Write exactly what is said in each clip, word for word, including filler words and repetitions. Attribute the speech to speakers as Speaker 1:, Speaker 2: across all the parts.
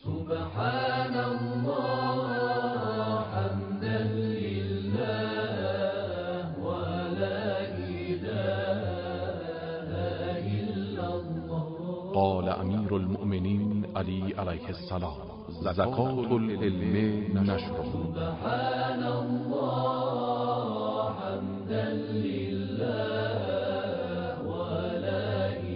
Speaker 1: سبحان الله حمدا لله ولا إله إلا الله.
Speaker 2: قال امیر المؤمنین علی علیه السلام: زکات العلم نشر.
Speaker 1: سبحان الله حمدا لله ولا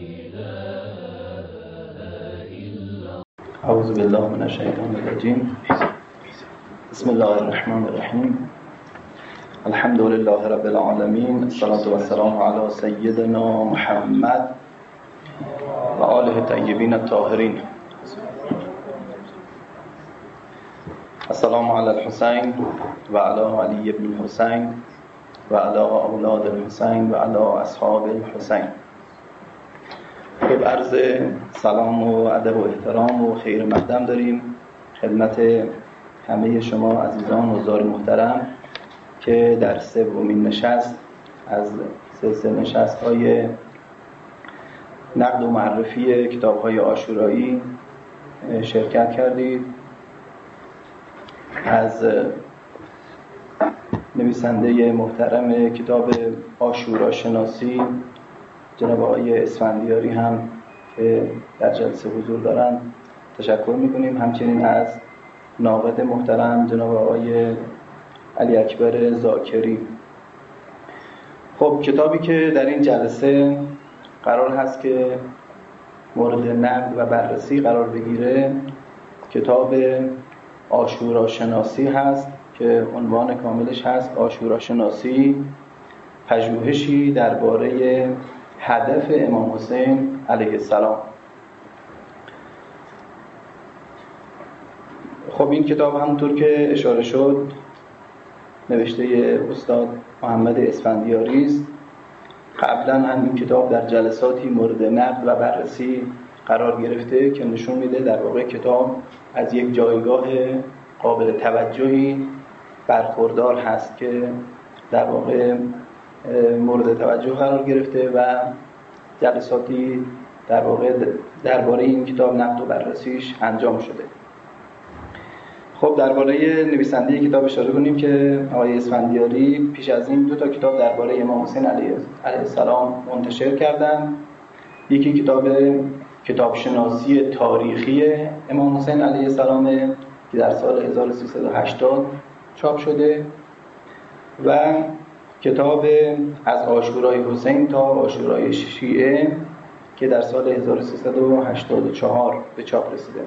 Speaker 1: إله إلا الله.
Speaker 3: اعوذ بالله من الشیطان الرجیم. بسم الله الرحمن الرحیم. الحمد لله رب العالمین. الصلاة والسلام علی سیدنا محمد و آله الطیبین الطاهرین. السلام علی الحسین و علی علی بن الحسین و علی اولاد الحسین و علی اصحاب الحسین. خب عرض سلام و ادب و احترام و خیر مقدم داریم خدمت همه شما عزیزان و حضار محترم که در سومین نشست از سلسله نشست‌های نقد و معرفی کتاب‌های عاشورایی شرکت کردید. از نویسنده محترم کتاب عاشورا شناسی جناب آقای اسفندیاری هم که در جلسه حضور دارن تشکر میکنیم. همچنین از ناقد محترم جناب آقای علی اکبر ذاکری. خب کتابی که در این جلسه قرار هست که مورد نقد و بررسی قرار بگیره کتاب عاشورا شناسی هست که عنوان کاملش هست عاشورا شناسی، پژوهشی درباره هدف امام حسین علیه السلام. خب این کتاب همونطور که اشاره شد نوشته استاد محمد اسفندیاری است. قبلا هم این کتاب در جلساتی مورد نقد و بررسی قرار گرفته که نشون میده در واقع کتاب از یک جایگاه قابل توجهی برخوردار هست که در واقع مورد توجه قرار گرفته و جلساتی در واقع درباره این کتاب نقد و بررسیش انجام شده. خب درباره نویسنده کتاب اشاره کنیم که آقای اسفندیاری پیش از این دو تا کتاب درباره امام حسین علیه السلام منتشر کردن. یکی کتاب کتابشناسی تاریخی امام حسین علیه السلام که در سال هزار و سیصد و هشتاد چاپ شده و کتاب از عاشورای حسین تا عاشورای شیعه که در سال هزار و سیصد و هشتاد و چهار به چاپ رسیده.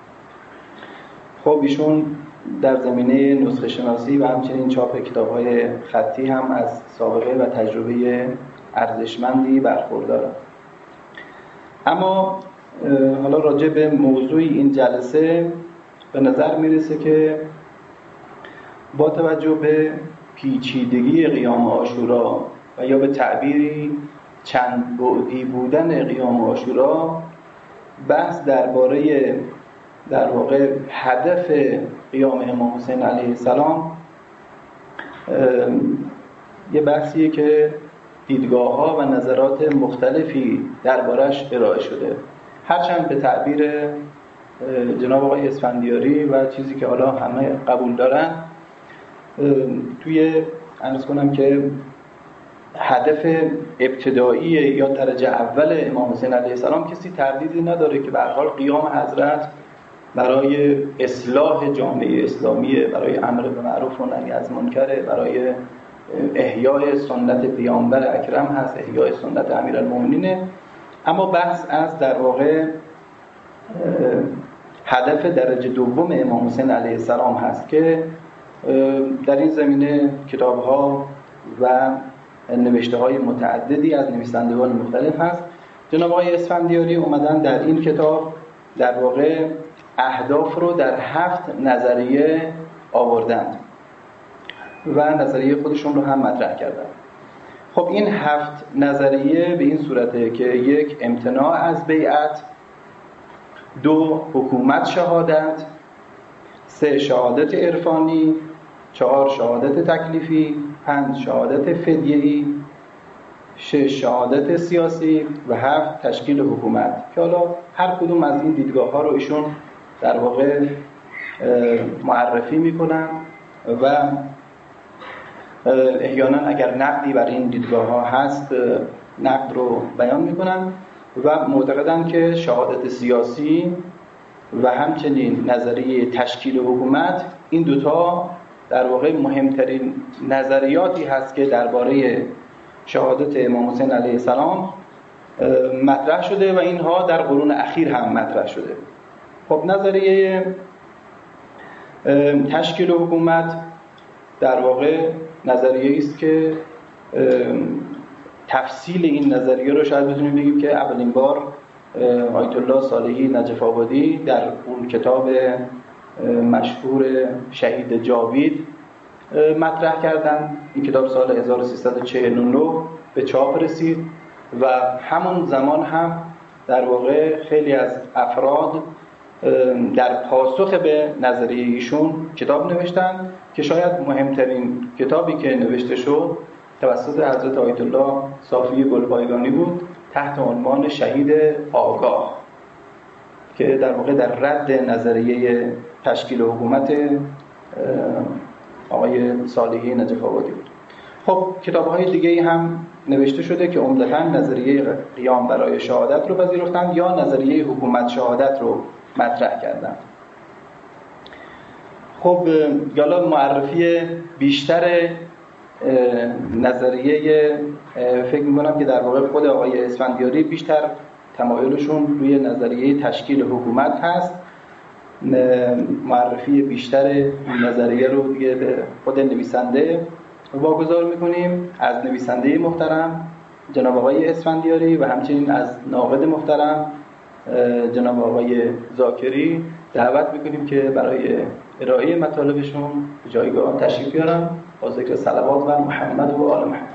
Speaker 3: خب ایشون در زمینه نسخه شناسی و همچنین چاپ کتاب‌های خطی هم از سابقه و تجربه ارزشمندی برخوردارند. اما حالا راجع به موضوع این جلسه به نظر میرسه که با توجه به پیچیدگی قیام عاشورا و یا به تعبیری چند بعدی بودن قیام عاشورا، بحث درباره در واقع هدف قیام امام حسین علیه السلام یه بحثیه که دیدگاه‌ها و نظرات مختلفی دربارش ارائه شده. هرچند به تعبیر جناب آقای اسفندیاری و چیزی که حالا همه قبول دارن، توی عرض کنم که هدف ابتدایی یا درجه اول امام حسین علیه السلام کسی تردیدی نداره که به هر حال قیام حضرت برای اصلاح جامعه اسلامی، برای امر به معروف و نهی از منکر، برای احیای سنت پیامبر اکرم هست، احیای سنت امیرالمومنین. اما بحث از در واقع هدف درجه دوم امام حسین علیه السلام هست که در این زمینه کتاب‌ها و نوشته‌های متعددی از نویسندگان مختلف هست. جناب آقای اسفندیاری اومدن در این کتاب در واقع اهداف رو در هفت نظریه آوردند و نظریه خودشون رو هم مطرح کردند. خب این هفت نظریه به این صورته که یک، امتناع از بیعت، دو، حکومت شهادت، سه، شهادت عرفانی، چهار، شهادت تکلیفی، پنج، شهادت فدیه‌ای، شش، شهادت سیاسی و هفت، تشکیل حکومت. که حالا هر کدوم از این دیدگاه ها رو ایشون در واقع معرفی میکنن و احیانا اگر نقدی بر این دیدگاه ها هست نقد رو بیان میکنن و معتقدن که شهادت سیاسی و همچنین نظریه تشکیل حکومت این دوتا در واقع مهمترین نظریاتی هست که درباره شهادت امام حسین علیه السلام مطرح شده و اینها در قرون اخیر هم مطرح شده. خب نظریه تشکیل حکومت در واقع نظریه است که تفصیل این نظریه رو شاید بتونیم بگیم که اولین بار آیت الله صالحی نجف آبادی در اون کتاب مشهور شهید جاوید مطرح کردن. این کتاب سال هزار و سیصد و چهل و نه به چاپ رسید و همون زمان هم در واقع خیلی از افراد در پاسخ به نظریه ایشون کتاب نوشتن که شاید مهمترین کتابی که نوشته شد توسط حضرت آیت الله صافی گلپایگانی بود تحت عنوان شهید آگاه که در واقع در رد نظریه تشکیل حکومت آقای صالحی نجف آبادی بود. خب کتاب‌های دیگه‌ای هم نوشته شده که عمدتاً نظریه قیام برای شهادت رو پذیرفتند یا نظریه حکومت شهادت رو مطرح کردند. خب یالا معرفی بیشتر نظریه فکر می‌کنم که در واقع خود آقای اسفندیاری بیشتر تمایلشون روی نظریه تشکیل حکومت هست. معرفی بیشتر این نظریه رو دیگه به خود نویسنده واگذار می‌کنیم. از نویسنده محترم جناب آقای اسفندیاری و همچنین از ناقد محترم جناب آقای ذاکری دعوت می‌کنیم که برای ارائه مطالبشون به جایگاه تشریف بیارن با ذکر صلوات بر محمد و آل محمد.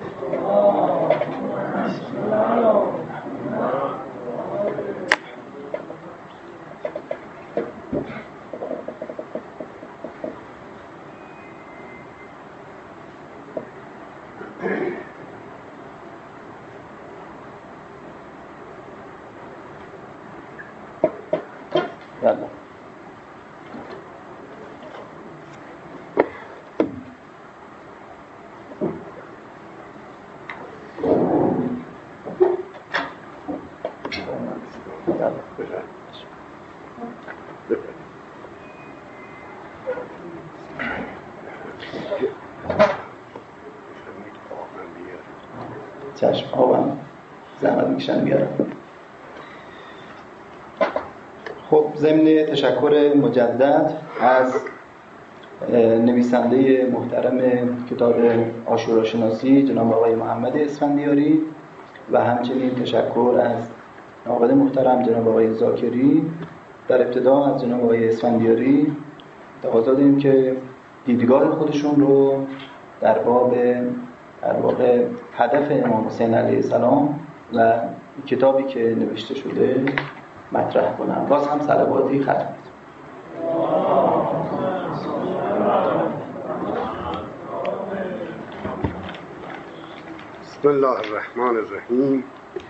Speaker 3: چشم آبم زحمت میکشن بیارم. خب ضمن تشکر مجدد از نویسنده محترم کتاب عاشوراشناسی جناب آقای محمد اسفندیاری و همچنین تشکر از ناقد محترم جناب آقای ذاکری، در ابتدا از جناب آقای اسفندیاری تقاضا داریم که دیدگاه خودشون رو در باب در واقع هدف امام حسین علیه السلام و کتابی که نوشته شده مطرح کنم. باز هم صلواتی ختم کنم.
Speaker 4: بسم الله الرحمن الرحیم.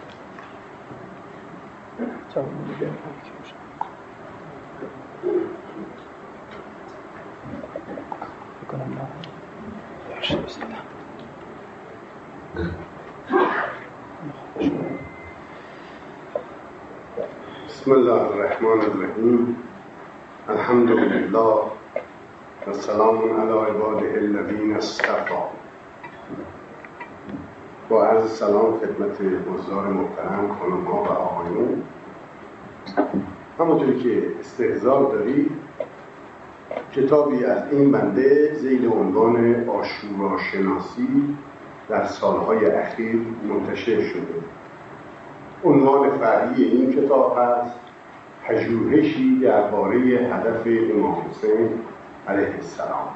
Speaker 4: بسم الله الرحمن الرحیم. الحمد لله و سلام علی عباده الذین اصطفی. با عرض سلام خدمت حضار محترم خانم‌ها و آقایون، همونطوری که استحضار دارید کتابی از این بنده ذیل عنوان عاشوراشناسی در سالهای اخیر منتشر شده. عنوان فرعی این کتاب هست پژوهشی درباره هدف امام حسین علیه السلام.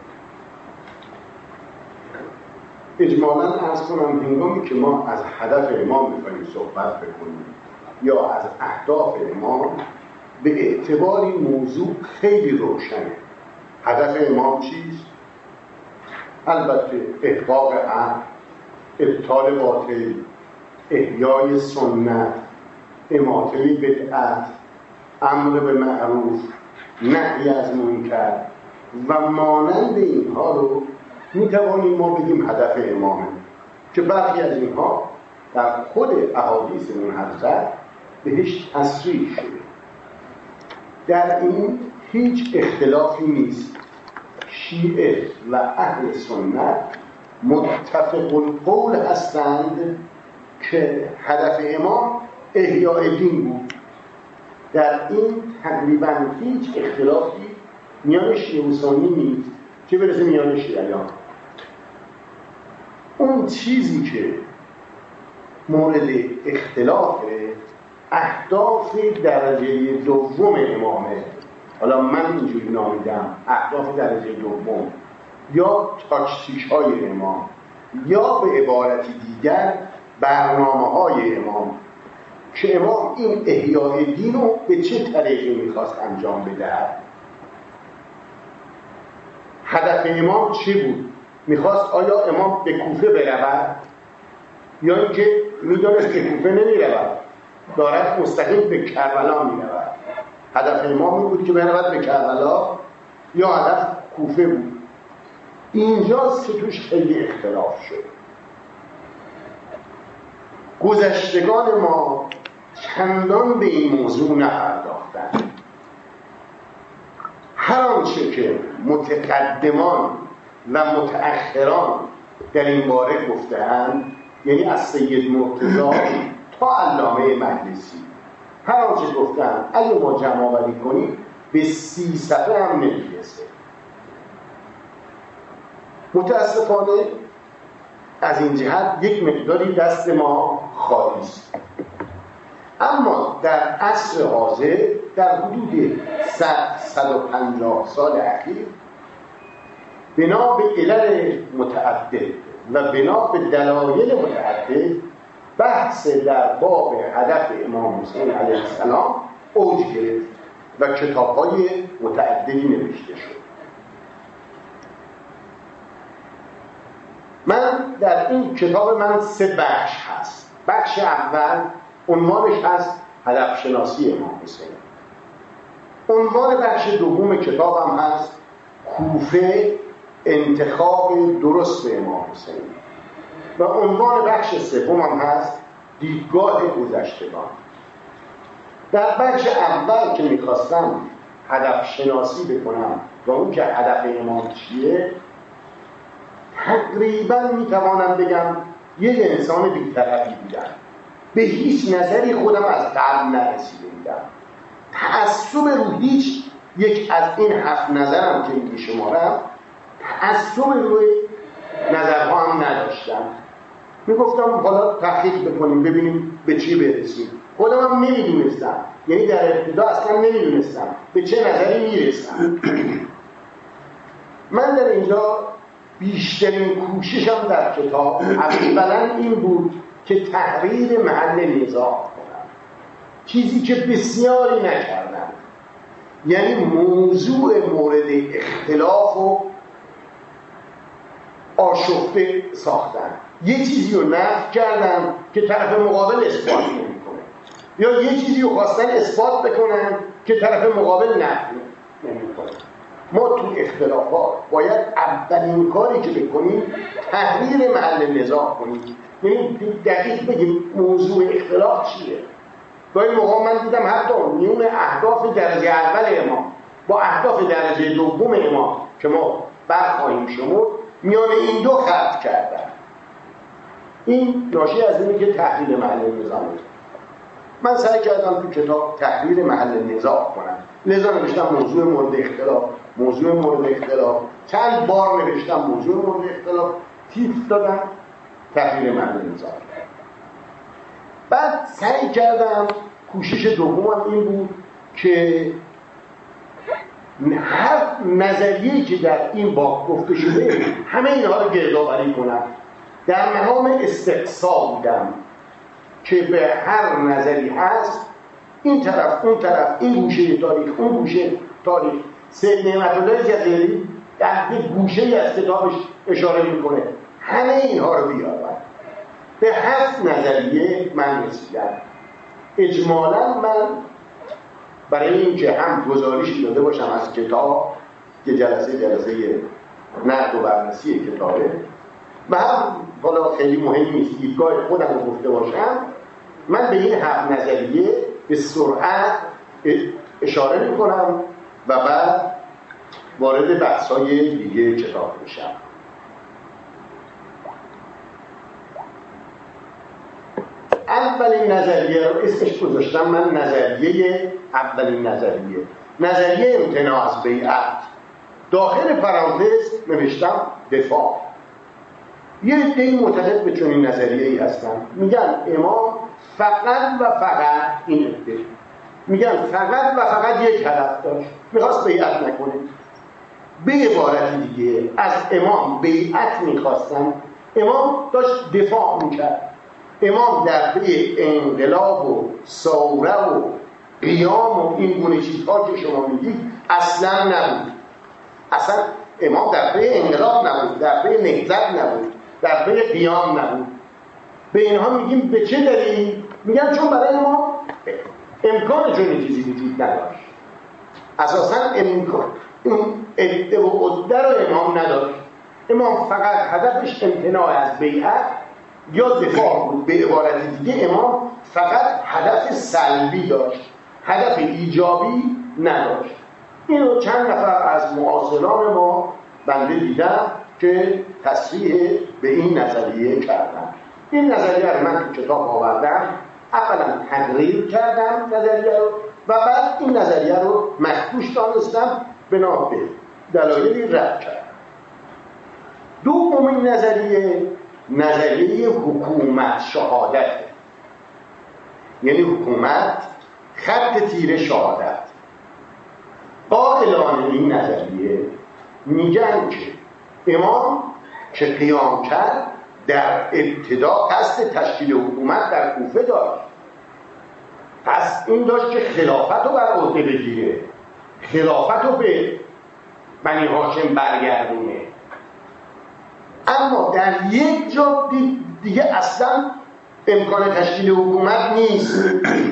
Speaker 4: اجمالاً عرض کنم هنگامی که ما از هدف امام می‌خوایم صحبت بکنیم یا از اهداف امام، به اعتبار این موضوع خیلی روشنه. هدف امام چیست؟ البته احقاق عقل، ابطال باطل، احیای سنت، اماطه بدعت، امر به معروف، نهی از منکر و مانند اینها رو میتوانیم ما بگیم هدف امامه، که برخی از اینها در خود احادیث اون حضرت بهش تصریح شده. در این هیچ اختلافی نیست. شیعه و اهل سنت متفق القول هستند که هدف امام احیاء دین بود. در این تقریبا هیچ اختلافی میان شیعه و سنی نیست، چه برسه میان شیعیان. اون چیزی که مورد اختلاف اهداف درجه دوم امامه، حالا من اینجوری نامیدم اهداف درجه دوم، یا تاکتیک های امام، یا به عبارتی دیگر برنامه های امام، که امام این احیاء دین رو به چه طریقی میخواست انجام بدهد. هدف امام چی بود؟ میخواست آیا امام به کوفه برود یا اینکه میدونست که کوفه نمیرود، دارد مستقیم به کربلا میرود؟ هدف امام این بود که برود به کربلا یا هدف کوفه بود؟ اینجاست که توش خیلی اختلاف شد. گذشتگان ما چندان به این موضوع نپرداختند. هر آنچه که متقدمان و متأخران در این باره گفته‌اند، یعنی از سید مرتضی تا علامه مجلسی، هر آنچه گفته‌اند اگه ما جمع آوری کنیم به سی صفحه هم نمیرسه. متاسفانه از این جهت یک مقداری دست ما خالی است. اما در عصر حاضر در حدود صد صد و پنجاه سال اخیر بنا به علل متعدد و بنا به دلایل متعدد بحث در باب هدف امام حسین علیه السلام اوج گرفت و کتاب‌های متعددی نوشته شد. من در این کتاب من سه بخش هست. بخش اول عنوانش هست هدف شناسی امام حسین. عنوان بخش دوم کتابم هست کوفه، انتخاب درست امام حسین. و عنوان بخش سومم هست دیدگاه گذشتگان. در بخش اول که میخواستم هدف شناسی بکنم و اون که هدف امام چیه، تقریبا میتوانم بگم یک انسان بی‌طرفی بودم، به هیچ نظری خودم از قبل نرسیده بودم. تعصب رو هیچ یک از این هفت نظرم که میگه شمارم، تعصب روی نظرها هم نداشتم. میگفتم حالا تحقیق بکنیم ببینیم به چی برسیم. خودم هم نمیدونستم، یعنی در ابتدا اصلا نمیدونستم به چه نظری میرسم. من در اینجا بیشترین کوششم در کتاب اولا این بود که تحریر محل نزاع کنم، چیزی که بسیاری نکردم. یعنی موضوع مورد اختلاف و آشفته ساختن، یه چیزی رو نفی کردن که طرف مقابل اثبات نمی‌کنه، یا یه چیزی رو خواستن اثبات بکنن که طرف مقابل نفی نمی‌کنه. ما تو اختلافات باید اولین کاری که بکنیم تحریر محل نزاع کنیم، یعنی دقیق بگیم موضوع اختلاف چیه. گاهی موقع من دیدم حتی میون اهداف درجه اول امام با اهداف درجه دوم امام که ما برخواهیم شمرد، میان این دو خط کردن. این ناشی از اینه که تحریر محل نزاع نیست. من سعی کردم تو کتاب تحریر محل نزاع کنم، لذا نوشتم موضوع مورد اختلاف، موضوع مورد اختلاف، چند بار نوشتم موضوع مورد اختلاف، تیتر دادم تحریر محل نزاع. بعد سعی کردم، کوشش دومم این بود که هر نظریه‌ای که در این باب گفته شده همه اینها رو گردآوری کنم. در مقام استقصا بودم که به هر نظری هست این طرف اون طرف، این گوشه تاریخ اون گوشه تاریخ. سید نعمت‌الله جزیری در یک گوشه‌ای از کتابش اشاره میکنه، همه اینها رو بیارم. به هفت نظریه من رسیدم. اجمالا من برای اینکه هم گزارشی داده باشم از کتاب که جلسه جلسه نقد و بررسی کتابه و هم حالا خیلی مهم نیست دیدگاه خودم رو گفته باشم، من به این هفت نظریه به سرعت اشاره میکنم و بعد وارد بحث‌های دیگه کتاب میشم. اولین نظریه رو اسمش گذاشتم من نظریه اولین نظریه نظریه امتناع از بیعت. داخل پرانتز نوشتم دفاع. یه عده‌ای معتقد به چنین نظریه‌ای هستن، میگن امام فقط و فقط این عده میگن فقط و فقط یک هدف داشت، میخواست بیعت نکنه. به عبارت دیگه از امام بیعت میخواستن، امام داشت دفاع میکرد. امام در پی انقلاب و ثوره و قیام و این گونه چیزها که شما میگید اصلا نبود. اصلا امام در پی انقلاب نبود، در پی نهضت نبود، در پی قیام نبود. به اینها میگیم به چه دلیل؟ میگن چون برای ما امکان چنین چیزی وجود نداشت. اساسا امکان اون عده و عده رو امام نداشت. امام فقط هدفش امتناع از بیعت یا دفاع بود. به عبارت دیگه امام فقط هدف سلبی داشت، هدف ایجابی نداشت. اینو چند نفر از معاصران ما بنده دیدم که تصریح به این نظریه کردن. این نظریه رو من تو کتاب آوردم، اولا تقریر کردم نظریه رو و بعد این نظریه رو مخدوش دانستم، بنا به دلایلی رد کردم. دومین نظریه نظریه حکومت شهادت، یعنی حکومت خط تیر شهادت. قائلان این نظریه میگن که امام که قیام کرد در ابتدا قصد تشکیل حکومت در کوفه داشت، پس این داشت که خلافت رو بر عهده بگیره، خلافت رو به بنی هاشم برگردونه. اما در یک جا دیگه اصلا امکان تشکیل حکومت نیست.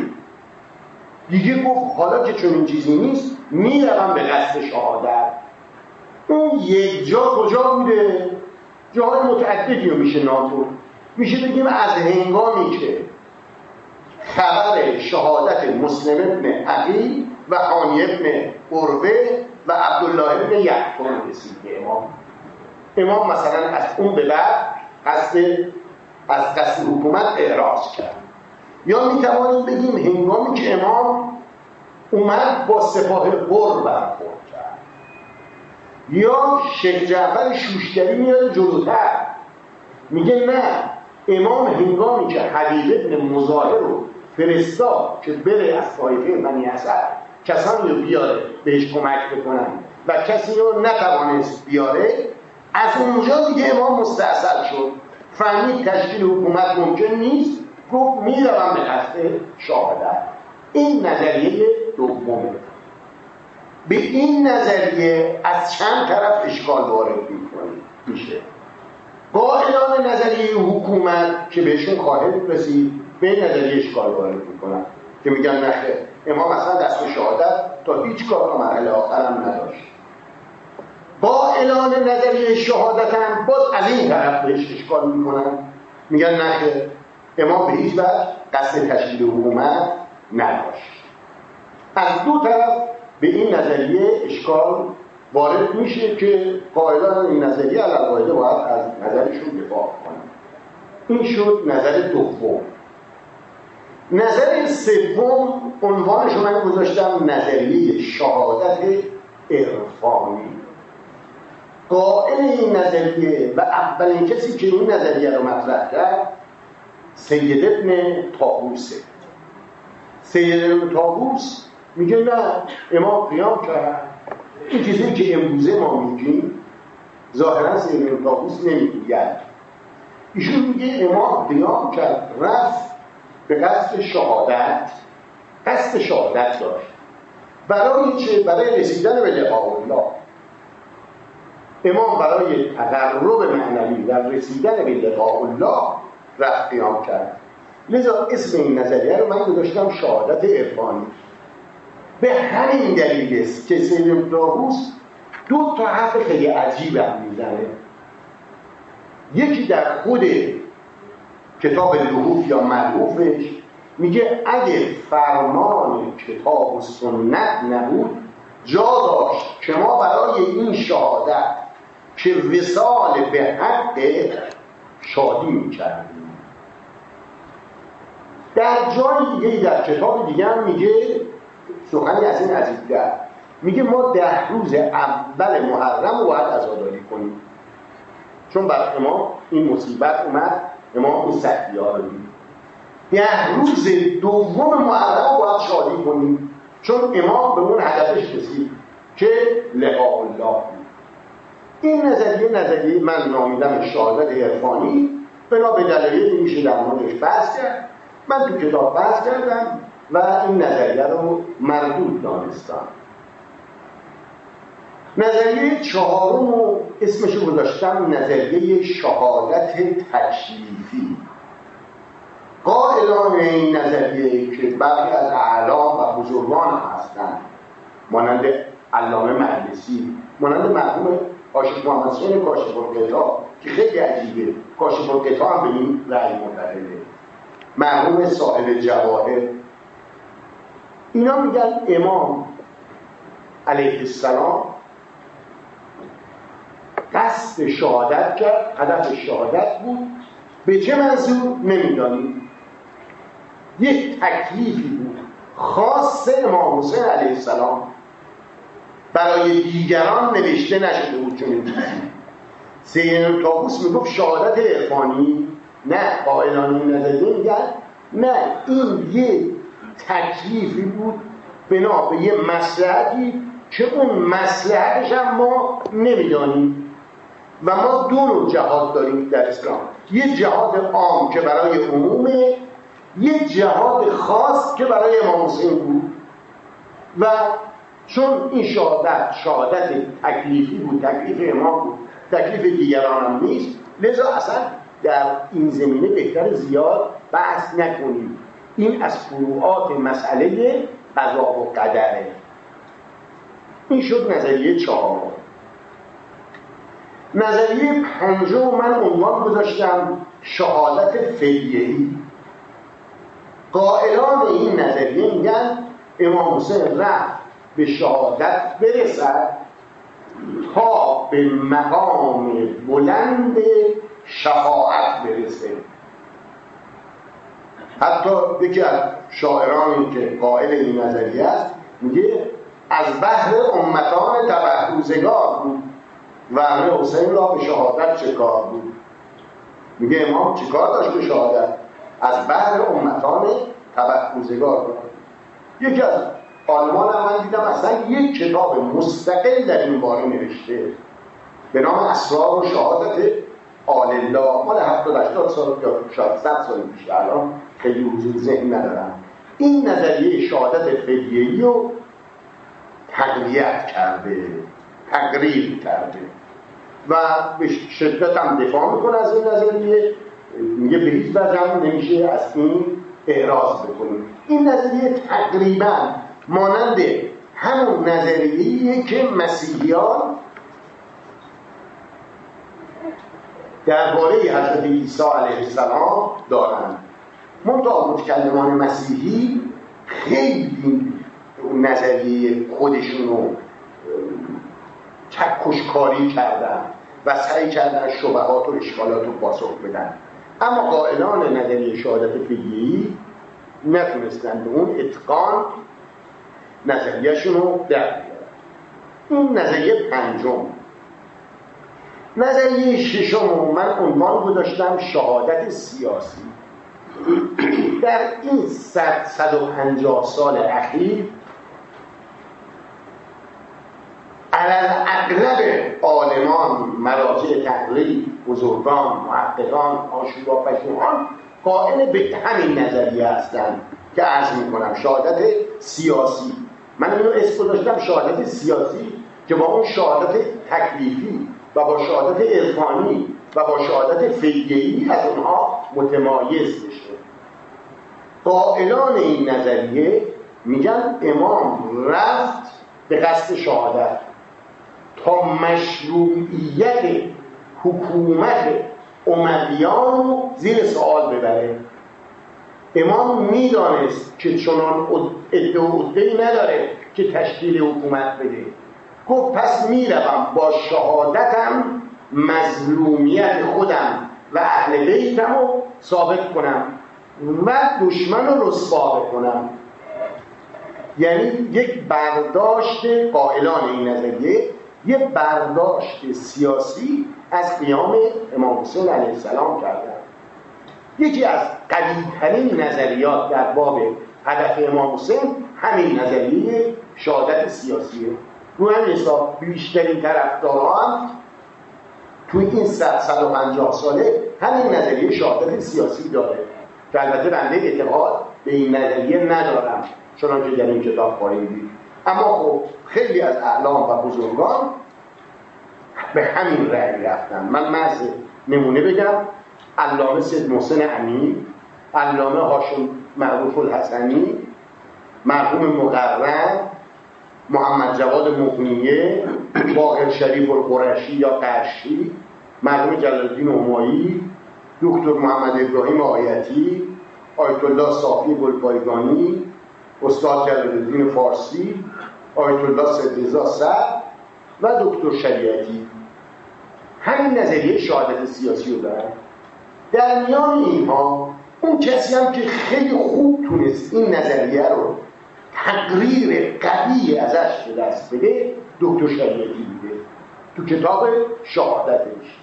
Speaker 4: دیگه گفت حالا که چنین چیزی نیست میروم به قصد شهادت. اون یک جا کجا بوده؟ جاهای متعددی رو میشه ناتو میشه بگیم از هنگامی که خبر شهادت مسلم ابن عقیل و هانی ابن عروه و عبدالله ابن یحتون رسید به امام. امام مثلا از اون به بعد قصد از قصد حکومت اعراض کرد. یا میتوانیم بگیم هنگامی که امام اومد با سپاه بر برخورد کرد. یا شیخ جعفر شوشتری میاد جلوتر میگه نه، امام هنگامی که حبیب ابن مظاهر رو فرستاد که بره از طایفه بنی اسد کسانی رو بیاره بهش کمک بکنن و کسی رو نتوانست بیاره، از اونجا دیگه امام مستعصل شد، فهمید تشکیل حکومت ممکن نیست، گفت میروم به قصد شهادت. این نظریه دومه. به این نظریه از چند طرف اشکال وارد میشه. قائلان نظریه حکومت که بهشون خواهد رسید به این نظریه اشکال وارد میکنن که میگن نخیر، امام اصلا دست شهادت تا هیچ کار تا مرحله آخر هم نداشت. قائلان نظریه شهادت هم باز از این طرف بهش اشکال میکنن، میگن نخیر، امام به هیچ وجه قصد تشکیل حکومت نداشت. از دو طرف به این نظریه اشکال وارد میشه که قائلان این نظریه علاوه قاعده باید از نظرشون دفاع کنن. این شد نظر دوم. نظر سوم عنوانش من گذاشتم نظریه شهادت عرفانی. قائل این نظریه و اولین کسی که این نظریه رو مطرح کرد سید ابن طاووسه. سید ابن طاووس میگه نه، امام قیام کرد. این چیزی که امروزه ما میگیم ظاهرا سید ابن طاووس نمیگوید. ایشون میگه امام قیام کرد، رفت به قصد شهادت، قصد شهادت داشت. برای چه؟ برای رسیدن به لقاء الله. امام برای تقرب معنوی و رسیدن به لقاء الله رفت قیام کرد. لذا اسم این نظریه رو من گذاشتم شهادت عرفانی. به همین دلیل است که سید طاووس دو تا حرف خیلی عجیب هم میزنه. یکی در خود کتاب لحوف یا ملحوفش میگه اگه فرمان کتاب و سنت نبود جا داشت که ما برای این شهادت که وصال به حق شادی میکردیم. در جای دیگه در کتاب دیگه هم میگه سخنی از این عجیب‌تر، میگه ما ده روز اول محرم رو باید عزاداری کنیم، چون بر امام این مصیبت اومد، امام این سختی ها رو دید. ده روز دوم محرم رو باید شادی کنیم، چون امام به اون هدفش رسید که لقاء الله. این نظریه نظریه من نامیدم شهادت عرفانی، بنا به دلایلی میشه در موردش بحث کرد. من تو کتاب بحث کردم و این نظریه رو مردود دانستم. نظریه چهارم رو اسمش رو گذاشتم نظریه شهادت تکلیفی. قائلان این نظریه که برخی از اعلام و بزرگان هستند، مانند علامه مجلسی، مانند مرحوم کاشف محمد حسین کاشف الغطا که خیلی عجیبه، کاشف الغطا هم به این رأی معتقده، مرحوم صاحب جواهر، اینا میگن امام علیه السلام قصد شهادت کرد، هدف شهادت بود، به چه منظور نمیدانیم. یک تکلیفی بود خاص امام حسین علیه السلام، برای دیگران نوشته نشده بود. چون سید طاووس میگفت شهادت عرفانی، نه قائلان این نظریه میگن نه، این یه تکلیفی بود بنا به یه مصلحتی که اون مصلحتش هم ما نمیدانیم. و ما دو نوع جهاد داریم در اسلام، یه جهاد عام که برای عمومه، یه جهاد خاص که برای امام حسین بود. و چون این شهادت شهادت تکلیفی بود، تکلیف امام بود، تکلیف دیگران هم نیست، لذا اصلا در این زمینه بهتر زیاد بحث نکنیم. این از فروعات مسئله قضا و قدره. این شد نظریه چهارم. نظریه پنجم من عنوان گذاشتم شهادت فدیه‌ای. قائلان این نظریه میگن امام حسین رفت به شهادت برسد تا به مقام بلند شفاعت برسه. حتی یکی از شاعرانی که قائل این نظریه است میگه از بحر امتان تبع روزگار بود و امر حسین را به شهادت چه کار بود. میگه امام چه کار داشت به شهادت؟ از بحر امتان تبع روزگار بود. یکی از آلمان هم من دیدم اصلا یک کتاب مستقل در این باره نوشته به نام اسرار و شهادت آل الله، مال هفتاد هشتاد سال یا شاید صد سال پیش، الان خیلی حضور ذهن ندارم. این نظریه شهادت فدیه‌ای رو تقویت کرده، تقریر کرده و به شدت هم دفاع میکنه از این نظریه. میگه به هیچ وجه هم نمیشه از این اعراض بکنیم. این نظریه تقریبا مانند همون نظریه‌ایه که مسیحیان درباره حضرت عیسی علیه السلام دارند. منتها متکلمان مسیحی خیلی نظریه خودشون رو چکشکاری کردن و سعی کردن شبهات و اشکالات رو پاسخ بدن، اما قائلان نظریه شهادت فدیه‌ای نتونستن به اون اتقان نظریه‌شون رو در بیارن. این نظریه پنجم. نظریه ششم من عنوان گذاشتم شهادت سیاسی. در این صد صد و پنجاه سال اخیر علل اغلب عالمان، مراجع تحقیق، بزرگان، محققان، آشوراپژوهان قائل به همین نظریه هستند که عرض میکنم شهادت سیاسی. من اینو اسم گذاشتم شهادت سیاسی که با اون شهادت تکلیفی و با شهادت عرفانی و با شهادت فدیه‌ای از اونها متمایز بشه. قائلان این نظریه میگن امام رفت به قصد شهادت تا مشروعیت حکومت امویان رو زیر سوال ببره. امام میدانست که چنان ادعا و ادعایی نداره که تشکیل حکومت بده. گفت پس میروم با شهادتم مظلومیت خودم و اهل بیتم رو ثابت کنم و دشمن رو رسوا کنم. یعنی یک برداشت قائلان این نظریه، یک برداشت سیاسی از قیام امام حسین علیه السلام کردن. یکی از قوی‌ترین نظریات در باب هدف امام حسین همین نظریه شهادت سیاسیه. رو همین حساب بیشترین طرفداران تو این صد صد و پنجاه ساله همین نظریه شهادت سیاسی داره که البته بنده اعتقاد به این نظریه ندارم چون که در این کتاب خواهیم. اما خب خیلی از اعلام و بزرگان به همین رأی رفتن. من محض نمونه بگم: علامه سید محسن امین، علامه هاشم معروف الحسنی، مرحوم مقرن، محمد جواد مغنیه، باقر شریف القرشی یا قرشی، مرحوم جلال الدین همایی، دکتر محمد ابراهیم آیتی، آیت الله صافی گلپایگانی، استاد جلال الدین فارسی، آیت الله سیدرضا سعد و دکتر شریعتی همین نظریه شهادت سیاسی رو دارن. در میان اینها اون کسی هم که خیلی خوب تونست این نظریه رو تقریر قوی ازش به دست بده دکتر شریعتی بوده. تو کتاب شهادتش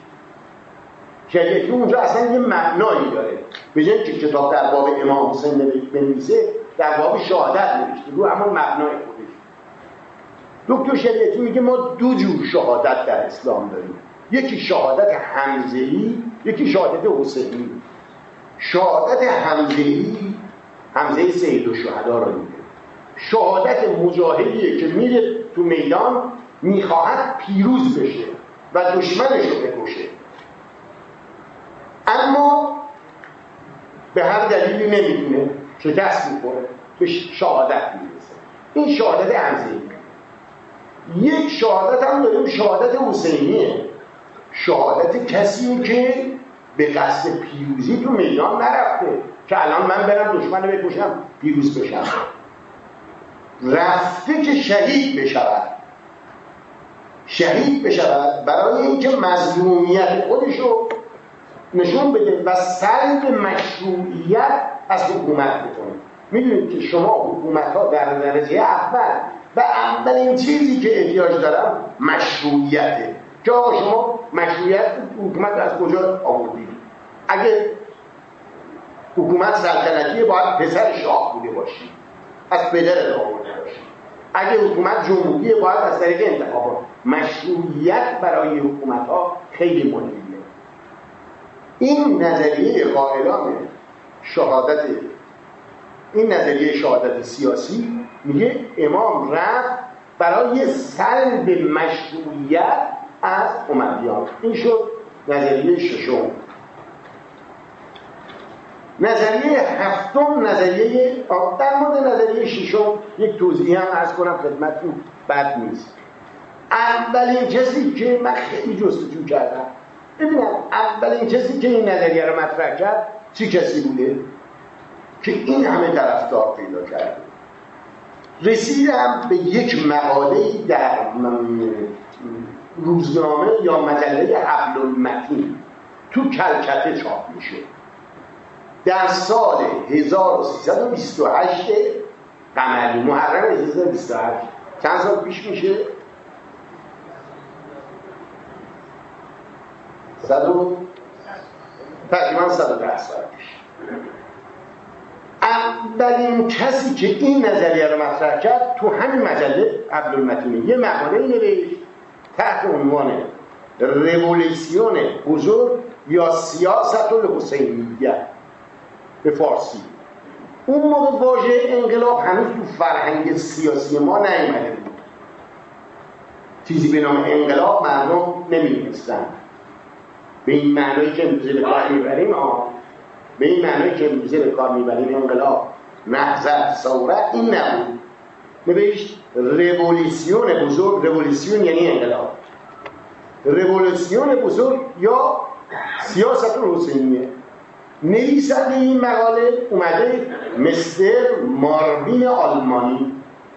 Speaker 4: شریعتی اونجا اصلا یه مبنایی داره، به جای که کتاب در باب امام حسین بنویسه در باب شهادت نوشته رو همون مبنای خودش. دکتر شریعتی میگه ما دو جور شهادت در اسلام داریم، یکی شهادت حمزه‌ای، یکی شهادت حسینی. شهادت حمزه‌ای حمزه سید الشهدا رو میگه، شهادت مجاهدیه که میره تو میدان میخواهد پیروز بشه و دشمنش رو بکشه اما به هر دلیلی نمیدونه شکست میخوره، به شهادت میرسه. این شهادت حمزه‌ای. یک شهادت هم داریم شهادت حسینیه، شهادت کسی که به قصد پیروزی تو میدان نرفته که الان من برم دشمن رو بکشم پیروز بشم، رفته که شهید بشود شهید بشود برای اینکه مظلومیت خودشو نشون بده و سلب مشروعیت از حکومت بکنه. میدونید که شما حکومت ها در درجه اول و اولین چیزی که احتیاج دارن مشروعیته که آقا شما مشروعیت حکومت از کجا آوردید؟ اگه حکومت سلطنتیه باید پسر شاه بوده باشی، از پدر آورده باشی. اگه حکومت جمهوریه باید از طریق انتخابات. مشروعیت برای حکومت ها خیلی مهمه. این نظریه قائلان شهادت، این نظریه شهادت سیاسی میگه امام رفت برای سلب مشروعیت از امویان. این شد نظریه ششم. نظریه هفتم نظریه در مورد نظریه ششم یک توضیح هم عرض کنم خدمتتون، بد نیست. اولین کسی که من خیلی جستجو کردم ببینم اولین کسی که این نظریه رو مطرح کرد چی کسی بوده که این همه طرفدار پیدا کرده. رسیدم به یک مقاله در روزنامه یا مجله حبل المتین تو کلکته چاپ میشه در سال هزار و سیصد و بیست و هشت قمری، محرم هزار و سیصد و بیست و هشت. چند سال پیش میشه؟ صد و تقریبا صد و ده سال پیش. اولین کسی که این نظریه رو مطرح کرد تو همین مجله عبدالمتینی یه مقاله نوشت تحت عنوان رولوسیون بزرگ یا سیاست الحسینیه به فارسی. اون موقع واژه انقلاب هنوز تو فرهنگ سیاسی ما نیامده بود، چیزی به نام انقلاب مردم نمی‌دونستن به این معنایی که امروزه به کار میبریم. آه به این معنایی که امروزه به کار میبریم انقلاب نهضت ثوره این نبود. نوشت رولوسیون بزرگ. رولوسیون یعنی انقلاب. رولوسیون بزرگ یا سیاست حسینیه. نویسنده این مقاله اومده مستر ماربین آلمانی،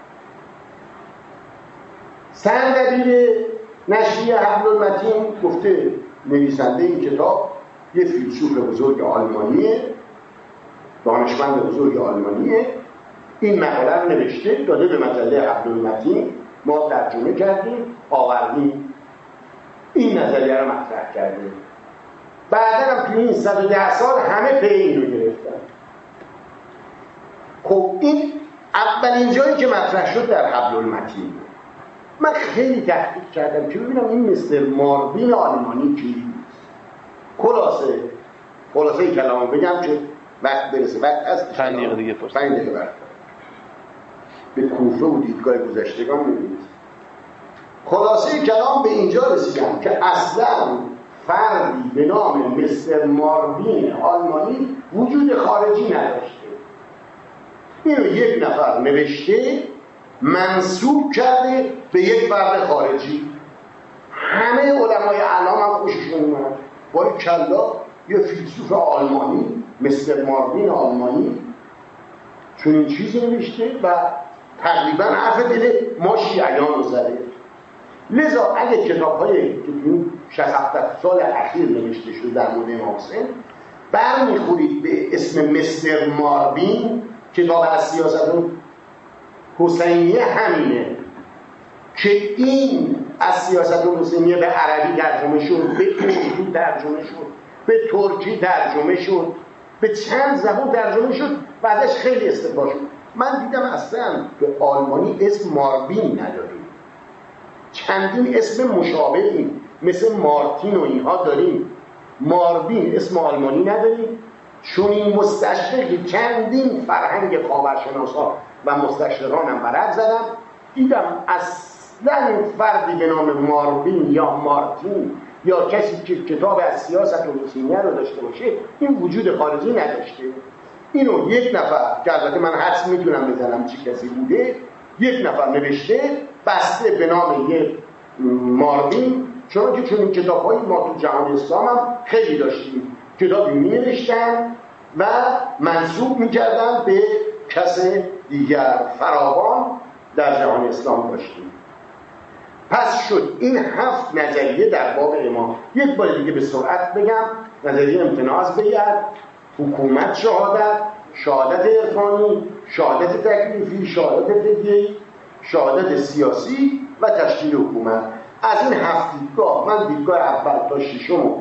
Speaker 4: سردبیر نشریه حبل المتین، گفته نویسنده این کتاب یه فیلسوف بزرگ آلمانیه، دانشمند بزرگ آلمانیه، این مقاله رو نوشته داده به مجله حبل المتین، ما ترجمه کردیم آوردیم این نظریه رو مطرح کردیم. بعدا هم توی این صد و ده سال همه پی این رو گرفتن. خب این اولین جایی که مطرح شد در حبل المتین. من خیلی تحقیق کردم که ببینم این مستر ماربین آلمانی کیست. خلاصه خلاصه کلامو بگم که وقت برسه، وقت از
Speaker 3: چند دقیقه دیگه فرصت
Speaker 4: پنج دقیقه وقت به کوفه و دیدگاه گذشتگان می‌بینید. خلاصه کلام به اینجا رسیدم که اصلا فردی به نام مستر ماربین آلمانی وجود خارجی نداشته. اینو یک نفر نوشته منسوب کرده به یک فرد خارجی. همه علمای اعلام هم خوششون اومد. باری کلا یه فیلسوف آلمانی مستر ماربین آلمانی چون این چیزی نوشته و تقریبا حرف دل ما شیعیان رو زده. لذا اگه کتاب های که تو شصت هفتاد سال اخیر نوشته شده در مورد امام حسین برمیخورید به اسم مستر ماربین، کتاب از سیاست حسینیه همینه که این از سیاست حسینیه به عربی ترجمه شد، به اردو ترجمه شد، به ترکی ترجمه شد، به چند زبان ترجمه شد و ازش خیلی استفاده شد. من دیدم اصلا به آلمانی اسم ماربین نداریم، چندین اسم مشابهی مثل مارتین و اینها داریم، ماربین اسم آلمانی نداریم. چون این مستشرقی چندین فرهنگ خاورشناسا و مستشرقان هم برق زدم، دیدم اصلا فردی به نام ماربین یا مارتین یا کسی که کتاب از سیاست حسینیه رو داشته باشه این وجود خارجی نداشته. اینو یک نفر که البته من حدس میتونم بزنم چی کسی بوده، یک نفر نوشته بسته به نام یک ماربین، چون که چون این کتاب هایی ما تو جهان اسلام هم خیلی داشتیم، کتابی می نوشتن و منسوب می کردن به کس دیگر فراوان در جهان اسلام داشتیم. پس شد این هفت نظریه در باب امام. یک بار دیگه به سرعت بگم: نظریه امتناع از بیعت، حکومت شهادت، شهادت عرفانی، شهادت تکلیفی، شهادت فدیه‌ای، شهادت سیاسی و تشکیل حکومت. از این هفت دیدگاه من دیدگاه اول تا ششم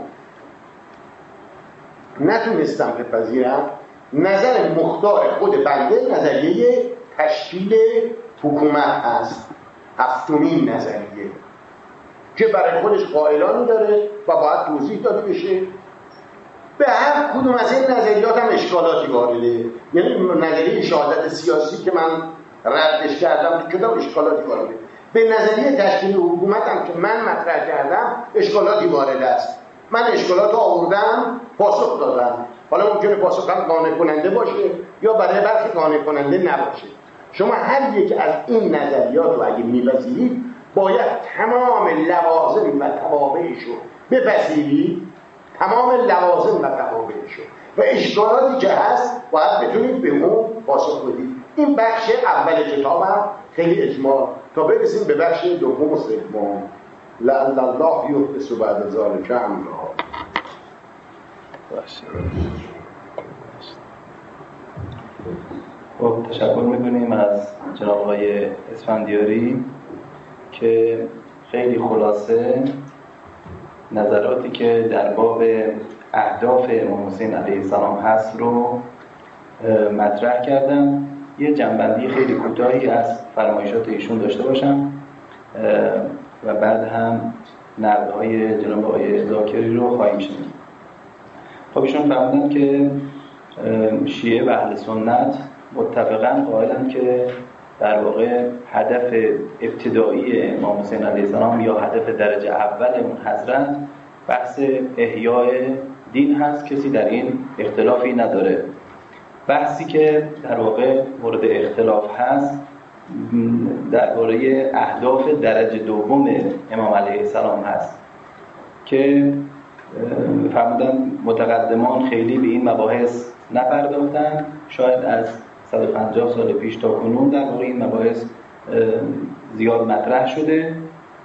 Speaker 4: نتونستم بپذیرم. نظر مختار خود بنده نظریه تشکیل حکومت هست، هفتمین نظریه که برای خودش قائلانی داره و باید توضیح داده بشه. به هر کدوم از این نظریات هم اشکالاتی وارده، یعنی نظریه شهادت سیاسی که من ردش کردم تو کتاب اشکالاتی وارده، به نظریه تشکیل حکومت هم که من مطرح کردم اشکالاتی وارد است. من اشکالات آوردم، پاسخ دادم. حالا ممکنه پاسخم قانع کننده باشه یا برای برخی قانع کننده نباشه. شما هر یک از این نظریات رو اگه می‌پذیرید باید تمام لوازم و توابعش رو بپذیرید، تمام لوازم و توابعش رو و اشکالاتی که هست باید بتونید به اون پاسخ بدید. این بخش اول کتابم خیلی اجماع تا برسیم به بخش دوم و سوم. لعل الله یحدث بعد ذلک امرا.
Speaker 3: خب تشکر میکنیم از جناب آقای اسفندیاری که خیلی خلاصه نظراتی که در باب اهداف امام حسین علیه السلام هست رو مطرح کردم. یه جنبندی خیلی کوتاهی از فرمایشات ایشون داشته باشم و بعد هم نقدهای جناب آقای ذاکری رو خواهیم شنید. خب ایشون فرمودن که شیعه و اهل سنت متفقاً قائلن که در واقع هدف ابتدایی امام حسین علیه السلام یا هدف درجه اول اون حضرت بحث احیای دین هست، کسی در این اختلافی نداره بحثی که در واقع مورد اختلاف هست درباره اهداف درجه دوم امام علیه السلام هست که فرمودن متقدمان خیلی به این مباحث نپرداختن، شاید از صد و پنجاه سال پیش تا کنون در واقع این مباحث زیاد مطرح شده.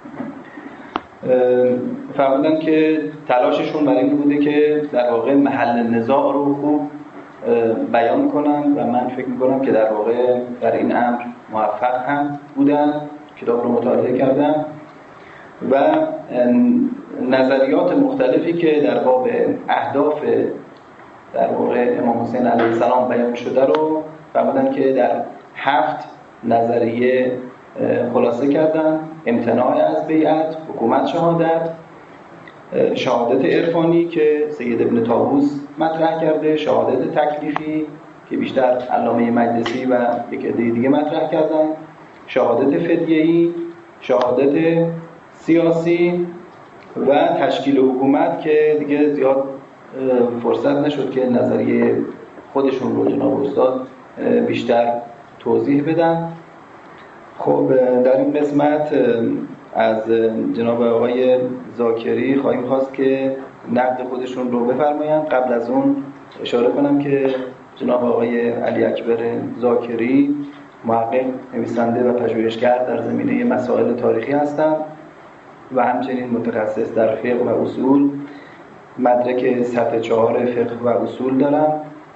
Speaker 3: فرمودن که تلاششون برای این بوده که در واقع محل نزاع رو خوب بیان کنن و من فکر میکنم که در واقع در این امر موفق هم بودن. کتاب رو مطالعه کردم و نظریات مختلفی که در باب اهداف در واقع امام حسین علیه السلام بیان شده رو فرمودن که در هفت نظریه خلاصه کردن: امتناع از بیعت، حکومت شهادت، شهادت عرفانی که سید ابن طاووس مطرح کرده، شهادت تکلیفی که بیشتر علامه مجلسی و یک عده دیگه مطرح کردن، شهادت فدیه‌ای، شهادت سیاسی و تشکیل حکومت که دیگه زیاد فرصت نشد که نظریه خودشون رو جناب استاد بیشتر توضیح بدن. خب در این قسمت از جناب آقای ذاکری خواهیم خواست که نقد خودشون رو بفرمایند. قبل از اون اشاره کنم که جناب آقای علی اکبر ذاکری محقق، نویسنده و پژوهشگر در زمینه مسائل تاریخی هستند و همچنین متخصص در فقه و اصول، مدرک سطح چهار فقه و اصول دارم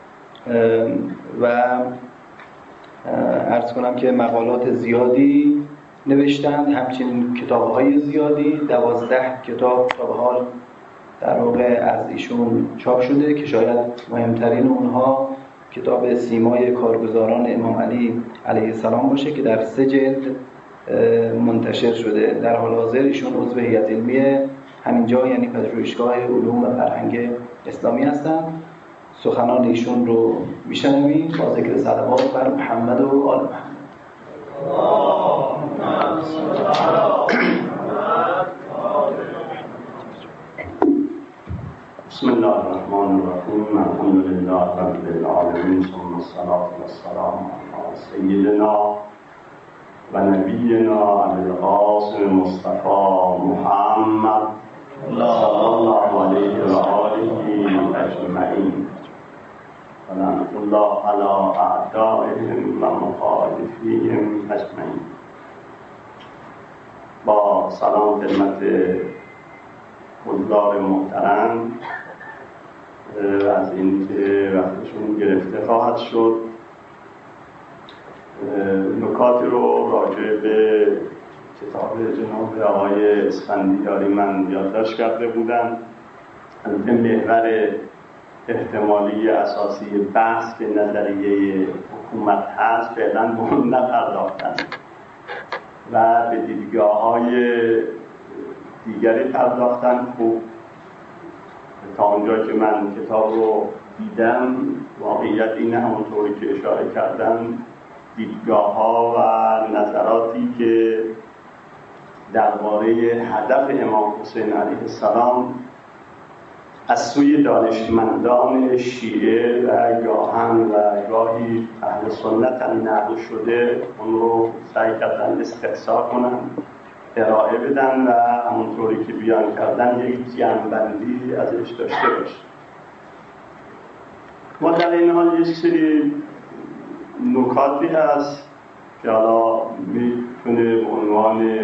Speaker 3: و عرض کنم که مقالات زیادی نوشتند، همچنین کتاب‌های زیادی، دوازده کتاب تا به حال در واقع از ایشون چاپ شده که شاید مهمترین اونها کتاب سیمای کارگزاران امام علی علیه السلام باشه که در سه جلد منتشر شده. در حال حاضر ایشون عضو هیئت علمیه همینجا، یعنی پژوهشگاه علوم و فرهنگ اسلامی هستند. سخنان ایشون رو میشنویم با ذکر صلوات بر محمد و آل محمد.
Speaker 5: بسم الله الرحمن الرحیم. الحمد لله رب العالمین، ثم الصلاة والسلام علی سیدنا و نبینا القاسم مصطفی محمد صلی الله علیه و آله اجمعین. و لعنة الله علی اعدائهم و مخالفیهم اجمعین. با سلام خدمت حضار محترم، از این که وقتشون گرفته خواهد شد، نکاتی رو راجع به کتاب جناب آقای اسفندیاری من یادداشت کرده بودم. البته محور احتمالی اساسی بحث که نظریه حکومت هست فعلا به اون نپرداختن و به دیدگاه‌های دیگری پرداختن. خوب تا اونجا که من کتاب رو دیدم، واقعیت اینه همونطوری که اشاره کردم، دیدگاه‌ها و نظراتی که درباره هدف امام حسین علیه السلام از سوی دانشمندان شیعه و گاهن و گاهی اهل سنت هم نقل شده، اون رو سعی کردن استقصا کنن، ارائه بدن و همونطوری که بیان کردن یک جمع‌بندی ازش داشته باشه. ما در این حال یک سری نکاتی هست که حالا میتونه به عنوان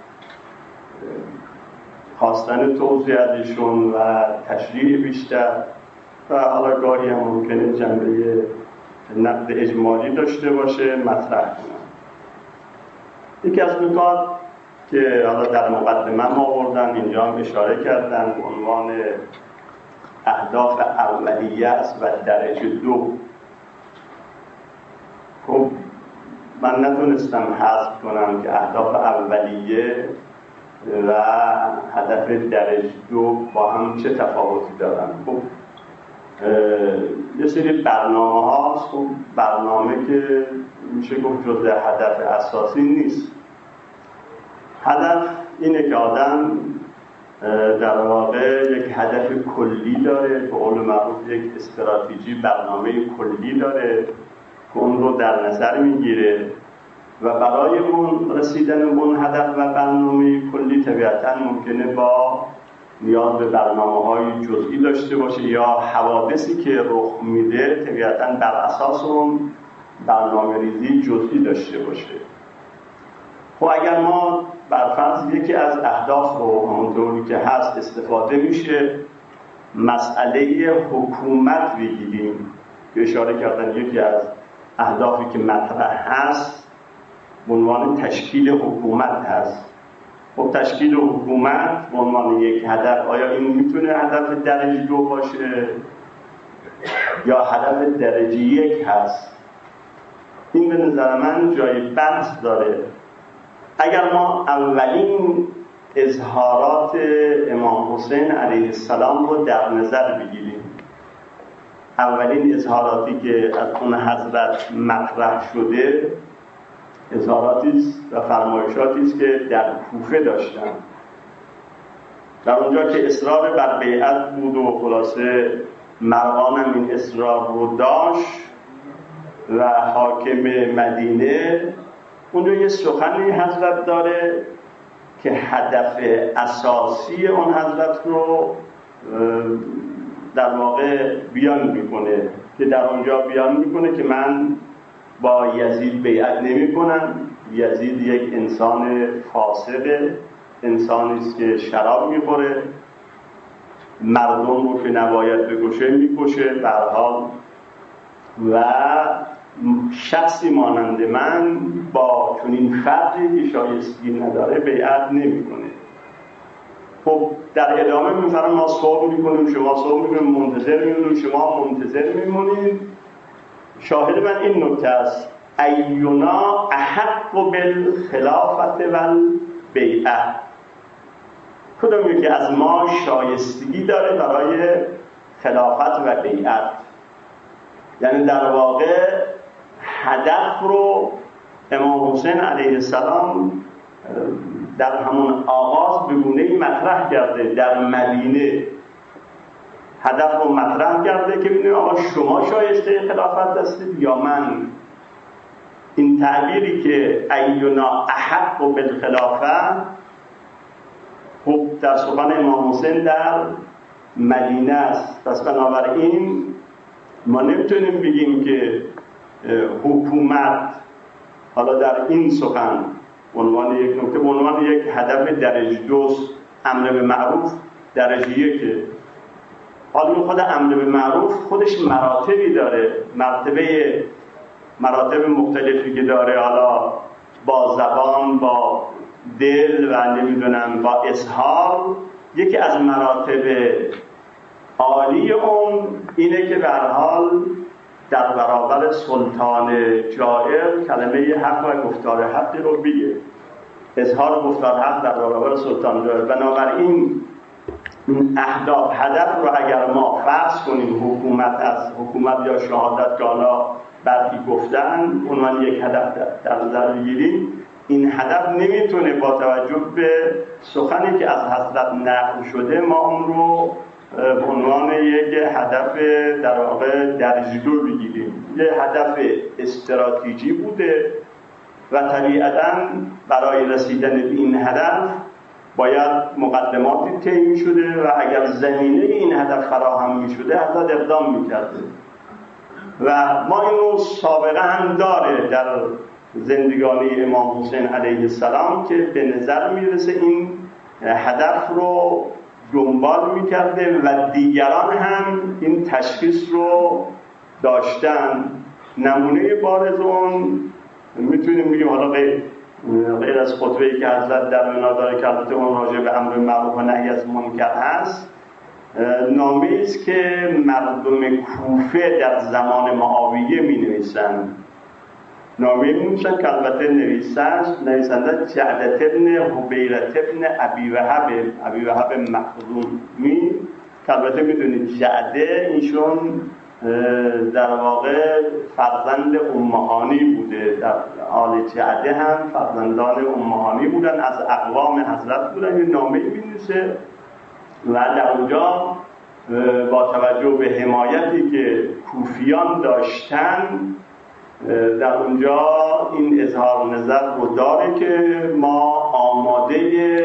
Speaker 5: خواستن توضیح ازشون و تشریح بیشتر و حالا گاهی هم ممکنه جنبه نقد اجمالی داشته باشه مطرح کنم. یکی از نکات که حالا در مقدمه ما آوردم، اینجا هم اشاره کردم، به عنوان اهداف اولیه است و درجه دو. خب من نتونستم حذف کنم که اهداف اولیه و هدف درجه دو با هم چه تفاوتی دارن. خب یه سری برنامه هاست، خب برنامه که میشه گفت جزء هدف اساسی نیست. هدف اینه که آدم در واقع یک هدف کلی داره، به قول معروف یک استراتژی، برنامه کلی داره که اون رو در نظر میگیره و برای اون رسیدن به اون هدف و برنامه کلی طبیعتاً ممکنه با نیاز به برنامه‌های جزئی داشته باشه یا حوادثی که رخ میده طبیعتاً بر اساس اون برنامه‌ریزی جزئی داشته باشه. خب اگر ما بر فرض یکی از اهداف رو همونطوری که هست استفاده میشه مسئله حکومت بگیریم که اشاره کردن یکی از اهدافی که مطرح هست به عنوان تشکیل حکومت هست. خب تشکیل حکومت به عنوان یک هدف، آیا این میتونه هدف درجه دو باشه یا هدف درجه یک هست؟ این به نظر من جای بحث داره. اگر ما اولین اظهارات امام حسین علیه السلام رو در نظر بگیریم، اولین اظهاراتی که از اون حضرت مطرح شده اظهاراتی است و فرمایشاتی است که در کوفه داشتن، در اونجا که اصرار بر بیعت بود و خلاصه مروانم این اصرار رو داشت و حاکم مدینه اونجا یه سخنی حضرت داره که هدف اساسی اون حضرت رو در واقع بیان میکنه که در اونجا بیان میکنه که من با یزید بیعت نمی کنم. یزید یک انسان فاسده، انسانی است که شراب میخوره، مردم رو که نباید بکشه میکشه به هر حال و شخصی مانند من با چنین فردی که شایستگی نداره بیعت نمیکنه. خب در ادامه میفرمایند ما صبر میکنیم، شما صبر میکنیم، منتظر میمونیم، شما منتظر میمونید. شاهد من این نکته است: ایونا احق بالخلافت والبیعه، کدام یکی از ما شایستگی داره برای خلافت و بیعت؟ یعنی در واقع هدف رو امام حسین علیه السلام در همون آغاز به گونه‌ای مطرح کرده. در مدینه هدف رو مطرح کرده که ببینید آقا شما شایسته خلافت هستید یا من. این تعبیری که ایونا احق بالخلافه، خب در سخن امام حسین در مدینه است. پس بنابراین ما نمیتونیم بگیم که حکومت حالا در این سخن عنوان یک نکته، عنوان یک هدف درجه دوست، امر به معروف درجه یکه. حالا خود امر به معروف خودش مراتبی داره، مرتبه مراتب مختلفی که داره، حالا با زبان، با دل و نمیدونم با اظهار. یکی از مراتب عالی اون اینه که به هر حال در برابر سلطان جائر کلمه حق و گفتار حقی رو بگه، اظهار گفتار حق در برابر سلطان جائر. بنابراین این اهداف هدف رو اگر ما فرض کنیم حکومت از حکومت یا شهادت که حالا برخی گفتن عنوان یک هدف در نظر بگیریم، این هدف نمیتونه با توجه به سخنی که از حضرت نقل شده ما اون رو به عنوان یک هدف در واقع درجه دو بگیریم. یک هدف استراتژی بوده و طبیعتاً برای رسیدن به این هدف باید مقدماتی طی می‌شده و اگر زمینه این هدف فراهم می‌شده حضرت اقدام می‌کرده و ما اینو سابقه هم داره در زندگانی امام حسین علیه السلام که به نظر میرسه این هدف رو دنبال میکرده و دیگران هم این تشخیص رو داشتن. نمونه بارز اون میتونیم بگیم حالا غیر, غیر از خطبه‌ای که حضرت در منا داره که البته اون راجع به امر معروف و نهی از منکر هست، نامه‌ای است که مردم کوفه در زمان معاویه می‌نویسند. نامه‌ای می‌نویسند که البته نویسنده نویسنده جعدة ابن حبیرة ابن ابی وهب ابی وهب مخزومی که البته می‌دونید جعده ایشون در واقع فرزند امهانی بوده، در آل جعده هم فرزندان امهانی بودن، از اقوام حضرت بودن. این نامه‌ای می‌نویسه و در اونجا با توجه به حمایتی که کوفیان داشتن در اونجا این اظهار نظر رو داره که ما آماده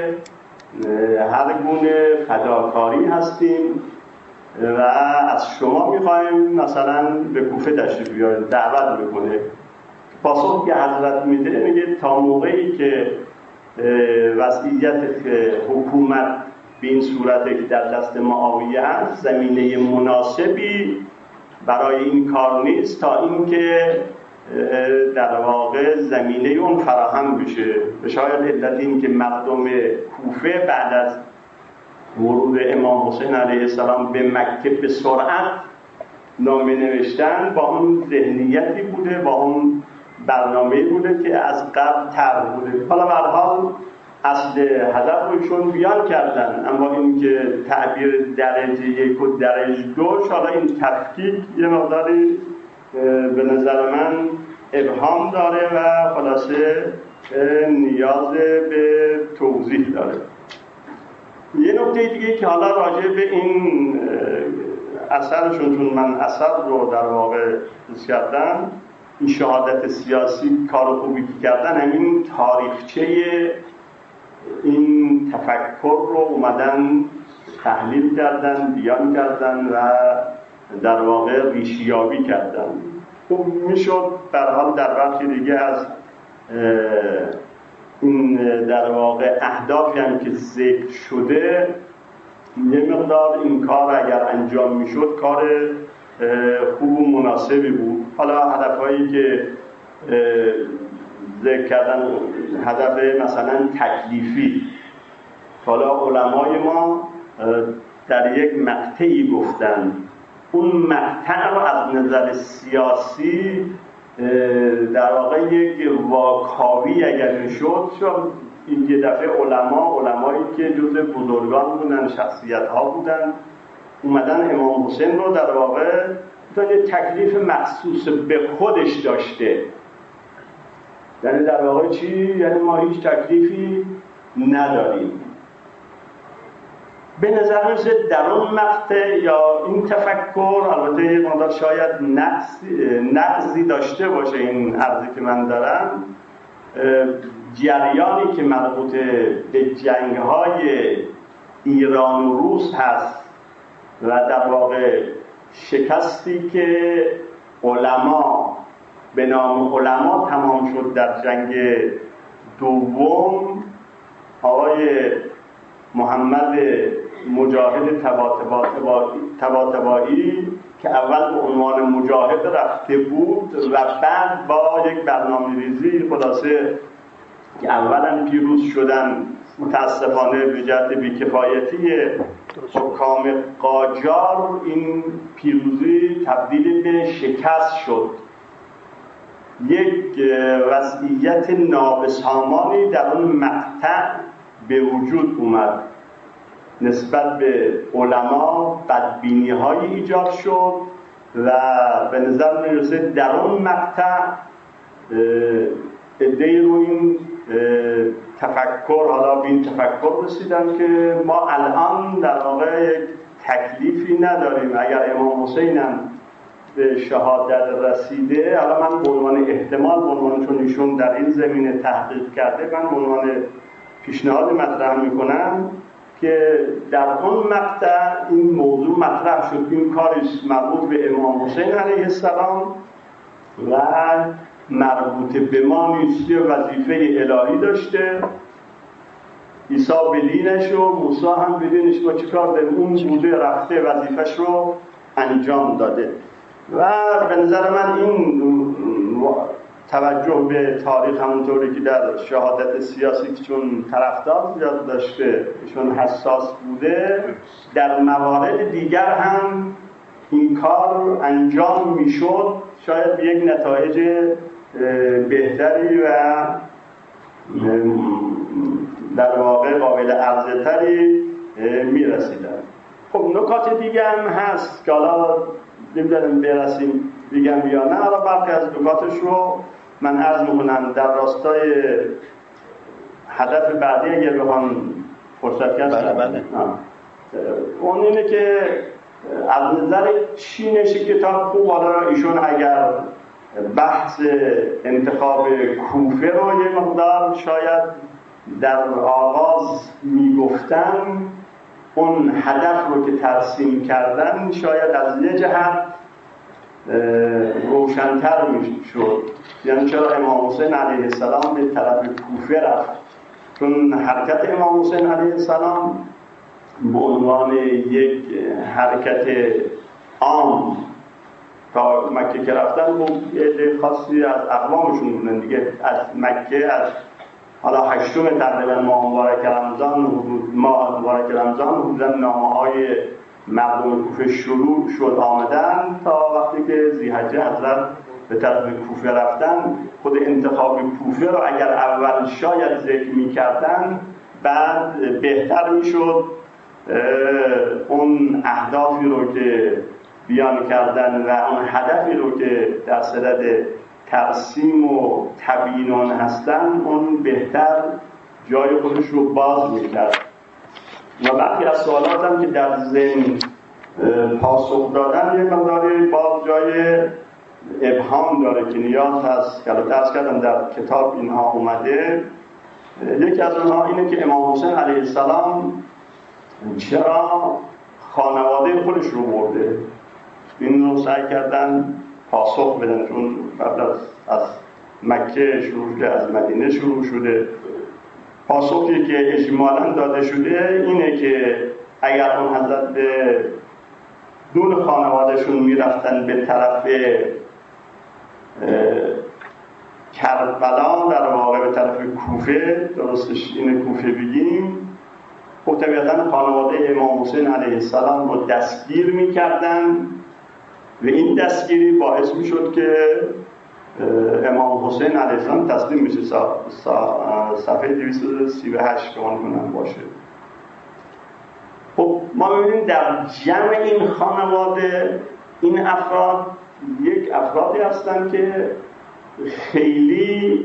Speaker 5: هر گونه فداکاری هستیم و از شما میخوایم مثلا به کوفه تشریف بیارید، دعوت میکنه. پاسخ که حضرت میده میگه تا موقعی که وضعیت حکومت به این صورته که در دست معاویه هست، زمینه مناسبی برای این کار نیست تا اینکه در واقع زمینه اون فراهم بشه. به شاید علت این که مردم کوفه بعد از ورود امام حسین علیه السلام به مکه به سرعت نامه نوشتن با اون ذهنیتی بوده، با اون برنامه‌ای بوده که از قبل طرح بوده. حالا به هر حال اصل هدف رو ایشون بیان کردن، اما این که تعبیر درجه یک و درجه دو، حالا این تفکیک یه مقداری به نظر من ابهام داره و خلاصه نیاز به توضیح داره. یه نکته دیگه که حالا راجع به این اثرشون، چون من اثر رو در واقع حس کردم، این شهادت سیاسی کار خوبی که کردن، همین تاریخچه این تفکر رو اومدن تحلیل کردن، بیان کردن و در واقع ریشیابی کردن. خب میشد در حال در بخش دیگه از این در واقع اهدافی هم که ذکر شده یه مقدار این کار اگر انجام میشد کار خوب و مناسبی بود. حالا هدفهایی که ذکر کردن، هدف مثلا تکلیفی، حالا علمای ما در یک مقطعی گفتن اون مقطع رو از نظر سیاسی در واقع یک واکاوی اگر میشد، شد این یه دفعه علما علمایی که جز بزرگان بودن، شخصیت ها بودن، اومدن امام حسین رو در واقع یه تکلیف مخصوص به خودش داشته. یعنی در واقع چی؟ یعنی ما هیچ تکلیفی نداریم. به نظر میرسه در اون مقطع یا این تفکر، البته یک مقدار شاید نقضی داشته باشه این عرضی که من دارم، جریانی که مربوط به جنگ‌های ایران و روس هست و در واقع شکستی که علما به نام علما تمام شد در جنگ دوم، آقای محمد مجاهد طباطبایی که اول به عنوان مجاهد رفته بود و بعد با یک برنامه ریزی خلاصه که اولا پیروز شدن، متاسفانه به جهت بی‌کفایتی حکام قاجار این پیروزی تبدیل به شکست شد. یک وضعیت نابسامانی در اون مقطع به وجود اومد، نسبت به علما بدبینی های ایجاد شد و به نظر میرسه در اون مقطع عده‌ای رو این تفکر، حالا به این تفکر رسیدن که ما الان در واقع یک تکلیفی نداریم. اگر امام حسین هم به شهادت رسیده، حالا من به عنوان احتمال، به عنوان چون ایشون در این زمینه تحقیق کرده، من به عنوان پیشنهاد مطرح میکنم که در اون مقطع این موضوع مطرح شد. این کاری مربوط به امام حسین علیه السلام و مربوط به ما نیست، وظیفه الهی داشته. عیسی به دینش و موسی هم به دینش با چیکار داریم؟ اون بوده رفته وظیفش رو انجام داده. و به نظر من این توجه به تاریخ همونطوری که در شهادت سیاسی که چون طرفدار زیاد داشته، چون حساس بوده، در موارد دیگر هم این کار انجام میشد، شاید به یک نتایج بهتری و در واقع قابل عرضه تری میرسیدن. خب نکات دیگه هم هست که حالا نمیدونم برسیم بگم یا نه. حالا برخی از نکاتش رو من عرض میکنم در راستای هدف بعدی اگر بخوام فرصت کردم.
Speaker 3: بله بله.
Speaker 5: اون اینه که از نظر چینش کتاب خوب، حالا ایشون اگر بحث انتخاب کوفه رو یه مقدار شاید در آغاز میگفتن، اون هدف رو که ترسیم کردن شاید از یه جهت روشن‌تر میشد. یعنی چرا امام حسین علیه السلام به طرف کوفه رفت؟ چون حرکت امام حسین علیه السلام به عنوان یک حرکت عام تا مکه که رفتن، خب یه خاصی از اقوامشون بودن دیگه. از مکه، از حالا هشتم تقریبا ماه مبارک رمضان، ماه مبارک رمضان بودن نامه‌های مردم کوفه شروع شد آمدن تا وقتی که ذی‌حجه حضرت به طرف کوفه رفتن. خود انتخاب کوفه رو اگر اول شاید ذکر می‌کردن، بعد بهتر میشد اون اهدافی رو که بیان کردن و اون هدفی رو که در صدد ترسیم و تبیینان هستن، اون بهتر جای خودش رو باز میکرد. و برخی از سوالات هم که در ذهن پاسخ دادن یک مقداری باز جای ابهام داره که نیاز هست که درس کردم در کتاب اینها اومده. یکی از اونها اینه که امام حسین علیه السلام چرا خانواده خودش رو برده؟ این رو سعی کردن پاسخ بدن، چون قبل از, از مکه شروع شده، از مدینه شروع شده. پاسخی که اجمالاً داده شده اینه که اگر اون حضرت به دور خانوادهشون میرفتن به طرف کربلا، در واقع به طرف کوفه، درستش اینه کوفه بگیم، خب طبیعتاً خانواده امام حسین علیه السلام رو دستگیر میکردن و این دستگیری باعث میشد که امام حسین علیه السلام تسلیم میشه. صفحه دویست و سی و هشت که من کنم باشه. خب ما میبینیم در جمع این خانواده این افراد یک افرادی هستن که خیلی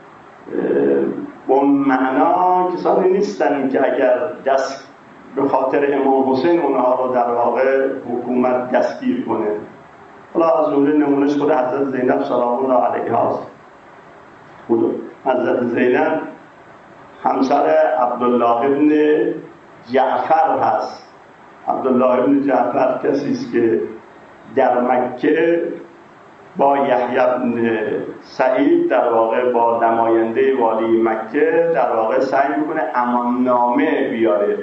Speaker 5: با معنا کسانی نیستن که اگر دست به خاطر امام حسین اونها رو در واقع حکومت دستگیر کنه. حالا از جمله نمونش خود حضرت زینب سلام الله علیها است. خود حضرت زینب همسر عبدالله ابن جعفر هست. عبدالله ابن جعفر کسی است که در مکه با یحیی بن سعید در واقع با نماینده والی مکه در واقع سعی میکنه اماننامه بیاره.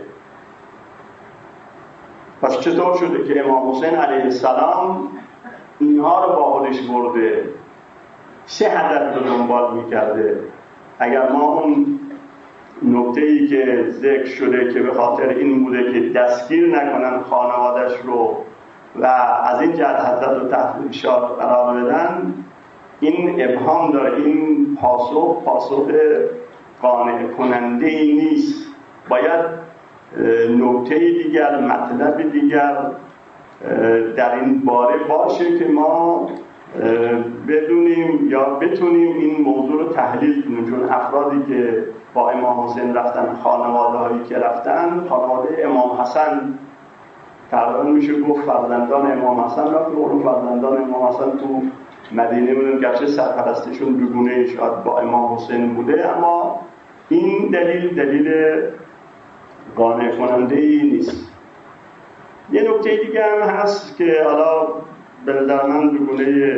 Speaker 5: پس چطور شده که امام حسین علیه السلام اینها رو با خودش برده؟ چه هدف رو دنبال میکرده؟ اگر ما اون نکته‌ای که ذکر شده که به خاطر این بوده که دستگیر نکنن خانوادش رو و از این جهت حضرت رو تحت فشار قرار بدن، این ابهام داره. این پاسخ پاسخ قانع کننده ای نیست. باید نکته دیگر، مطلب دیگر در این باره باشه که ما بدونیم یا بتونیم این موضوع رو تحلیل کنیم. چون افرادی که با امام حسین رفتن، خانواده هایی که رفتن، خانواده امام حسن تقریبا میشه گفت فرزندان امام حسن رفت. اون فرزندان امام حسن تو مدینه بودن، گرچه سرپرستشون بگونه شاید با امام حسین بوده، اما این دلیل دلیل قانع کننده ای نیست. یه نکته دیگه هم هست که حالا به نظر من بگونه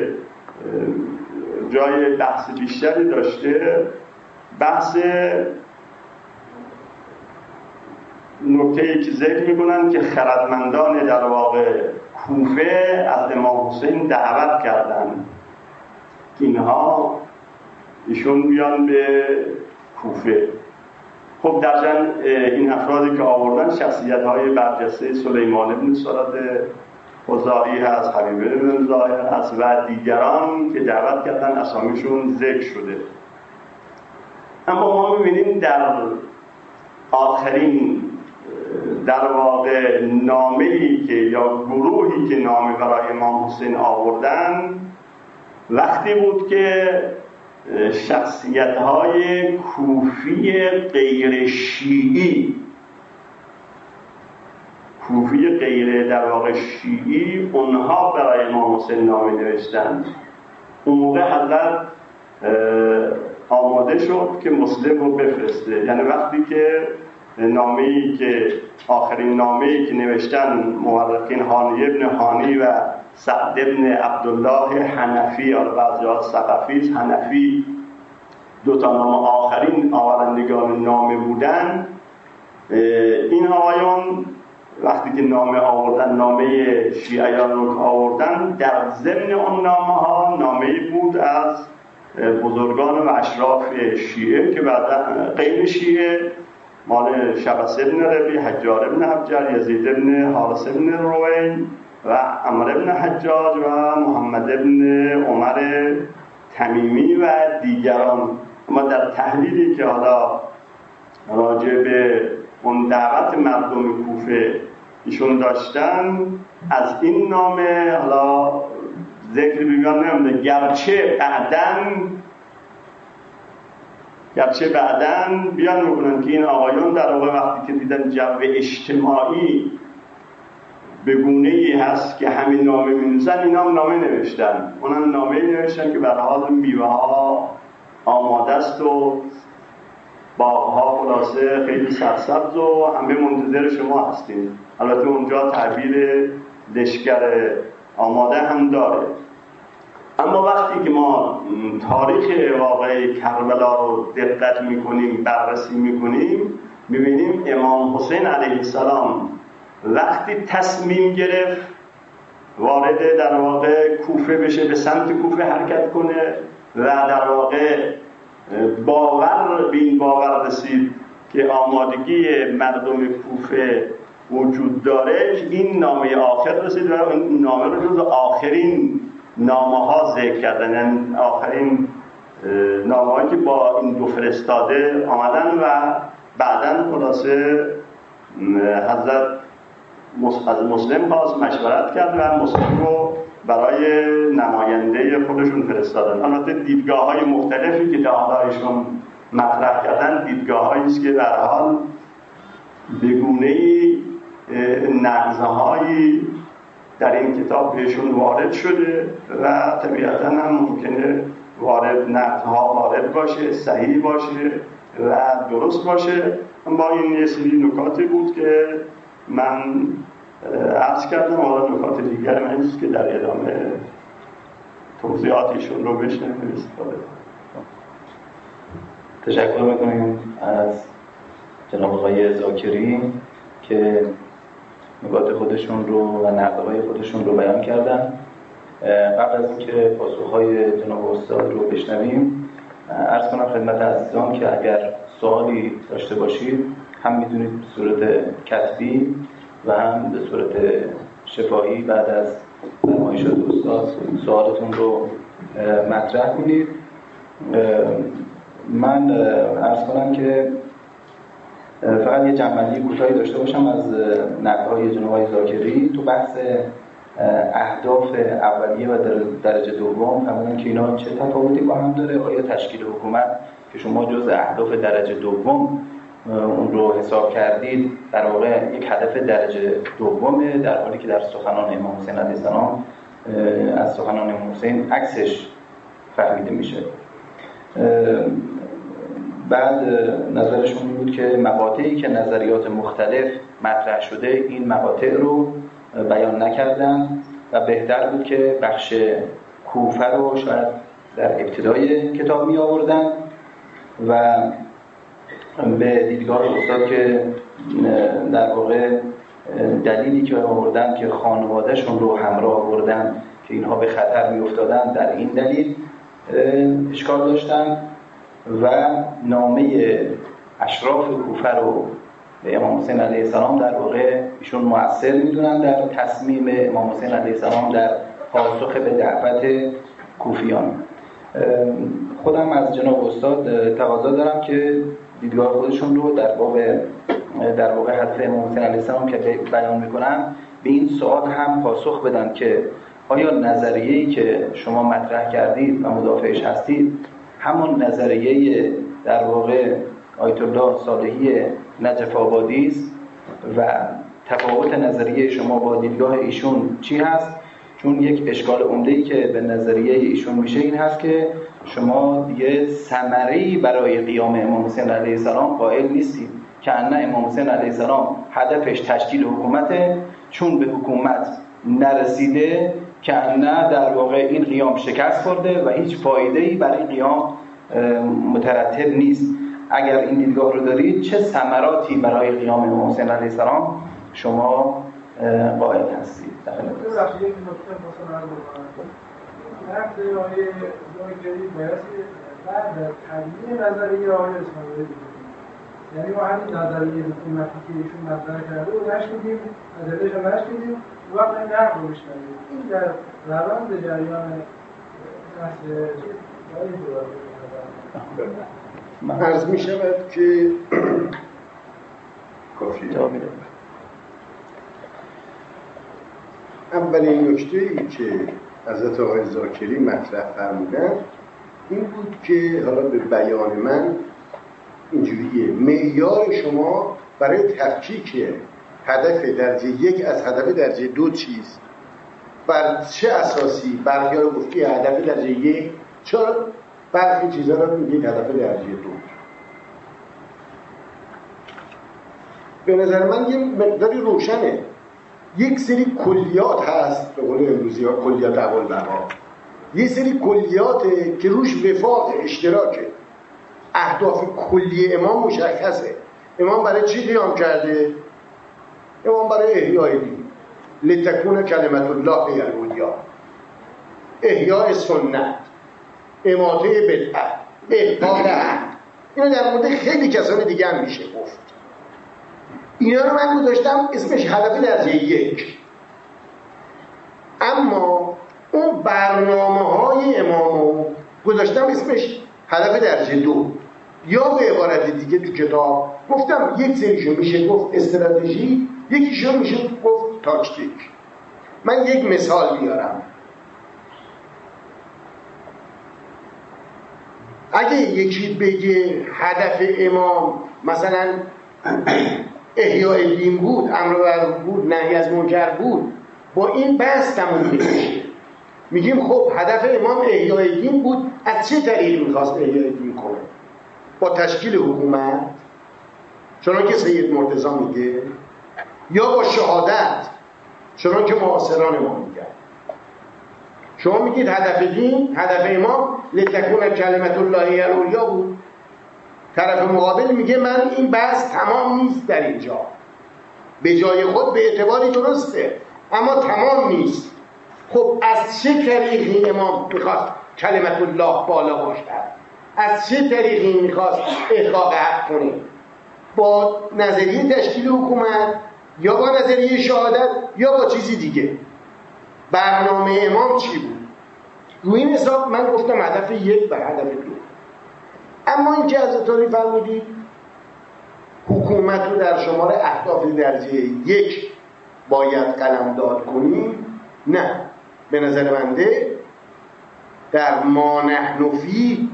Speaker 5: جای بحث بیشتری داشته، بحث نکته‌ای که ذکر میکنن که خردمندان در واقع کوفه از امام حسین دعوت کردن که اینها ایشون بیان به کوفه. خب در جمع این افرادی که آوردن شخصیت‌های برجسته سلیمان بن سرد خزاعی هست، حبیب بن ظاهر هست و دیگران که دعوت کردن، اسامیشون ذکر شده. اما ما می‌بینیم در آخرین در واقع نامه‌ای که یا گروهی که نامه برای امام حسین آوردن وقتی بود که شخصیت‌های کوفی غیر شیعی کوفی غیر در واقع شیعی اونها برای امام حسین نامه نوشتند. اون موقع حضرت آماده شد که مسلم رو بفرسته، یعنی وقتی که نامه‌ای که آخرین نامه‌ای که نوشتن مورخین هانی ابن هانی و سعد ابن عبدالله حنفی یا بعضی ها ثقفی حنفی دو تا نام آخرین آورندگان نامه بودن، این آقایان وقتی که نامه آوردن، نامه شیعیان رو آوردن، در ضمن اون نامه ها نامه‌ای بود از بزرگان و اشراف شیعه که بعدا غیر شیعه مال شبس ابن ربی، حجار ابن حجر، یزید ابن حارث ابن روین و عمر ابن حجاج و محمد ابن عمر تمیمی و دیگران. اما در تحلیلی که حالا راجع به اون دعوت مردم کوفه ایشون داشتن، از این نامه حالا ذکر بیان نمیده، گرچه بعدن گرچه بعدن بیان میکنن که این آقایون در واقع وقتی که دیدن جو اجتماعی به گونه‌ای هست که همین نامه می‌نویسن، اینا هم نامه نوشتن. اونم نامه نوشتن که به حال میوه‌ها آماده است و باغ‌ها خلاصه خیلی سرسبز و همه منتظر شما هستیم. البته اونجا تعبیر لشکر آماده هم داره. اما وقتی که ما تاریخ واقعی کربلا رو دقت میکنیم، بررسی میکنیم، میبینیم امام حسین علیه السلام وقتی تصمیم گرفت وارد در واقع کوفه بشه، به سمت کوفه حرکت کنه و در واقع باور به این باور رسید که آمادگی مردم کوفه وجود داره، که این نامه آخر رسید و این نامه رو جز آخرین نامه ها ذکر کردن، یعنی آخرین نامه هایی که با این دو فرستاده آمدن و بعداً خلاصه حضرت از مسلم خواست مشورت کرد و مسلم رو برای نماینده خودشون فرستادن. البته دیدگاه های مختلفی که دعالایشون مطرح کردن دیدگاه هایی است که به هر حال به گونه‌ای نقضه هایی در این کتاب بهشون وارد شده و طبیعتاً هم ممکنه وارد نقضها وارد باشه، صحیح باشه و درست باشه. اما این یه سری نکاتی بود که من عرض کردم. حالا نکات دیگر من است که در ادامه توضیحاتشون رو بشنویم استفاده.
Speaker 3: تشکر میکنیم از جناب آقای ذاکری که نکات خودشون رو و نقدهای خودشون رو بیان کردن. قبل از اینکه پاسخهای جناب استاد رو بشنویم، عرض کنم خدمت عزیزان که اگر سوالی داشته باشید هم میدونید به صورت کتبی و هم به صورت شفاهی بعد از فرمایشات استاد سوالتون رو مطرح کنید. من عرض کنم که فقط یه جمع‌بندی کوتاهی داشته باشم از نقدهای جناب آقای ذاکری تو بحث اهداف اولیه و درجه دوم. فرمودن که اینا چه تفاوتی با هم داره؟ آیا تشکیل حکومت که شما جز اهداف درجه دوم اون رو حساب کردید در واقع یک هدف درجه دومه، در حالی که در سخنان امام حسین علیه السلام از سخنان امام حسین عکسش فهمیده میشه. بعد نظرشون بود که مقاطعی که نظریات مختلف مطرح شده این مقاطع رو بیان نکردن و بهتر بود که بخش کوفه رو شاید در ابتدای کتاب می آوردن و به دیدگاه استاد که در واقع دلیلی که آوردن که خانوادهشون رو همراه آوردن که اینها به خطر می افتادن، در این دلیل اشکال داشتن و نامه اشراف کوفه رو به امام حسین علیه السلام در واقع ایشون مؤثر میدونن در تصمیم امام حسین علیه السلام در پاسخ به دعوت کوفیان. خودم از جناب استاد تقاضا دارم که دیدگاه خودشون رو در باب در واقع هدف امام حسین علیه السلام که بیان میکنن به این سوال هم پاسخ بدن که آیا نظریه‌ای که شما مطرح کردید و مدافعش هستید همون نظریه در واقع آیت الله صالحی نجف آبادی است و تفاوت نظریه شما با دیدگاه ایشون چی هست؟ چون یک اشکال عمده‌ای که به نظریه ایشون میشه این هست که شما دیگه ثمره‌ای برای قیام امام حسین علیه السلام قائل نیستید، که ان امام حسین علیه السلام هدفش تشکیل حکومته، چون به حکومت نرسیده که ان در واقع این قیام شکست خورده و هیچ فایده‌ای برای قیام مترتب نیست. اگر این دیدگاه رو دارید چه ثمراتی برای قیام امام حسین علیه السلام شما قائل هستید؟
Speaker 6: در یک نکته مثلا نقد آیه زاکری بایستی بعد در تبیین نظریه آیه اسماعیلی دیدیم، یعنی ما همین نظریه حکومتی که ایشون مطرح کرده رو نشنیدیم، نظریه‌اش رو نشنیدیم، وقت نقد رو بشنویم. این در روند جریان بحث چیز آیه رو
Speaker 4: عرض می شود که کافیه. اولین نکته‌ای که حضرت آقای زاکری مطرح فرمودن این بود که حالا به بیان من اینجوریه: معیار شما برای تفکیک هدف درجه یک از هدف درجه دو چیست؟ بر چه اساسی برخی رو گفتی هدف درجه یک، چرا برخی چیزا رو میگید هدف درجه دو؟ به نظر من یه مقداری روشنه. یک سری کلیات هست، به قول امروزی ها کلیات اول بقا، یه سری کلیاته که روش وفاق اشتراکه. اهداف کلی امام مشخصه. امام برای چی قیام کرده؟ امام برای احیای دین، لتکون کلمت الله هی العلیا، احیای سنت، اماطه بدعت، احقاق حق. اینو در مورد خیلی کسان دیگه هم میشه گفت. اینا رو من گذاشتم اسمش هدف درجه یک. اما اون برنامه های امامو گذاشتم اسمش هدف درجه دو، یا به عبارت دیگه تو کتاب گفتم یک سریشو میشه گفت استراتژی، یکیشو میشه گفت تاکتیک. من یک مثال میارم. اگه یکی بگه هدف امام مثلا احیای دین بود، امر معروف بود، نهی از منکر بود، با این بحث تموم میشه. میگیم خب هدف امام احیای دین بود، از چه طریق میخواست احیای دین کنه؟ با تشکیل حکومت چنان که سید مرتضی میگه، یا با شهادت چنان که معاصران ما میگن. شما میگید هدف دین، هدف امام لتکون کلمت الله هی العلیا بود، طرف مقابل میگه من این بحث تمام نیست در اینجا، به جای خود به اعتباری درسته اما تمام نیست. خب از چه طریقی امام میخواست کلمت الله بالا باشد؟ از چه طریقی میخواست احقاق حق کنه؟ با نظریه تشکیل حکومت، یا با نظریه شهادت، یا با چیزی دیگه؟ برنامه امام چی بود؟ روی این حساب من گفتم هدف یک و هدف دو. اما این که از طوری فرمودید حکومت رو در شمار اهداف درجه یک باید قلمداد کنیم، نه، به نظر بنده در ما نحن فی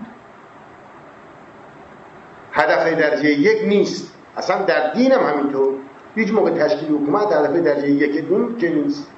Speaker 4: هدف درجه یک نیست. اصلا در دین هم همینطور. هیچ موقع تشکیل حکومت هدف درجه یک دین که نیست.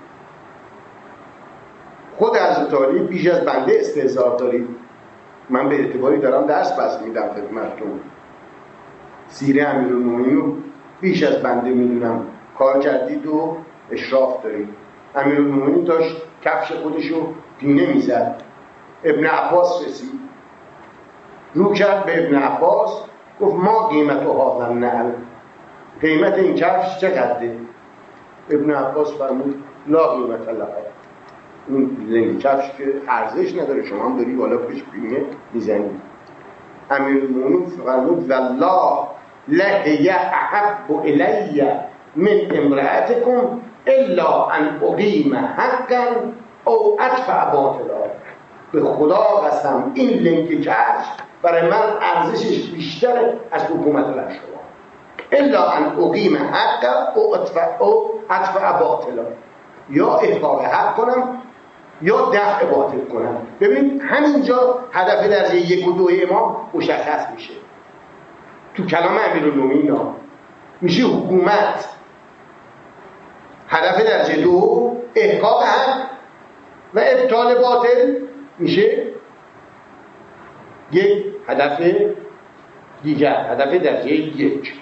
Speaker 4: خود حضرت علی بیش از بنده استحضار دارید. من به اعتباری دارم درس بس میدم خدمتتون. سیره امیرالمومنین رو بیش از بنده میدونم کار کردید و اشراف دارید. امیرالمومنین داشت کفش خودشو پینه میزد، ابن عباس رسید، رو کرد به ابن عباس، گفت ما قیمت و هذا نعل، قیمت این کفش چقدره؟ ابن عباس فرمود لا قیمت لها، اون لنگ کفش که ارزش نداره، شما هم داری بالا پیش پینه میزنی. امیرالمومنین فرمود والله لهی احب الی من امرأتکم الا ان اقیم حقا او ادفع باطلا. به خدا قسم این لنگ کفش برای من ارزشش بیشتره از حکومت بر شما. الا ان اقیم حقا او ادفع او ادفع باطلا، یا احقاق حق کنم یا دفع باطل کنم. ببینید همینجا هدف درجه یک و دو امام مشخص میشه. تو کلام امیرالمومنین میشه حکومت هدف درجه دو احقاق حق و ابطال باطل میشه یک هدف دیگر، هدف درجه یک.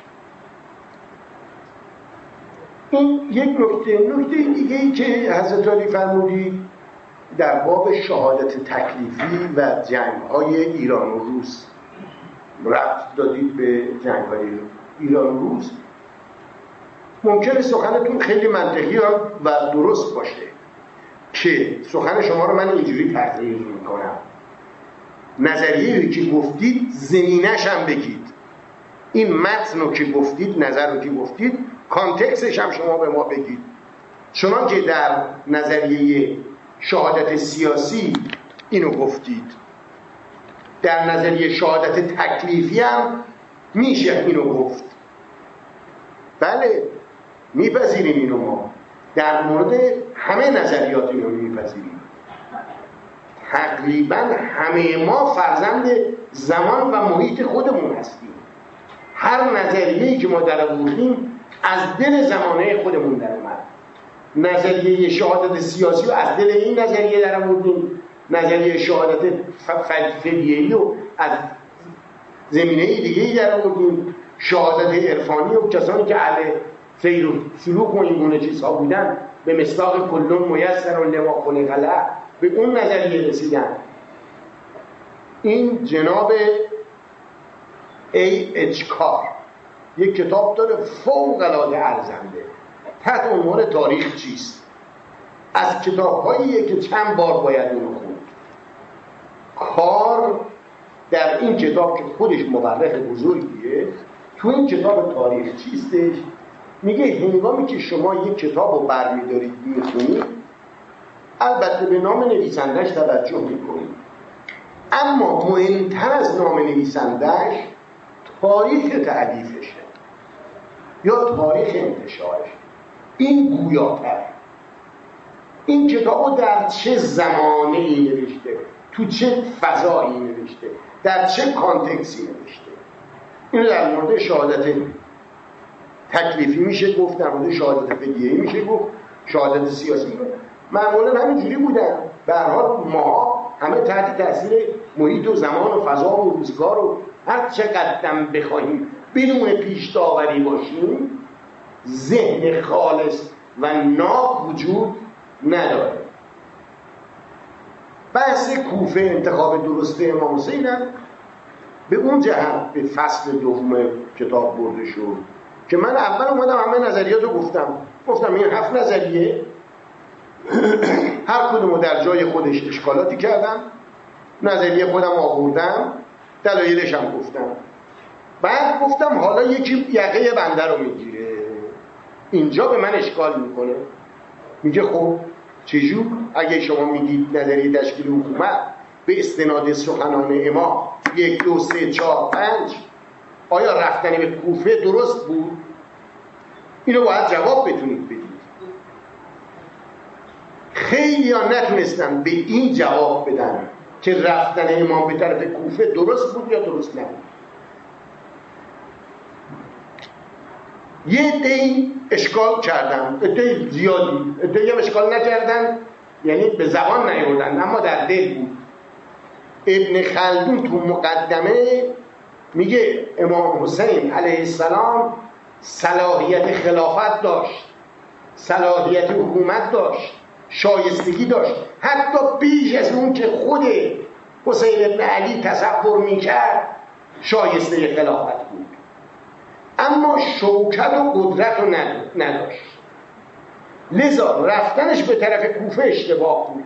Speaker 4: این یک نکته. نکته دیگه ای که حضرت علی فرمودید در باب شهادت تکلیفی و جنگ‌های ایران و روس، ربط دادید به جنگ‌های ایران و روس. ممکنه سخنتون خیلی منطقی و درست باشه که سخن شما رو من اینجوری تحلیل میکنم، نظریه‌ای که گفتید زمینش هم بگید، این متن رو که گفتید، نظر رو که گفتید، کانتکستش هم شما به ما بگید. چون که در نظریه شهادت سیاسی اینو گفتید، در نظریه شهادت تکلیفی هم میشه اینو گفت. بله میپذیریم اینو، ما در مورد همه نظریات اینو میپذیریم. تقریبا همه ما فرزند زمان و محیط خودمون هستیم. هر نظریه‌ای که ما در آوردیم از دل زمانه خودمون در اومد. نظریه شهادت سیاسی رو از دل این نظریه در آوردیم، نظریه شهادت فدیه‌ای رو از زمینه دیگه‌ای در آوردیم، شهادت عرفانی و کسانی که اهل سیر و سلوک و این گونه چیزها بودن به مصداق کلون میسر لما خلق له به اون نظریه رسیدن. این جناب ای اچ کار یک کتاب داره فوق العاده ارزنده تحت عنوان تاریخ چیست، از کتاب‌هاییه که چند بار باید اونو خوند. کار در این کتاب که خودش مورخ بزرگیه، تو این کتاب تاریخ چیستش میگه هنگامی که شما یک کتاب رو برمیدارید میخونید، البته به نام نویسندش توجه میکنید، اما مهمتر از نام نویسندش تاریخ تألیفشه یا تاریخ انتشارش. این گویاتر این کتاب رو در چه زمانه‌ای نوشته، تو چه فضایی نوشته، در چه کانتکسی نوشته. این در مورد شهادت تکلیفی میشه گفت، در مورد شهادت فدیه‌ای میشه گفت، شهادت سیاسی معمولا همینجوری بودن. به هر حال ما همه تحت تاثیر محیط و زمان و فضا و روزگار و هر چقدر بخواهیم بدون پیش داوری باشیم، ذهن خالص و ناب وجود نداره. بحث کوفه، انتخاب درست امام حسین هم به اون جهت به فصل دوم کتاب برده شد که من اول اومدم همه نظریات رو گفتم گفتم این هفت نظریه هر کدومو در جای خودش اشکالاتی کردم، نظریه خودم آوردم، دلایلش هم گفتم. بعد گفتم حالا یکی یقه بنده رو میگیره، اینجا به من اشکال میکنه، میگه خب چجور اگه شما میگید نظریه تشکیل حکومت به استناد سخنان امام یک دو سه چهار پنج، آیا رفتن به کوفه درست بود؟ اینو باید جواب بتونید بدید. خیلی ها نتونستن به این جواب بدن که رفتن امام به طرف کوفه درست بود یا درست نبود. یه عده‌ای اشکال کردن، عده زیادی، عده‌ای هم اشکال نکردن، یعنی به زبان نیاوردن اما در دل بود. ابن خلدون تو مقدمه میگه امام حسین علیه السلام صلاحیت خلافت داشت، صلاحیت حکومت داشت، شایستگی داشت، حتی بیش از اون که خود حسین ابن علی تصور میکرد شایسته خلافت بود، اما شوکت و قدرت رو نداشت. لذا رفتنش به طرف کوفه اشتباه بود.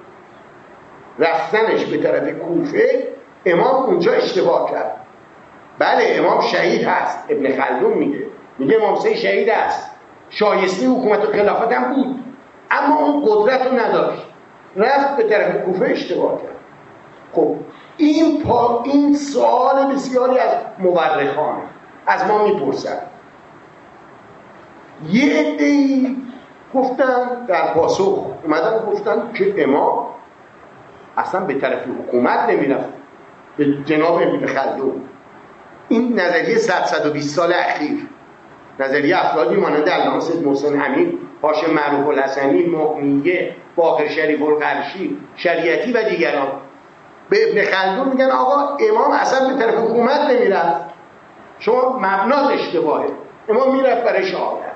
Speaker 4: رفتنش به طرف کوفه امام اونجا اشتباه کرد. بله امام شهید هست، ابن خلدون میگه میگه امام حسین شهید هست، شایسته حکومت و خلافت هم بود، اما اون قدرت رو نداشت، رفت به طرف کوفه اشتباه کرد. خب این پا این سوال بسیاری از مورخان از ما میپرسن. یه عده‌ای گفتن در پاسخ اومدن گفتن که امام اصلا به طرف حکومت نمیرفت، به جناب ابن خلدون. این نظریه صد صد و بیست سال اخیر نظریه افرادی مانند علامه سید محسن امین، هاشم معروف الحسنی، مقنیه، باقر شریف القرشی، شریعتی و دیگران به ابن خلدون میگن آقا امام اصلا به طرف حکومت نمیرفت، شما مبنات اشتباهه، امام میرفت برای شهادت.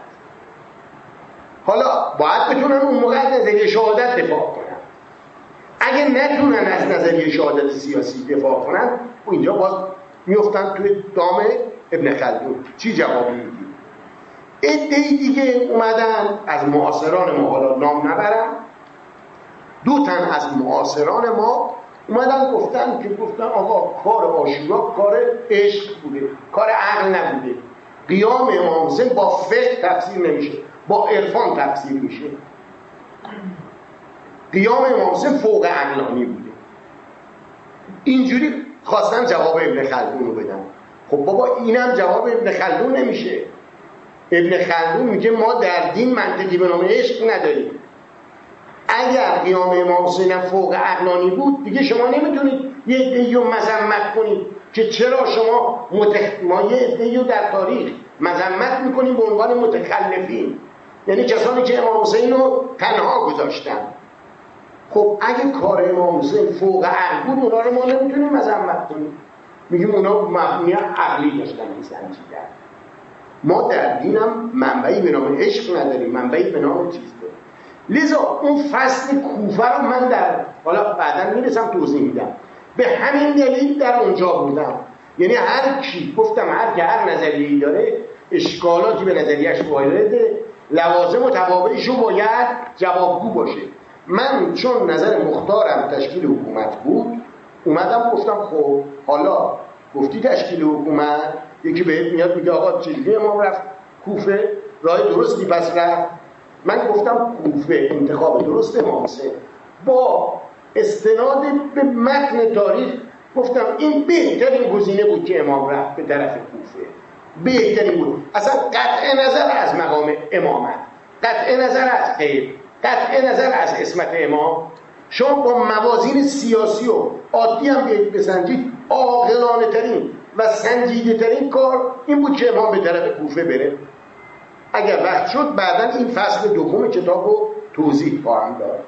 Speaker 4: حالا باید بتونن اون موقع از نظریه شهادت دفاع کنن. اگه نتونن از نظریه شهادت سیاسی دفاع کنن، و اینجا باز میفتن توی دام ابن خلدون. چی جوابی میدی؟ عده‌ای دیگه اومدن از معاصران ما، حالا نام نبرم، دو تن از معاصران ما اومدن گفتن که گفتن آقا کار عاشورا کار عشق بوده، کار عقل نبوده. قیام امام حسین با فقه تفسیر نمیشه، با عرفان تفسیر میشه. قیام امام حسین فوق عقلانی بوده. اینجوری خواستن جواب ابن خلدون رو بدن. خب بابا اینم جواب ابن خلدون نمیشه. ابن خلدون میگه ما در دین منطقی به نام عشق نداریم. اگر قیام امام حسین فوق عقلانی بود دیگه شما نمیتونید یه عده‌ای رو مذمت کنید که چرا شما متخ... ما یه عده‌ای رو در تاریخ مذمت میکنیم به عنوان متخلفین، یعنی کسانی که امام حسین رو تنها گذاشتن. خب اگه کار امام حسین فوق عقل بود اونا رو ما نمیتونیم مذمت کنیم، میگیم اونا مبنی عقلی داشتن میسنجیدن. ما در دینم منبعی به نام عشق نداریم، منبعی به نام چیز داریم. لذا اون فصل کوفه رو من در حالا بعدا میرسم توضیح میدم، به همین دلیل در اونجا بودم. یعنی هر کی گفتم هر که هر نظریه‌ای داره اشکالاتی به نظریه‌اش وارده، لوازم و توابعش رو باید جوابگو باشه. من چون نظر مختارم تشکیل حکومت بود اومدم گفتم خب حالا گفتی تشکیل حکومت، یکی بهت میاد میگه آقا چجوری امام رفت کوفه، راه درستی پس رفت. من گفتم کوفه انتخاب درست امام حسین، با استناد به متن تاریخ گفتم این بهترین گزینه بود که امام رفت به طرف کوفه، بهترین بود. اصلا قطع نظر از مقام امامت، قطع نظر از غیب، قطع نظر از عصمت امام، شما با موازین سیاسی و عادی هم بسنجید عاقلانه ترین و سنجیده ترین کار این بود که امام به طرف کوفه بره. اگر وقت شد بعدا این فصل دوم کتاب رو توضیح خواهم داد.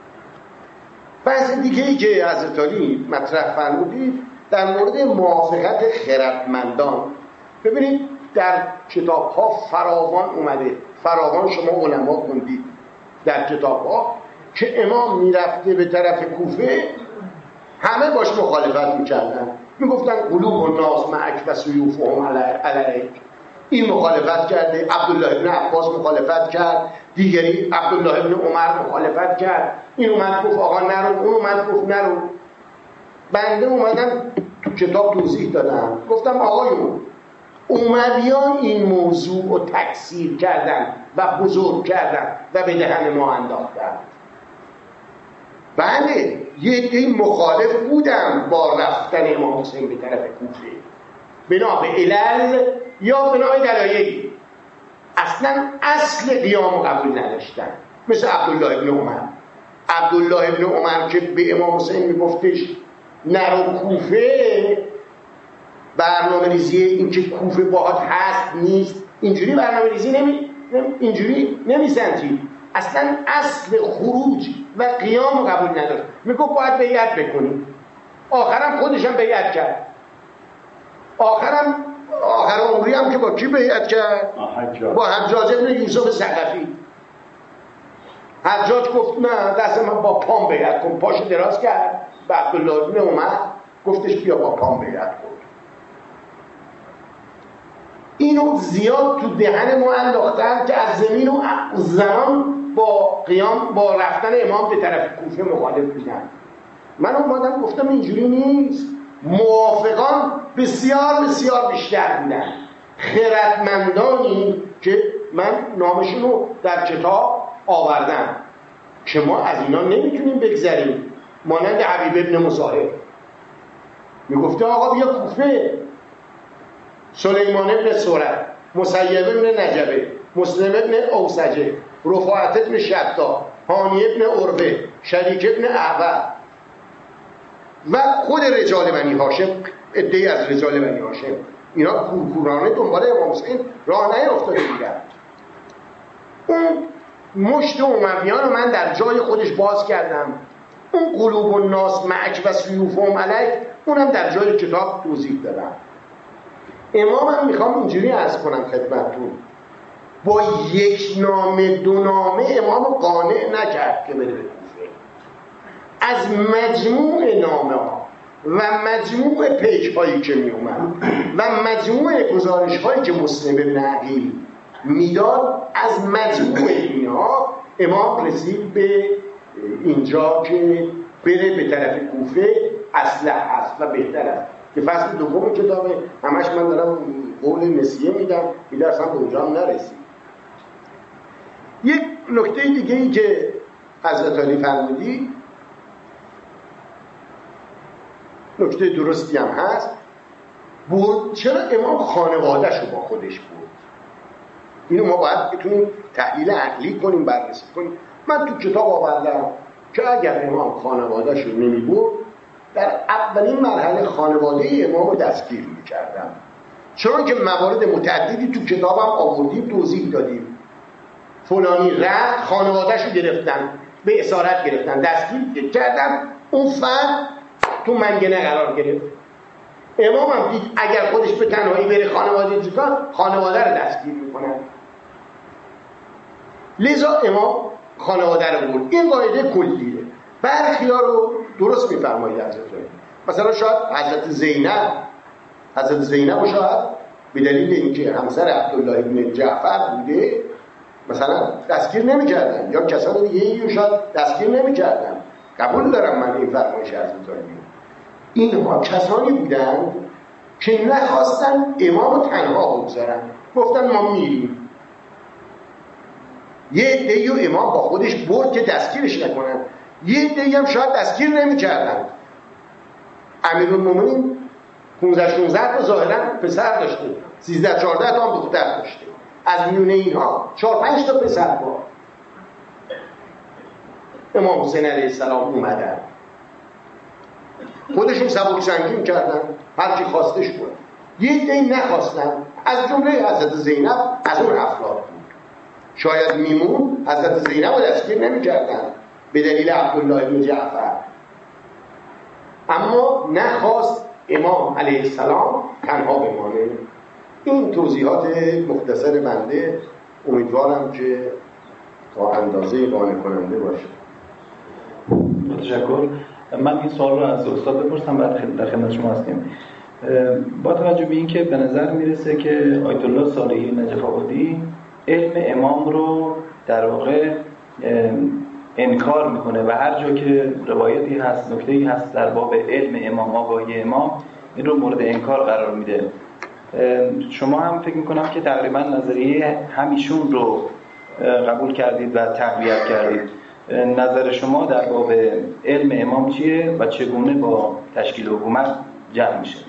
Speaker 4: فصل دیگه ای که حضرت علی مطرح فرمودید در مورد موافقت خردمندان. ببینید در کتاب ها فراوان اومده، فراوان شما علما خوندید در کتاب ها که امام میرفته به طرف کوفه همه باش مخالفت میکردن، میگفتن قلوب الناس معک و سیوفهم علیک. این مخالفت کرده، عبدالله ابن عباس مخالفت کرد، دیگری عبدالله ابن عمر مخالفت کرد، این اومد گفت آقا نرو، اون اومد گفت نرو. بنده اومدم تو کتاب توضیح دادم، گفتم آقایون اومدیان این موضوع رو تکثیر کردن و بزرگ کردن و به دهن ما انداختن. بله یه عده مخالف بودم با رفتن امام حسین به طرف کوفه بنا به علل یا بنا به دلایلی، اصلا اصل قیام قبول نداشتن، مثل عبدالله ابن عمر. عبدالله ابن عمر که به امام حسین میگفتش نرو کوفه، برنامه ریزی این که کوفه باهات هست نیست اینجوری برنامه ریزی نمی اینجوری نمیسنجید، اصلا اصل خروج و قیام قبول نداشت، میگفت باید بیعت بکنیم. آخرم خودشم بیعت کرد، آخرم آخر عمری هم که با کی بیعت کرد؟ با حجاج ابن یوسف ثقفی. حجاج گفت نه دست من با پام بیعت کن، پاشو دراز کرد به عبدالله ابن عمر گفتش بیا با پام بیعت کن. اینو زیاد تو دهن ما انداختن که از زمین و زمان با قیام با رفتن امام به طرف کوفه مخالف بودن. من اومدم گفتم اینجوری نیست، موافقان بسیار بسیار بیشتر بودن، خردمندانی که من نامشون رو در کتاب آوردم که ما از اینا نمیتونیم بگذریم، مانند حبیب ابن مصاحب میگفته آقا بیا کوفه، سلیمان ابن سرد، مسیب ابن نجبه، مسلم ابن اوسجه، رفاعت ابن شتا، هانی ابن عروه، شریک ابن اعور و خود رجال بنی هاشم، عده‌ای از رجال بنی هاشم اینا کورکورانه دنبال امام حسین راه نیافتاده بودن. اون مشت امویان رو من در جای خودش باز کردم، اون قلوب الناس معک و سیوفهم علیک اونم در جای کتاب توضیح دادم. امام هم میخوام اینجوری عرض کنم خدمتتون، با یک نامه دو نامه امام قانع نکرد که بره به کوفه. از مجموع نامه ها و مجموع پیک هایی که می اومد و مجموع گزارش هایی که مسلم بن عقیل میداد، از مجموع اینها امام رسید به اینجا که بره به طرف کوفه اصلح است و بهتر است. که فصل دوم کتابه همش من دارم قول نسیه میدم، این درس هم به اونجا هم نرسید. یک نکته دیگه ای که حضرت علی فرمودی نکته درستی هم هست، برد چرا امام خانواده‌شو با خودش برد؟ اینو ما باید بتونیم تحلیل عقلی کنیم، بررسی کنیم. من تو کتاب آوردم که اگر امام خانواده‌شو نمی برد، در اولین مرحله خانواده امام رو دستگیر می‌کردم، چون که موارد متعددی تو کتابم آوردیم توضیح دادیم. فلانی رفت خانواده‌شو گرفتن، به اسارت گرفتن، دستگیر کردن، اون فرد تو منگنه قرار گرفت. امام هم دید اگر خودش به تنهایی بره خانواده چیکار، خانواده رو دستگیر میکنن. لذا امام خانواده رو برد. این قاعده کلیه. برخی‌ها رو درست میفرمایید حضرت. مثلا شاید حضرت زینب حضرت زینب شاید به دلیل اینکه همسر عبدالله ابن جعفر بوده مثلا دستگیر نمی‌کردن، یا کسان دیگه رو شاید دستگیر نمی‌کردن. قبول دارم من این فرمایش حضرت علی. اینها کسانی بودند که نخواستن امام رو تنها بگذارن، گفتن ما میریم. یه عده‌ای رو امام با خودش برد که دستگیرش نکنن، یه عده‌ای هم شاید دستگیر نمی‌کردن. امیرالمومنین پانزده شانزده تا ظاهرا پسر داشته، سیزده چهارده تا هم دختر داشته. از میونه اینها چهار پنج تا پسر با امام حسین علیه السلام اومدن، خودشون سبک سنگین کردن، هر کی خواستش بود. یه عده‌ای نخواستن، از جمله حضرت زینب از اون افراد بود. شاید میمون حضرت زینب رو دستگیر نمی‌کردن به دلیل عبدالله ابن جعفر، اما نخواست امام علیه السلام تنها بمانه. این توضیحات مختصر بنده، امیدوارم که تا اندازه قانع کننده باشه.
Speaker 7: تشکر. من این سوال رو از استاد بپرسم، بعد در خدمت شما هستیم. با توجه به اینکه به نظر میرسه که آیت الله صالحی نجف آبادی علم امام رو در واقع انکار میکنه و هر جا که روایتی هست، نکته‌ای هست در باب علم امام، آگاهی امام، این رو مورد انکار قرار میده. شما هم فکر میکنم که تقریبا نظریه همیشون رو قبول کردید و تقویت کردید. نظر شما در باب علم امام چیه و چگونه با تشکیل حکومت جمع میشه؟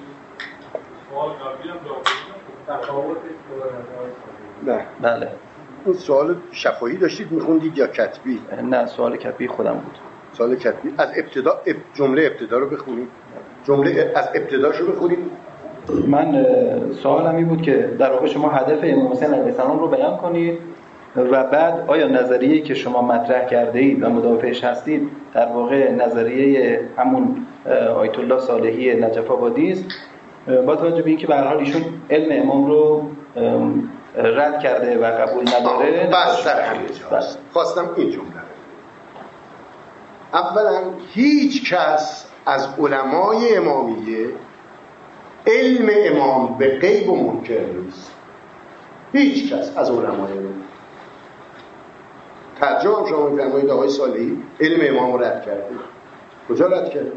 Speaker 4: نه.
Speaker 7: بله.
Speaker 4: اون سوال شفاهی داشتید میخوندید یا کتبی؟
Speaker 7: نه، سوال کتبی خودم بود.
Speaker 4: سوال کتبی. از ابتدا جمله ابتدا رو بخونید. جمله از ابتداشو بخونید.
Speaker 7: من سوالم این بود که در واقع شما هدف امام حسین علیه السلام رو بیان کنید و بعد آیا نظریه‌ای که شما مطرح کرده اید و مدافعش هستید در واقع نظریه همون آیت الله صالحی نجف آبادی است، با توجه به اینکه به هر حال ایشون علم امام رو رد کرده و قبول نداره.
Speaker 4: بس در همین جاست. خواستم این جمله اولا هیچ کس از علمای امامیه علم امام به غیب و منکر نیست. هیچ کس از علمای امام. ترجمه شما می‌فرمایید آقای صالحی علم امام رد کرده. کجا رد کرده؟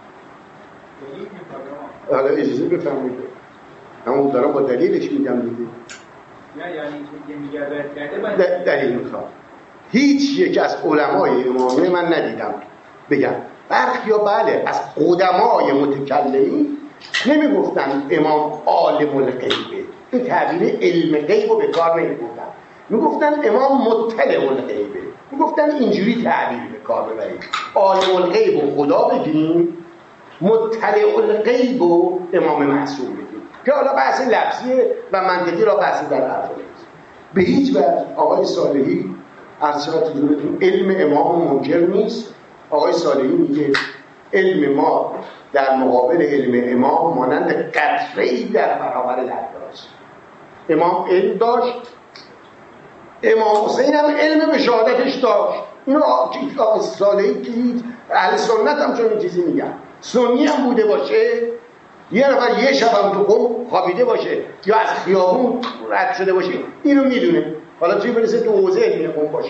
Speaker 4: حالا اجازه بفرمایید. همون دارم با دلیلش میگم دیگه.
Speaker 6: نه یعنی که میگه رد کرده
Speaker 4: دلیل میخوام. هیچ یک از علمای امامیه من ندیدم بگم برخی یا بله از قدمای متکلمین نمیگفتن امام عالم الغیبه، این تعبیر علم غیب رو به کار نمیبردن، میگفتن امام مطلع الغیبه، میگفتن اینجوری تعبیر به کار ببرید، عالم الغیب و خدا بگیم، مطلع الغیب و امام معصوم بگیم. که حالا بحث لفظیه و منطقی را بحث در الفاظ. به هیچ وجه آقای صالحی عرض شود حضورتون علم امام منکر نیست. آقای صالحی میگه علم ما در مقابل علم امام مانند قطره‌ای در برابر دریاست. امام علم داشت، امام حسین هم علم به شهادتش داشت. اینو آقای صالحی که اهل سنت هم چون این چیزی میگن، سنی هم بوده باشه، یه نفر یه شب هم تو قم خوابیده باشه یا از خیابون رد شده باشه، اینو میدونه. حالا توی برسه تو حوزه علم قم باشه،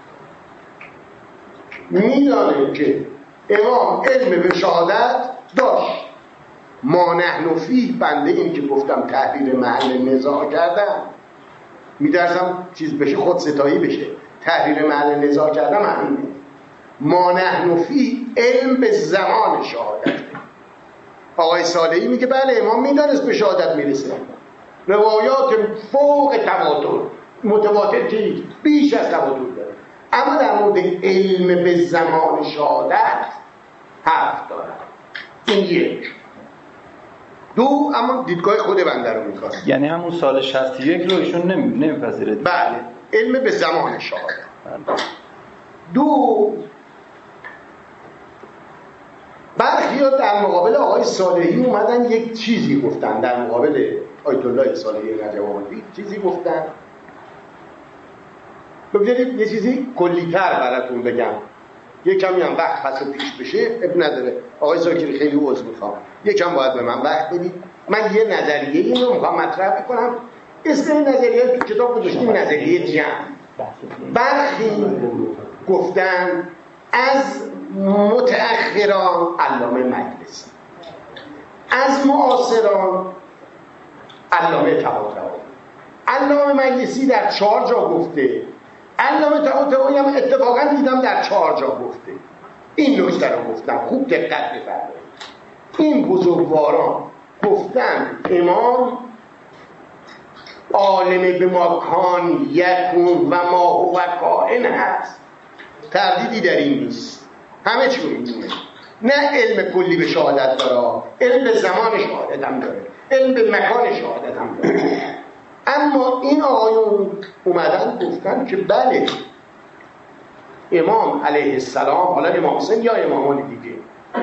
Speaker 4: میدانه که امام علم به شهادت داشت. ما نحن فی، بنده این که گفتم تحریر محل نزاع کردم، میترسم چیز بشه خود ستایی بشه. تحریر محل نزاع کردم همینه. ما نحن فی علم به زمان شهادت. آقای صالحی میگه بله امام میدانست به شهادت میرسه، روایات فوق تواتر، متواتر که بیش از تواتر داره، اما در مورد علم به زمان شهادت حرف داره. این یک. دو، اما دیدگاه خود بنده رو میخواد،
Speaker 7: یعنی همون سال شصت و یک رو ایشون نمیپذیره.
Speaker 4: بله، علم به زمان شهادت. دو، برخی ها در مقابل آقای صالحی اومدن یک چیزی گفتن، در مقابل آیت الله صالحی نجف آبادی چیزی گفتن. ببینید یه چیزی کلی‌تر براتون بگم، یه کمی هم وقت پس پیش بشه اب نداره. آقای زاکری خیلی عذر میخوام، یکم باید به من وقت بدید. من یه نظریه این رو میخوام مطرح بکنم. اسم این نظریه تو کتاب گذاشتیم نظریه جمع. برخی گفتن از متأخران علامه مجلسی، از معاصران علامه طباطبایی. علامه مجلسی در چهار جا گفته، علامه طباطبایی هم اتفاقا دیدم در چهار جا گفته. این نکته رو گفتم، خوب دقت بفرمایید. این بزرگواران گفتن امام عالم به ما کان یکون و ما هو کائن هست، تردیدی در این نیست، همه چی رو میدونه. نه علم کلی به شهادت داره، علم به زمان شهادت هم داره، علم به مکان شهادت هم داره. اما این آقایون اومدن گفتن که بله امام علیه السلام، حالا امام حسین یا امامان دیگه،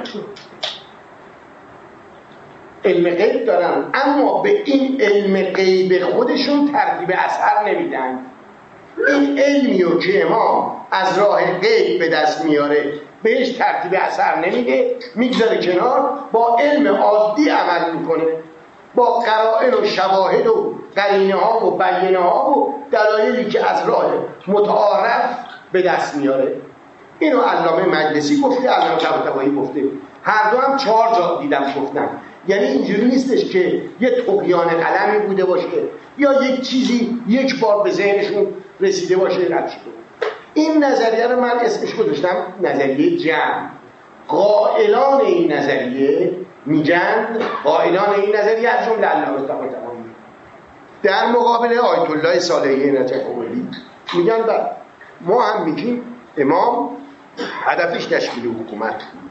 Speaker 4: علم غیب دارن، اما به این علم غیب خودشون ترتیب اثر نمیدن. این علمیو که امام از راه غیب به دست میاره بهش ترتیب اثر نمیده، میگذاره کنار، با علم عادی عمل میکنه، با قرائن و شواهد و قرینه ها و بیانه ها و دلایلی که از راه متعارف به دست میاره. اینو علامه مجلسی گفته، علامه طباطبایی گفته. هر دو هم چهار جا دیدم گفتن. یعنی اینجوری نیستش که یه طغیان قلمی بوده باشه یا یک چیزی یک بار به ذهنشون رسیده باشه رد شده. این نظریه رو من اسمش گذاشتم نظریه جمع. قائلان این نظریه میگن، قائلان این نظریه از جمله علامه طباطبایی در مقابل آیت الله صالحی نجف آبادی میگن بله ما هم میگیم امام هدفش تشکیل حکومت بود،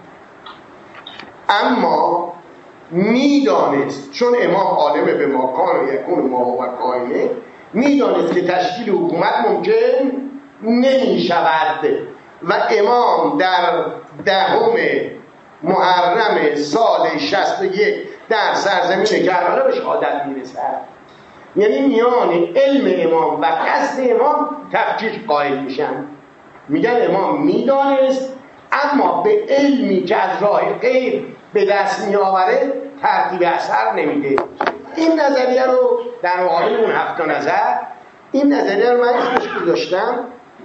Speaker 4: اما میدانست چون امام عالم به ما کان و یکون ما هو کائن، میدانست که تشکیل حکومت ممکن نمیشود و امام در دهم محرم سال شصت و یک در سرزمین کربلا به شهادت میرسد. یعنی میان علم امام و قصد امام تفکیک قائل میشن، میگن امام میدانست اما به علمی که از راه غیب به دست میآوره ترتیب اثر نمیده. این نظریه رو در مقابل اون هفت نظر، این نظریه رو من اسمش گذاشتم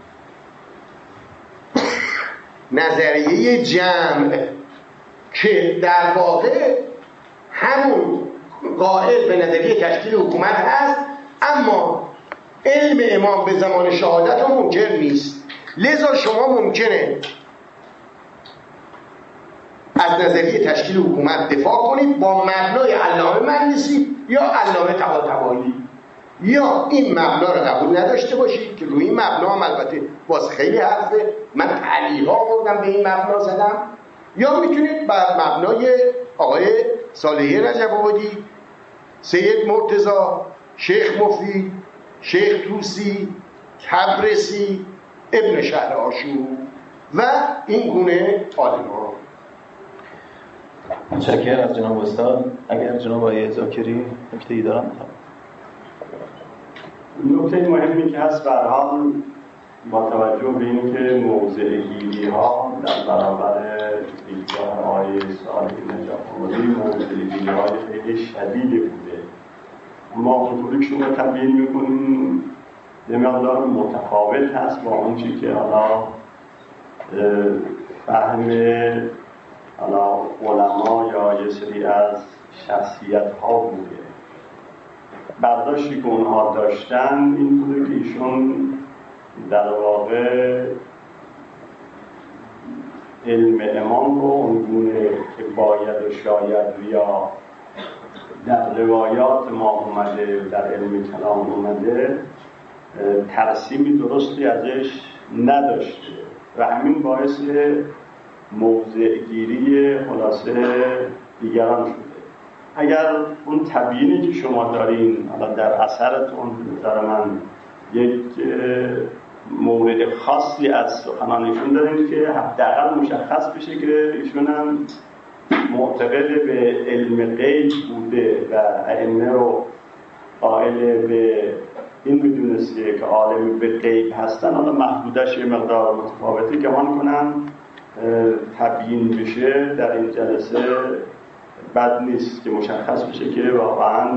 Speaker 4: نظریه جمع، که در واقع همون قائل به نظریه تشکیل حکومت هست اما علم امام به زمان شهادت هم ممکن نیست. لذا شما ممکنه از نظریه تشکیل حکومت دفاع کنید با مبنای علامه مجلسی یا علامه طباطبایی، یا این مبنا رو قبول نداشته باشید که روی این مبنا هم البته باز خیلی حرفه، من تعلیق ها آوردم به این مبنا زدم، یا میتونید بر مبنای آقای صالحی نجف آبادی سید مرتضی، شیخ مفید، شیخ توسی، تبرسی، ابن شهر آشور و این گونه عالمان.
Speaker 7: متشکرم از جناب استاد. اگر جناب آقای ذاکری نکته‌ای دارن.
Speaker 5: نکته مهمی که هست به هر حال با توجه به اینکه موضع گیری ها در برابر دیدگاه آقای صالح نجف‌آبادی موضع گیری های خیلی شدیدی بوده، اما اونطوری که شما تبیین میکنیم یه مقدار متفاوت هست با اون چی که حالا فهم حالا علما یا یه سری از شخصیت ها بوده. برداشتی که اونها داشتن این بوده که ایشون در واقع علم امام رو اونگونه که باید و شاید یا در روایات ما اومده، در علم کلام اومده، ترسیمی درستی ازش نداشته و همین باعث موضع گیری خلاصه دیگران شده. اگر اون تبیینی که شما دارین حالا در اثرتون نظر من یک مورد خاصی از سخنانشون دارین که حداقل مشخص بشه که ایشون هم معتقد به علم غیب بوده و ائمه رو قائل به این میدونسته که عالم به غیب هستن. حالا محدودش یه مقدار متفاوتی که من کنم تبیین بشه در این جلسه بد نیست که مشخص بشه که واقعا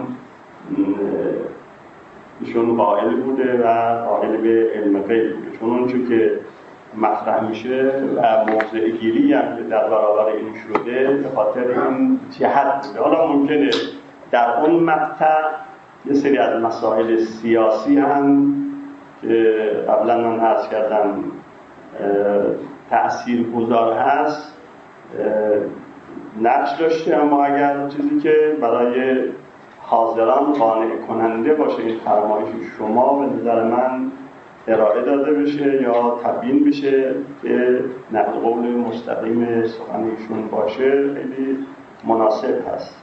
Speaker 5: ایشون قائل بوده و قائل به علم غیب بوده، چون اونجور که مطرح میشه و موضع گیری هم که در برابر این شده به خاطر این جهت بوده. حالا ممکنه در اون مقطع یه سری از مسائل سیاسی هم که قبلا من عرض کردم تأثیر گذار هست نقش داشته، اما اگر چیزی که برای حاضران قانع کننده باشه این فرمایش شما به نظر من ارائه داده بشه یا تبیین بشه که نقل قول مستقیم سخنشون باشه خیلی مناسب هست.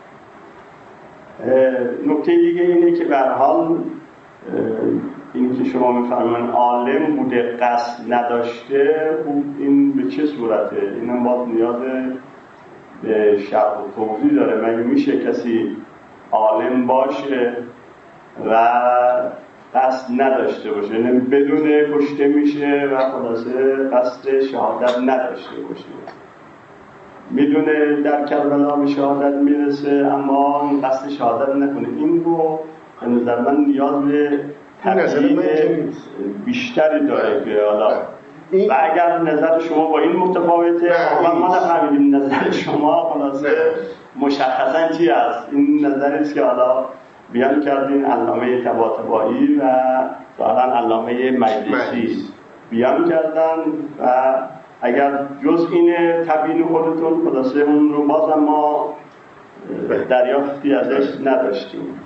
Speaker 5: نکته دیگه اینه که به هر حال این که شما میفرمایید عالم بوده قصد نداشته، این به چه صورته؟ این هم باید نیاز به شرح و توضیح داره. مگه میشه کسی عالم باشه و قصد نداشته باشه، یعنی بدون کشته میشه و خلاصه قصد شهادت نداشته باشه، میدونه در کربلا به شهادت میرسه اما قصد شهادت نکنه؟ این رو به نظر من نیاز به تبیین بیشتری داره که حالا و اگر نظر شما با این متفاوته و ما نفهمیدیم نظر شما خلاصه مشخصا چی است. این نظری است که حالا بیان کردین علامه طباطبایی و ظاهرا علامه مجلسی بیان کردن و اگر جز این تبیین خودتون خلاصه اون رو بازم ما دریافتی ازش نداشتیم.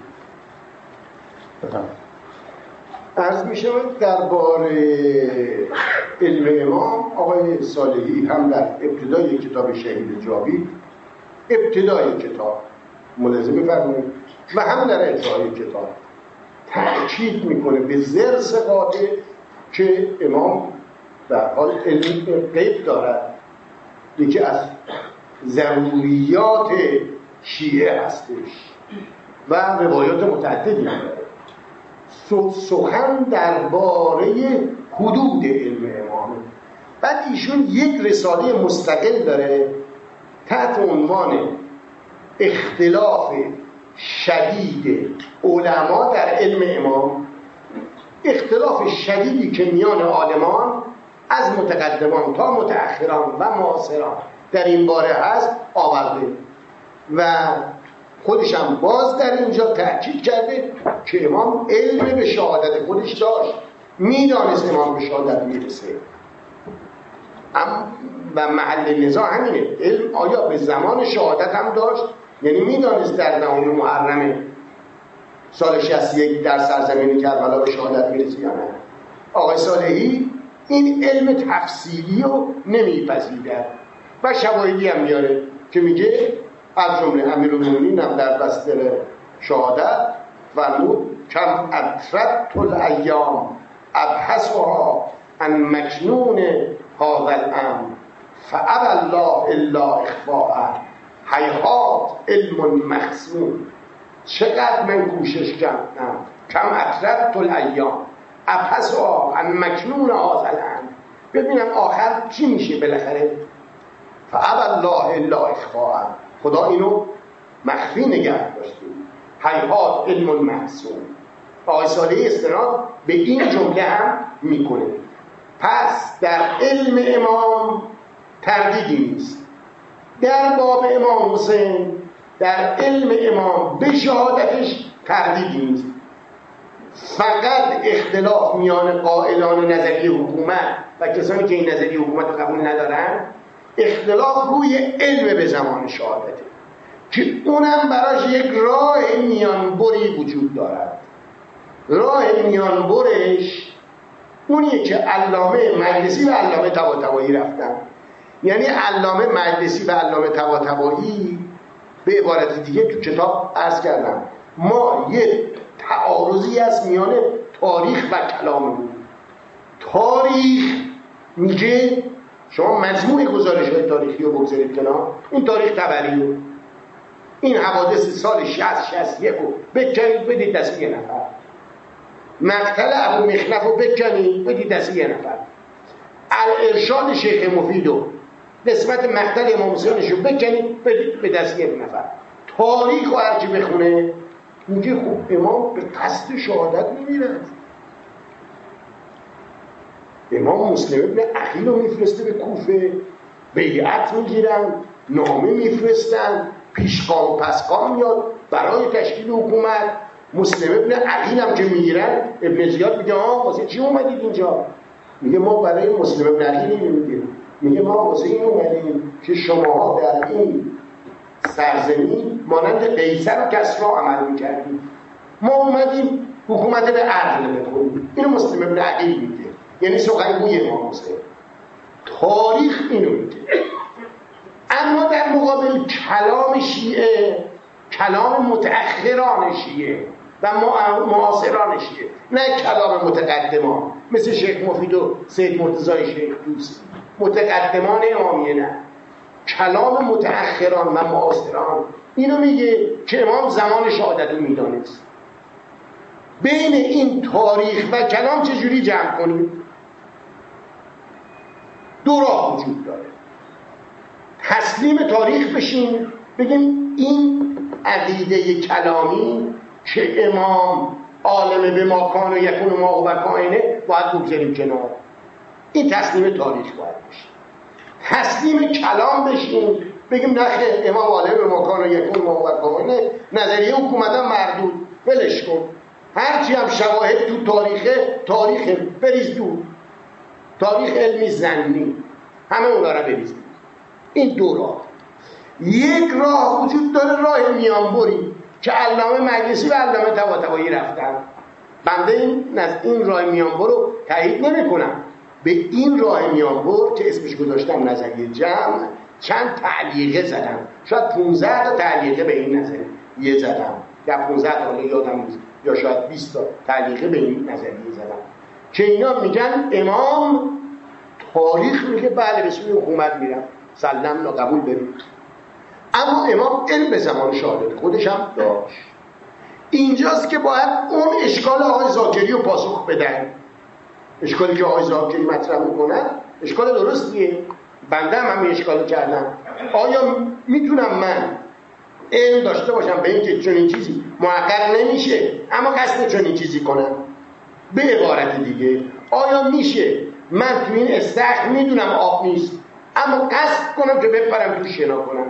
Speaker 4: عرض می شود درباره علم امام آقای صالحی هم در ابتدای کتاب شهید جاوید، ابتدای کتاب ملاحظه می‌فرمایید و هم در انتهای کتاب تأکید میکنه به ضرس قاطع که امام در حال علم غیب دارد، یکی از ضروریات شیعه هستش و روایات متعددی داره. سخن درباره حدود علم امامه. بعد ایشون یک رساله مستقل داره تحت عنوان اختلاف شدید علما در علم امام، اختلاف شدیدی که میان عالمان از متقدمان تا متأخران و معاصران در این باره هست آورده و خودش هم باز در اینجا تأکید کرده که امام علم به شهادت خودش داشت، میدانست امام به شهادت میرسه. و محل نزاع همینه، علم آیا به زمان شهادت هم داشت، یعنی میدانست در نهم محرم سال شصت و یک در سرزمین کربلا به شهادت میرسه یا نه. آقای صالحی این علم تفصیلی رو نمیپذیرد و شواهدی هم میاره که میگه از جمله امیرالمومنین هم در بستر شهادت فرمود کم اطرت الایام ابحثها عن مکنون هذا الامر فابى الله الا اخفاءه هیهات علم مخزون. چقدر من کوشش کردم کم اطرت الایام ابحثها عن مکنون هذا الامر، ببینم آخر چی میشه بالاخره. فابى الله الا اخفاءه، خدا اینو مخفی نگه داشته. هیهات علم محسون. آقای صالحی استناد به این جمله هم میکنه. پس در علم امام تردیدی نیست. در باب امام حسین در علم امام به شهادتش تردیدی نیست. فقط اختلاف میان قائلان نظریه حکومت و کسانی که این نظریه حکومت رو قبول ندارن، اختلاف روی علم به زمان شهادته که اونم براش یک راه میانبری وجود دارد. راه میانبرش اونیه که علامه مجلسی و علامه طباطبایی رفتن. یعنی علامه مجلسی و علامه طباطبایی به عبارت دیگه تو کتاب عرض کردم ما یه تعارضی از میان تاریخ و کلاممون. تاریخ میگه شما مجموع گزارش‌های تاریخی رو بگذارید کنار، این تاریخ طبری رو، این حوادث سال شصت شصت یک رو بکنید بدید دست یه نفر، مقتل ابو مخنف رو بکنید بدید دست یه نفر، الارشاد شیخ مفید رو قسمت مقتل امام حسینش رو بکنید بدید به دست یه نفر. تاریخ رو هرچی بخونه میگه خب امام به قصد شهادت نمیرد. امام مسلم ابن عقیل رو میفرسته به کوفه، بیعت میگیرن، نامه میفرستن، پیشقام و پسقام میاد برای تشکیل حکومت. مسلم ابن عقیل هم که میگیرن، ابن زیاد میگه آه واسه چی اومدید اینجا؟ میگه ما برای مسلم ابن عقیل نمیگیم، میگه ما واسه این اومدیم که شماها در این سرزمین مانند قیصر و کسری عمل میکردیم، ما اومدیم حکومت به عدل بکنیم. اینو مسلم ابن عقیل میگه، یعنی سخنگوی امام حسین. تاریخ اینو میگه. اما در مقابل کلام شیعه، کلام متأخران شیعه و معاصران شیعه، نه کلام متقدمان مثل شیخ مفید و سید مرتضی شیخ دوست، متقدمان امامیه، نه، کلام متأخران و معاصران اینو میگه که امام زمان شهادت رو میدانست. بین این تاریخ و کلام چجوری جمع کنیم؟ دو راه وجود داره. تسلیم تاریخ بشیم، بگیم این عقیده کلامی که امام عالم به ما کان و یکون و ما و کائنه باید بگذاریم کنار. این تسلیم تاریخ باید بشه. تسلیم کلام بشیم، بگیم نخیر امام عالم به ما کان و یکون و ما و کائنه، نظریه حکومت هم مردود، ولش کن. هرچی هم شواهد تو تاریخه، تاریخ بریز دور، تاریخ علمی زنی، همه اونا را بریز دور. این دو راه. یک راه وجود داره، راه میانبری که علامه مجلسی و علامه طباطبایی رفتن. بنده این این راه میانبر رو تایید نمی کنم. به این راه میانبر که اسمش گذاشتم نظریه جمع، چند تعلیقه زدم، شاید پونزده تا تعلیقه به این نظریه زدم، یا پونزده تا یادم نیست، یا شاید بیست تا تعلیقه به این نظریه زدم که اینا میگن امام تاریخ میگه بله به سوی حکومت میرم، سلام نا قبول بریم. اما امام علم به زمان شهادت خودش هم داشت. اینجاست که باید اون اشکال آقای زاکری رو پاسخ بدن. اشکالی که آقای زاکری مطرح میکنن اشکال درستیه، بنده هم همین اشکال کردم. آیا میتونم من علم داشته باشم به این که چنین چیزی محقق نمیشه اما قصد چنین چیزی کنم؟ به عبارت دیگه آیا میشه من تو این استخر میدونم آب نیست اما قصد کنم که بپرم تو شنا کنم؟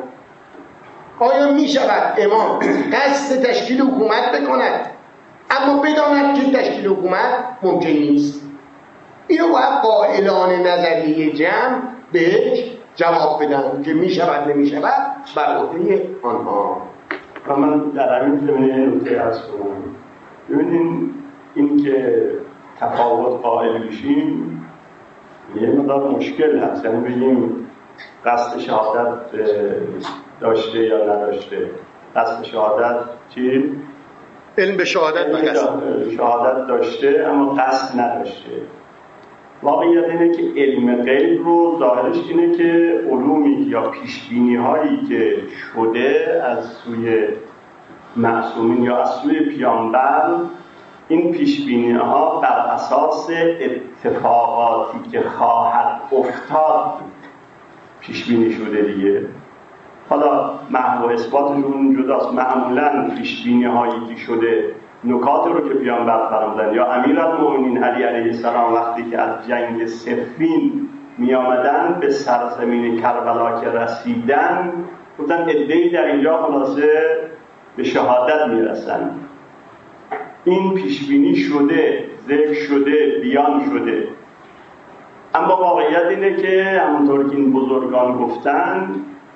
Speaker 4: آیا میشود امام قصد تشکیل حکومت بکند اما بداند که تشکیل حکومت ممکن نیست؟ اینو باید قائلان نظریه جمع بهش جواب بدن که میشود نمیشود بر عهده آنها.
Speaker 5: و من در همین زمینه نکته عرض کنم. ببینید این که تفاوت قائل بشیم یه مقدار مشکل هست، یعنی بگیم قصد شهادت داشته یا نداشته. قصد شهادت چی؟
Speaker 4: علم به شهادت و قصد
Speaker 5: شهادت داشته اما قصد نداشته. واقعیت اینه که علم غیب رو ظاهرش اینه که علومی یا پیشبینی هایی که شده از سوی معصومین یا از سوی پیامبر، این پیشبینی ها بر اساس اتفاقاتی که خواهد افتاد پیشبینی شده دیگه. حالا محو و اثباتشون جداست. معمولا پیشبینی هایی که شده نکات رو که پیامبر فرمودن یا امیرالمومنین علی علیه السلام وقتی که از جنگ صفین می آمدن به سرزمین کربلا که رسیدن، گفتن عده‌ای در اینجا خلاصه به شهادت می رسن. این پیشبینی شده، ذکر شده، بیان شده. اما واقعیت اینه که همونطور که این بزرگان گفتن،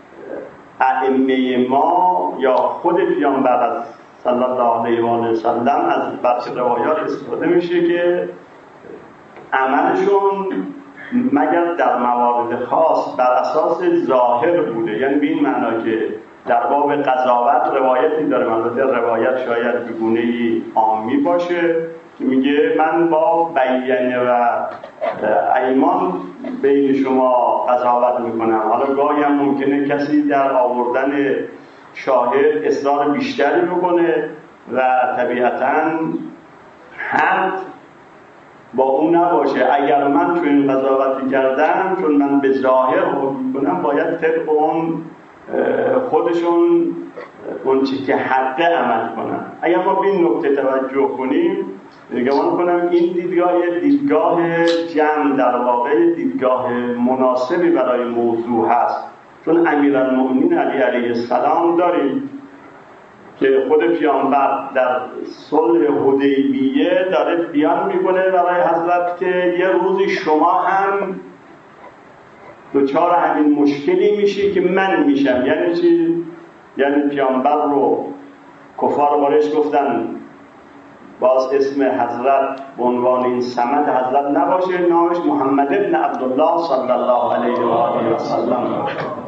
Speaker 5: ائمه ما یا خود پیامبر صلی الله علیه و آله و سلم از بعضی روایات استفاده میشه که عملشون مگر در موارد خاص بر اساس ظاهر بوده، یعنی به این معنا که در باب قضاوت روایتی داره، البته روایت شاید به گونه‌ای عامی باشه که میگه من با بیانه و ایمان بین شما قضاوت میکنم. حالا گاهی هم ممکنه کسی در آوردن شاهد اصرار بیشتری بکنه و طبیعتاً حق با اون نباشه. اگر من چون این قضاوتی کردم، چون من به ظاهر حکم میکنم، باید طبق اون خودشون اون چی که حقه عمل کنن. اگر ما به این نکته توجه کنیم، گمان کنم این دیدگاه دیدگاه جمع در واقع دیدگاه مناسبی برای موضوع هست، چون امیرالمومنین علی علیه السلام داریم که خود پیامبر در صلح حدیبیه داره بیان میکنه برای حضرت که یه روزی شما هم دوچار همین مشکلی میشی که من میشم. یعنی چی؟ یعنی پیامبر رو کفار قریش گفتن باز اسم حضرت به عنوان این صمد حضرت نباشه، نامش محمد ابن عبدالله صلی الله علیه و آله و سلم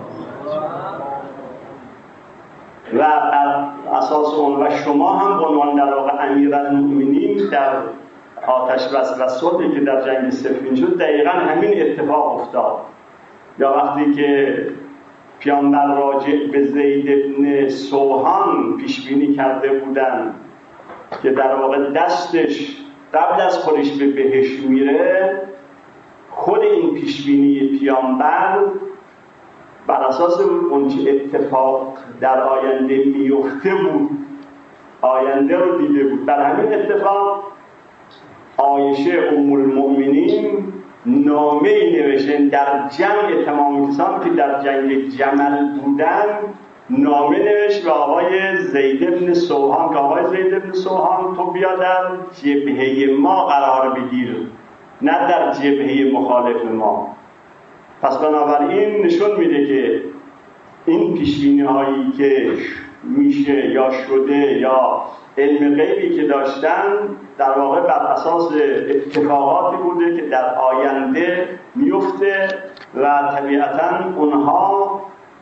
Speaker 5: و بر اساس اون و شما هم به عنوان در واقع امیرالمومنین در آتش بس و صلحی که در جنگ صفین شد دقیقا همین اتفاق افتاد. یا وقتی که پیامبر راجع به زید ابن سوهان پیش بینی کرده بودن که در واقع دستش قبل از خودش به بهشت میره، خود این پیش بینی پیامبر بر اساس اون چه اتفاق در آینده میفته بود، آینده رو دیده بود. در همین اتفاق عایشه ام المؤمنین نامه ای نوشتن در جمع تمام کسان که در جنگ جمل بودن، نامه نوشت و آقای زید بن سوهان که آقای زید بن سوهان تو بیا در جبهه ما قرار بگیر، نه در جبهه مخالف ما. پس بنابراین نشون میده که این پیشبینی هایی که میشه یا شده یا علم غیبی که داشتن در واقع بر اساس اتفاقاتی بوده که در آینده میفته و طبیعتاً اونها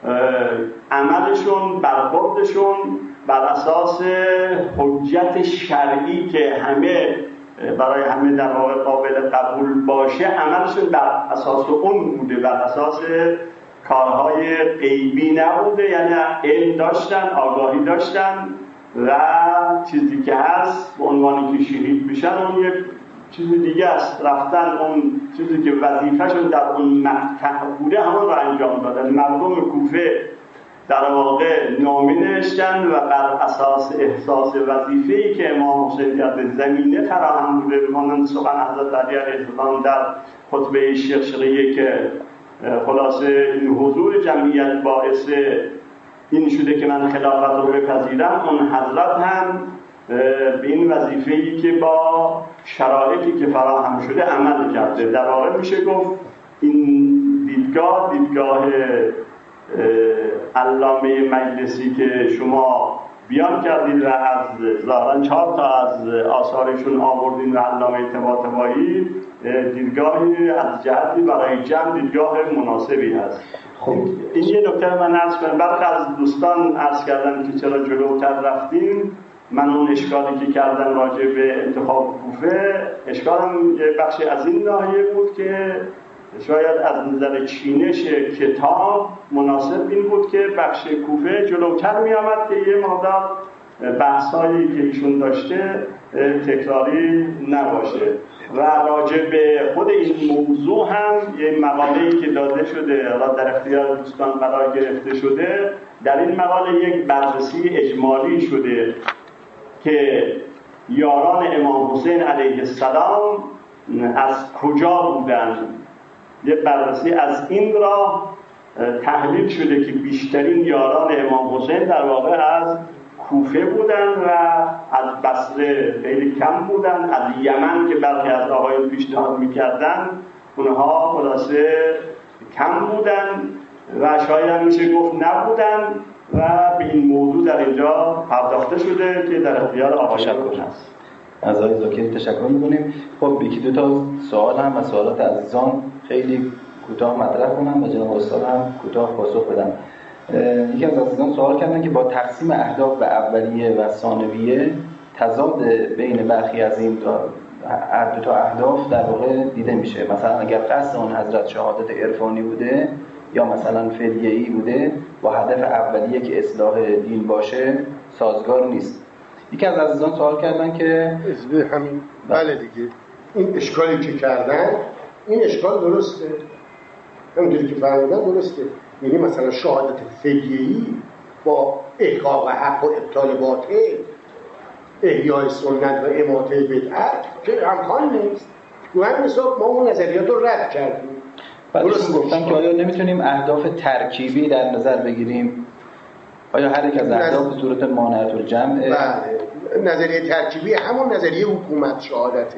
Speaker 5: عملشون برخوردشون بر اساس حجت شرعی که همه برای همه در واقع قابل قبول باشه، عملشون بر اساس اون بوده، بر اساس کارهای غیبی نبوده. یعنی علم داشتن، آگاهی داشتن و چیزی که هست به عنوانی که شهید بشن اون یک چیز دیگه است، رفتن اون چیزی که وظیفه‌شون در اون مقطع بوده همون رو انجام دادن. مردم کوفه در واقع نامه نوشتن و بر اساس احساس وظیفه‌ای که امام حسین کرده زمینه فراهم بوده. مانند سخن حضرت علی علیه السلام در خطبه شیخ که خلاصه این حضور جمعیت باعث این شده که من خلافت رو بپذیرم، اون حضرت هم به این وظیفه‌ای که با شرایطی که فراهم شده عمل کرده. در واقع میشه گفت این دیدگاه دیدگاه علامه مجلسی که شما بیان کردید و از ظاهرا چهار تا از آثارشون آوردین و علامه طباطبایی، دیدگاهی از جهتی برای جمع دیدگاه مناسبی هست. خب این یه نکته من عرض کنم. برخی از دوستان عرض کردن که چرا جلوتر رفتیم، من اون اشکالی که کردن راجع به انتخاب کوفه، اشکالم یه بخشی از این ناحیه بود که شاید از نظر چینش کتاب مناسب این بود که بخش کوفه جلوتر می آمد که یه مقدار بحثایی که ایشون داشته تکراری نباشه. و راجع به خود این موضوع هم یه مقاله‌ای که داده شده و در اختیار دوستان قرار گرفته شده، در این مقاله یک بررسی اجمالی شده که یاران امام حسین علیه السلام از کجا بودند. یه بررسی از این را تحلیل شده که بیشترین یاران امام حسین در واقع از کوفه بودن و از بصره خیلی کم بودن، از یمن که برخی از آقایون پیشنهاد میکردن اونها خلاصه کم بودن و شاید هم میشه گفت نبودن و به این موضوع در اینجا پرداخته شده که در اختیار آقایون هست.
Speaker 7: از آقای زاکری تشکر میکنیم. خب یکی دو تا سوال هم و سوالات عزیزان خیلی کوتاه مطرح کنم و جناب استاد هم کوتاه پاسخ بدم. یکی از عزیزان سوال کردن که با تقسیم اهداف به اولیه و ثانویه تضاد بین برخی از این دو تا اهداف در واقع دیده میشه. مثلا اگر قصد اون حضرت شهادت عرفانی بوده یا مثلا فدیه‌ای بوده با هدف اولیه که اصلاح دین باشه سازگار نیست. یکی از عزیزان سوال کردن که
Speaker 4: همین بله دیگه این اشکالی که کردن این اشکال درسته، همونطوری که فرمودن درسته. یعنی مثلا شهادت فدیه‌ای با احقاق حق و ابطال باطل، احیای سنت و اماطه بدعت که امکان نیست. تو همین حساب ما اون نظریات رو رد کردیم.
Speaker 7: درست گفتن که آیا نمیتونیم اهداف ترکیبی در نظر بگیریم؟ آیا هر یک از اهداف به صورت مانعة الجمع؟
Speaker 4: بله، نظریه ترکیبی همون نظریه حکومت شهادته.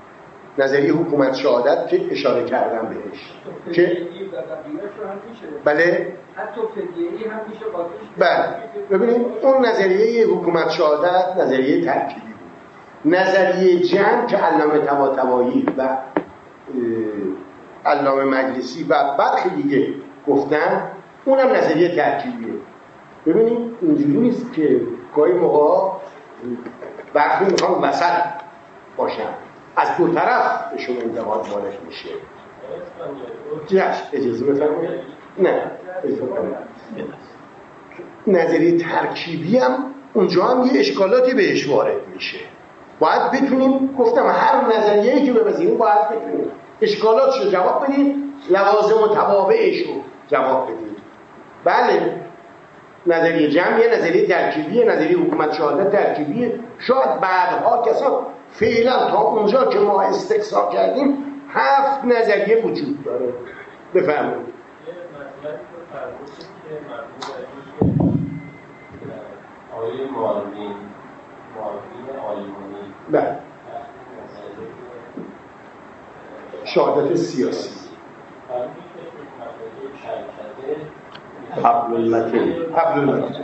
Speaker 4: نظریه حکومت شهادت که اشاره کردم بهش که بله
Speaker 6: حتی فدیه‌ای هم میشه قاطیش.
Speaker 4: بله ببینید اون نظریه حکومت شهادت نظریه ترکیبی بود. نظریه جمع که علامه طباطبایی و علامه مجلسی و برخی دیگه گفتن اونم نظریه ترکیبیه. ببینید اینجوری نیست که گاهی موقع برخی میخوان وسط باشن، از دو طرف بهشون انتقاد وارد میشه. جاش اجازه بفرمایید. نه اجازه بفرمایید. نظریه ترکیبی هم اونجا هم یه اشکالاتی بهش وارد میشه. باید بتونیم، گفتم هر نظریه‌ای که بپذیریم باید بتونیم اشکالاتش رو جواب بدیم، لوازم و توابعش رو جواب بدیم. بله نظریه جمع یه نظریه ترکیبیه، نظریه حکومت شهادت ترکیبیه. شاید بعدها کسا فعلا تا اونجا که ما استقصا کردیم هفت نظریه وجود داره. بفرمایید.
Speaker 8: یه مسئله رو فرمودید که مربوط به آیه معارضین معارضین آلمانی
Speaker 4: بله شهادت سیاسی
Speaker 5: حبل المتین
Speaker 4: حبل المتین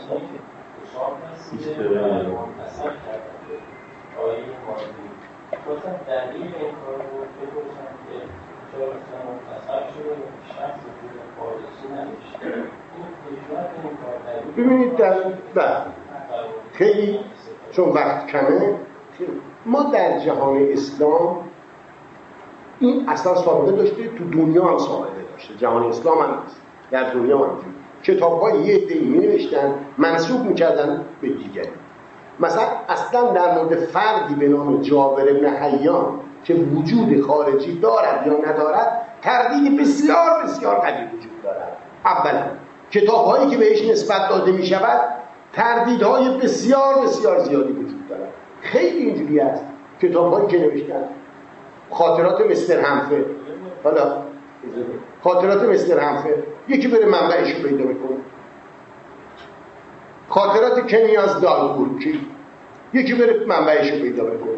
Speaker 8: گفتم دلیل این کار رو بپرسم که چرا مثلا منتصب شده شخص بوده فارسی نمیشه این حکمت این کار دلیل
Speaker 4: ببینید در بله خیلی چون وقت کمه ما در جهان اسلام این اصلا سابقه داشته، تو دنیا هم سابقه داشته، جهان اسلام هم هست، در دنیا هم هست. کتاب‌های یه عده‌ای می‌نوشتن منسوب می‌کردن به دیگری. مثلا اصلا در مورد فردی به نام جابر بن حیان که وجود خارجی دارد یا ندارد تردید بسیار بسیار قوی وجود دارد. اولا کتاب‌هایی که بهش نسبت داده می‌شود تردیدهای بسیار بسیار زیادی وجود دارد. خیلی اینجوری است کتاب‌هایی که نوشتن. خاطرات مستر همفه، حالا خاطرات مستر همفه یکی بره منبعش رو پیدا بکنه. خاطرات کنیاز دالپورکی یکی بره منبعش رو پیدا بکنه.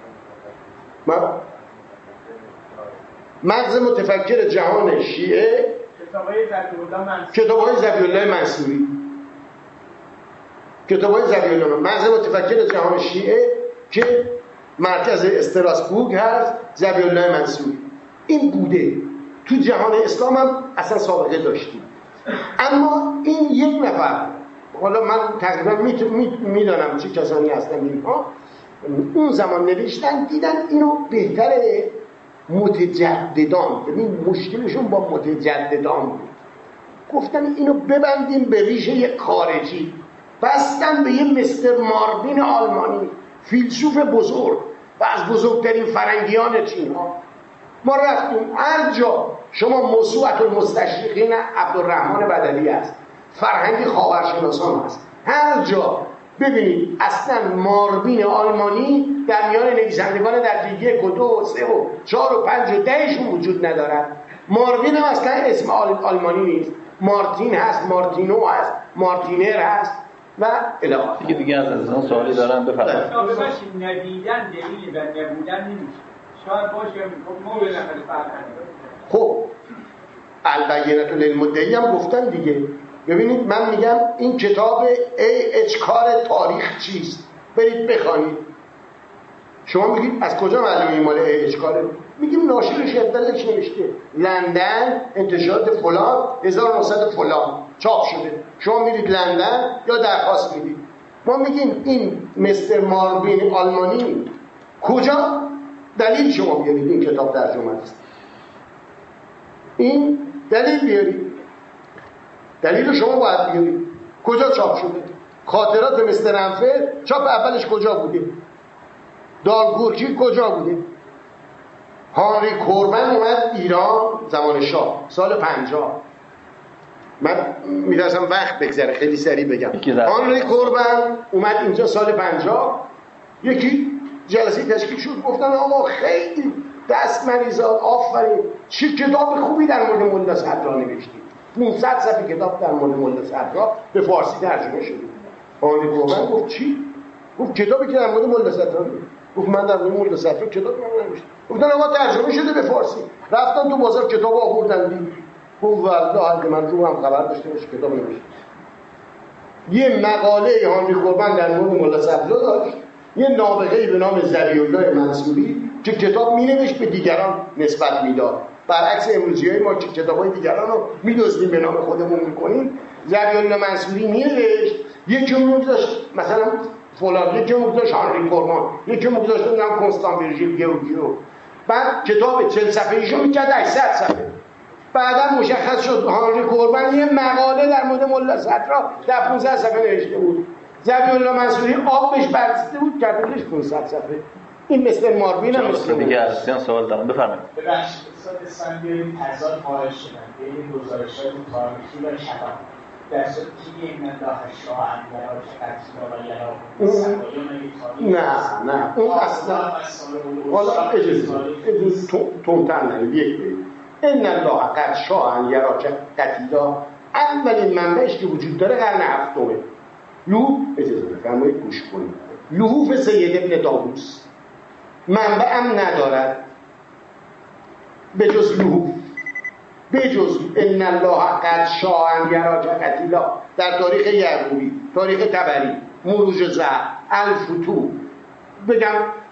Speaker 4: مغز متفکر جهان شیعه کتاب‌های ذبیح‌الله منصوری کتاب‌های ذبیح‌الله مغز متفکر جهان شیعه که مرکز استراسبورگ هست ذبیح‌الله منصوری این بوده. تو جهان اسلام هم اصلا سابقه داشتیم. اما این یک نفر حالا من تقریبا میدانم می چه کسانی هستن اینها، اون زمان نوشتن دیدن اینو بهتره متجددان، ببین مشکلشون با متجددان بود، گفتن اینو ببندیم به ریشه یک خارجی، بستن به یه مستر ماروین آلمانی، فیلسوف بزرگ و از بزرگترین فرنگیان چین ها. ما رفتیم هر جا شما موسوعة المستشرقین عبدالرحمن بدوی است، فرهنگ خاورشناسان هست، هر جا ببینید اصلا ماروین آلمانی در میان نویسندگان در یک و دو و سه و چهار و پنج و دهشون وجود ندارد. ماروین هم اصلا اسم آلمانی نیست، مارتین هست، مارتینو هست، مارتینر هست و الاخر.
Speaker 7: دیگه دیگه از عزیزان سوالی دارن بفرمایید.
Speaker 9: ببخشید ندیدن دلیلی و نبودن نمیشه. شاید باشه ما بالاخره فرق.
Speaker 4: خب البینة للمدعی هم گفتن دیگه. ببینید من میگم این کتاب ای اچکار تاریخ چیست؟ برید بخوانید. شما میگید از کجا معلومه این مال ای اچکاره؟ میگیم ناشر شدلش نوشته لندن انتشارات فلان هزار و نهصد فلان چاپ شده. شما میرید لندن یا درخواست میدید. ما میگیم این مستر ماروین آلمانی کجا؟ دلیل شما بیارید این کتاب ترجمه است. این دلیل بیارید. دلیل شما باید بیارید. کجا چاپ شده؟ خاطرات مستر انفر چاپ اولش کجا بوده؟ دالگورکی کجا بوده؟ هانری کوربن اومد ایران زمان شاه سال پنجاه. من می‌درسم وقت بگذره خیلی سریع بگم. هانری کوربن اومد اینجا سال پنجاه، یکی جلسه تشکیل شد، گفتن آقا خیلی دست مریضات آفرین، چه کتاب خوبی در مورد ملا صدرا نوشتید. پانصد صفحه کتاب در مورد ملا صدرا به فارسی ترجمه شده. هانری کوربن گفت چی؟ گفت کتابی که در مورد ملا صدرا گفت من در مورد ملا صدرا کتاب ننوشتم. گفتن آقا ترجمه شده به فارسی. رفتن تو بازار کتاب آوردن دید. گفت والله که من رو هم خبر داشته باشه کتاب نوشته. یه مقاله هانری کوربن در مورد ملا صدرا داشت، یه نابغه‌ای به نام ذبیح الله منصوری که کتاب می‌نوشت به دیگران نسبت میداد. برعکس امروزی‌های ما که کتاب‌های دیگران رو می‌دزدیم به نام خودمون می‌کنیم، ذبیح الله منصوری می‌نوشت، یکی می‌گذاشت مثلا فلان، یکی می‌گذاشت هانری کوربن، یکی می‌گذاشت نام کنستان ویرژیل گیورگیو. بعد کتاب چهل صفحه‌ایشو می‌کرد هشتصد صفحه. بعدا مشخص شد هانری کوربن یه مقاله در مورد ملا صدرا در پانصد صفحه نوشته بود. ذبیح الله منصوری آبش برسیده بود کردش پانصد صفحه. این مثل ماروین هم مثل
Speaker 7: دیگه از سوال دارم بفرمایید.
Speaker 10: ببخشید استاد اسفندیاری تضاد قائل شدن بین گزارش‌های تاریخی و کلام در صورتی که این الله شاه انوار قطعی و یلا
Speaker 4: نه نه اون اصلا حالا اجازه اجازه تونتر نرید یک برید این الله قد شاه یرا قطعیدا اولین منبعش که وجود داره قرن هفتمه. لوح اجازه بفرمایید گوش کنید. لحوف سید ابن طاووس منبع هم ندارد به جز لحوف، به جز ان الله قد شاء ان یراک قتیلا در تاریخ یعقوبی، تاریخ طبری، مروج زهر، الفتوح، بگم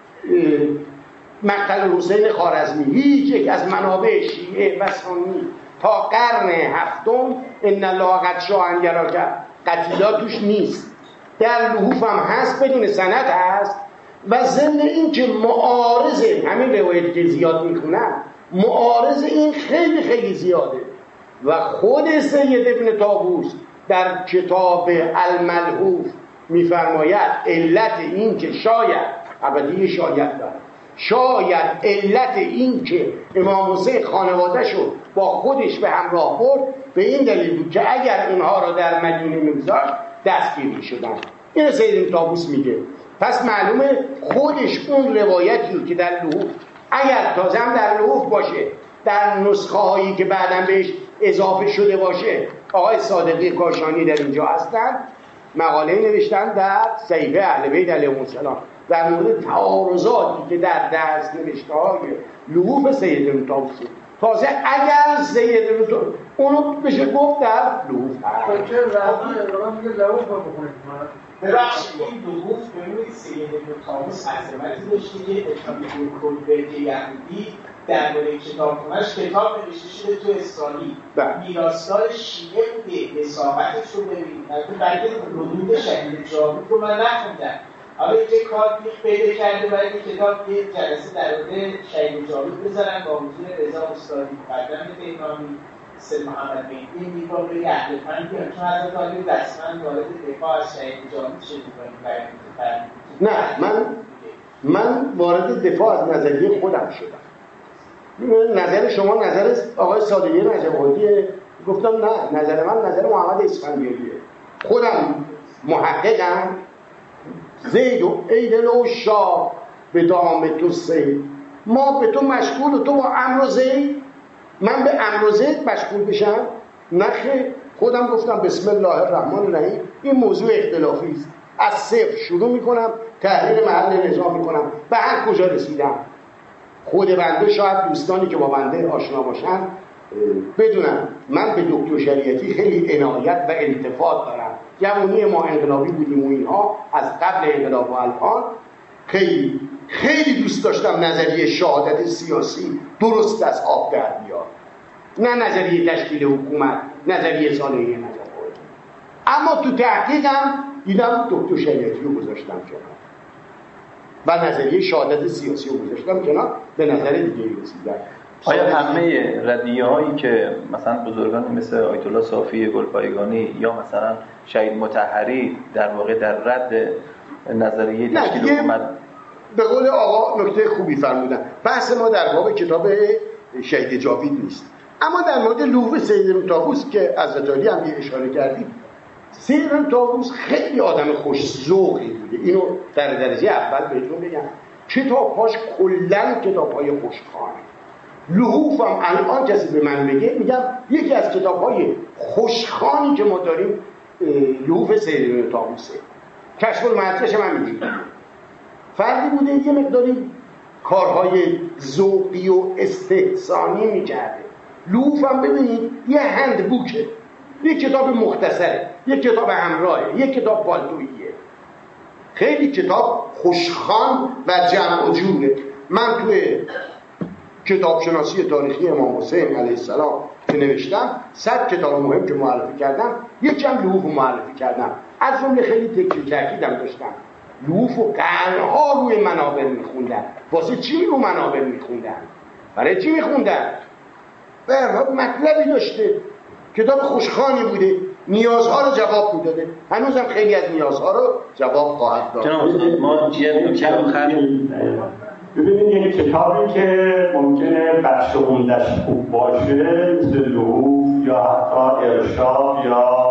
Speaker 4: مقتل حسین خوارزمی، هیچ یک از منابع شیعه و سنی تا قرن هفتم ان الله قد شاء ان یراک قتیلا توش نیست. در لحوف هم هست بدون سند هست و ضمن این که معارض همین روایتی که زیاد میخونن معارض این خیلی خیلی زیاده و خود سید ابن طاووس در کتاب الملحوف میفرماید علت این که شاید البته شاید داره شاید علت این که امام حسین خانواده‌شو با خودش به همراه برد به این دلیل بود که اگر اینها را در مدینه میگذاشت دستگیر شدن. اینو سید ابن طاووس میگه. پس معلومه خودش اون روایتی که در لحوف اگر تازه هم در لحوف باشه در نسخه هایی که بعداً بهش اضافه شده باشه، آقای صادقی کاشانی در اینجا هستن مقاله نوشتن در صحیفه اهل بیت علیهم السلام در مورد تعارضاتی که در دست نوشته های لحوف سید ابن طاووس. تازه اگر سید ابن طاووس اونو بشه گفت در لحوف هست.
Speaker 6: چه رفتی الان میگه لحوف رو بخونید.
Speaker 10: ببخشید این لحوف ببینید سید ابن طاووس عظمتی داشته که اتفاقی کل بیت یهودی درباره کتابخونه‌اش کتاب نوشته شده تو اسرائیل، میراثدار شیعه بوده، وساقتش رو ببینید. بلکه ردود شهید جاوید رو من نخوندم، حالا یه کار پیدا کرده برای این کتاب یه جلسه در مورد شهید جاوید بذارن با حضور رضا استادی مقدم بهنامی، سید محمد مهدی میگه به اهل فن بیان، چون حضرت علی رسما وارد دفاع از شهید جاوید شده برای
Speaker 4: نه من من وارد دفاع از نظریه خودم شدم. نظر شما نظر آقای صادقی نجف‌آبادیه، گفتم نه، نظر من نظر محمد اسفندیاریه. خودم محققم. زید و ایدل و شاه به دام تو سید، ما به تو مشغول و تو با امر و زید، من به امر و زید مشغول بشم؟ نخیر، خودم گفتم بسم الله الرحمن الرحیم، این موضوع اختلافی است، از صفر شروع میکنم، تحلیل محل نظام میکنم، به هر کجا رسیدم. خود بنده، شاید دوستانی که با بنده آشنا باشن بدونم من به دکتر شریعتی خیلی عنایت و التفات دارم. جوانی ما انقلابی بودیم و اینها، از قبل انقلاب و الان خیلی خیلی دوست داشتم نظریه شهادت سیاسی درست از آب در بیاد، نه نظریه تشکیل حکومت، نظریه صالحی نجف‌آبادی. اما تو تحقیقم دیدم دکتر شریعتی رو گذاشتم کنار و نظریه شهادت سیاسی رو گذاشتم کنار، به نظر دیگه رسیدم.
Speaker 7: آیا همه ردیه هایی که مثلا بزرگان مثل آیت الله صافی گلپایگانی یا مثلا شهید مطهری در واقع در رد نظریه تشکیل حکومت،
Speaker 4: به قول آقا نکته خوبی فرمودن، بحث ما در باب کتاب شهید جاوید نیست، اما در مورد لوح سید طاووس که حضرت علی هم اشاره کردید، سید طاووس خیلی آدم خوش ذوقی بوده. اینو در درجه اول بهتون بگم، کتاب‌هاش کلاً کتاب‌های خوشخوانه. لحوف هم الان کسی به من بگه میگم یکی از کتاب‌های خوشخوانی که ما داریم لحوف سید طاووسه. کشف المدرش هم همینجوری فردی بوده یه مقداری کارهای ذوقی و استحسانی میکرده. لحوف هم ببینید یه هندبوکه، یه کتاب مختصره، یه کتاب همراهه، یه کتاب بالتوییه، خیلی کتاب خوشخوان و جمع و جوره. من توی کتاب شناسی تاریخی امام حسین علیه السلام که نوشتم، صد کتاب مهم که معرفی کردم، یکم لحوف معرفی کردم، از جمله خیلی تکیه تاکیدم داشتم. لحوف و قرنها روی منابر میخوندن. واسه چی رو منابر میخوندن؟ برای چی میخوندن؟ به هر حال مطلبی داشته، کتاب خوشخوانی بوده، نیازها رو جواب میداده. هنوزم خیلی از نیازها رو جواب خواهد داد.
Speaker 7: جناب ما یه نکته آخر
Speaker 5: ببینید، یک کتابی که ممکنه بخش عمده‌اش خوب باشه مثل لحوف یا حتی ارشاد یا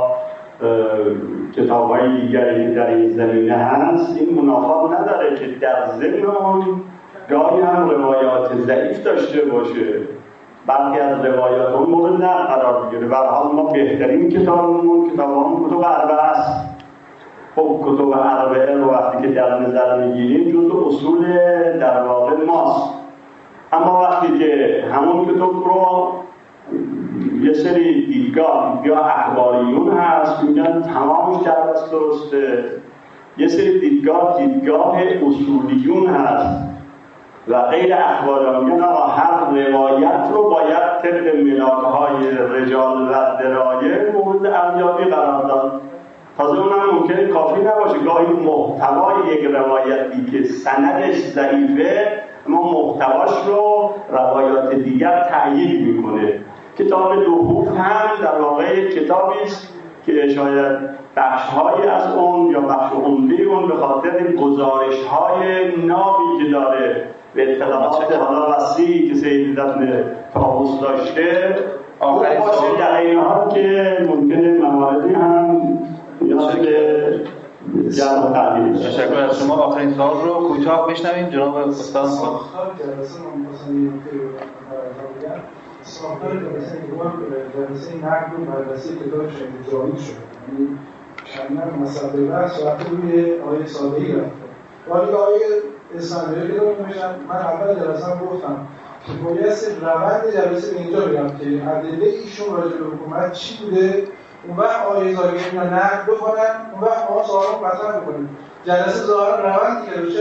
Speaker 5: کتاب‌های دیگری در این زمینه هست، این منافات نداره که در ضمن اون گاهی هم روایات ضعیف داشته باشه، برخی از روایات اون مورد نقد قرار بگیره. به هر حال ما بهترین کتابمون کتابمون کتب اربعه است. خب کتب اربعه رو وقتی که در نظر میگیریم جزء اصول در واقع ماست، اما وقتی که همون کتب رو یه سری دیدگاه یا اخباریون هست میگن تمامش درست درسته، یه سری دیدگاه دیدگاه اصولیون هست و غیر اخباریون میگن آقا هر روایت رو باید طبق ملاکهای رجال و درایه مورد ارزیابی قرار داد. تازه اونم ممکنه کافی نباشه، گاهی محتوای یک روایتی که سندش ضعیفه اما محتواش رو روایات دیگر تأیید میکنه. کتاب لحوف هم در واقع کتابی است که شاید بخش‌هایی از اون یا بخش عمده اون به خاطر گزارش‌های نابی که داره به اطلاعات حالا وسیعی که سید ابن طاووس داشته آخرین باشه، در این حال که ممکنه مواردی هم نیاز به جمع و تعدیل.
Speaker 7: تشکر از شما. آخرین سوال رو کوتاه بشنویم جناب استاد.
Speaker 6: ساختار جلسه من مثلا یه نکته رو بگم. ساختار جلسه که جلسه نقد و بررسی کتاب شهید جاوید شده، یعنی چندان مسئله بحث وقتی روی آیه صادقی رفته. ولی آیه اسفندیاری که رو می‌نوشتم، من اول جلسه هم گفتم که بایستی روند جلسه به اینجا بیام که ادله ایشون راجع به حکومت چی بوده، اون وقت آیه صادقی رو نقد بکنن، اون وقت ما سوال رو مطرح بکنیم. جلسه ظاهرا روندی که روشه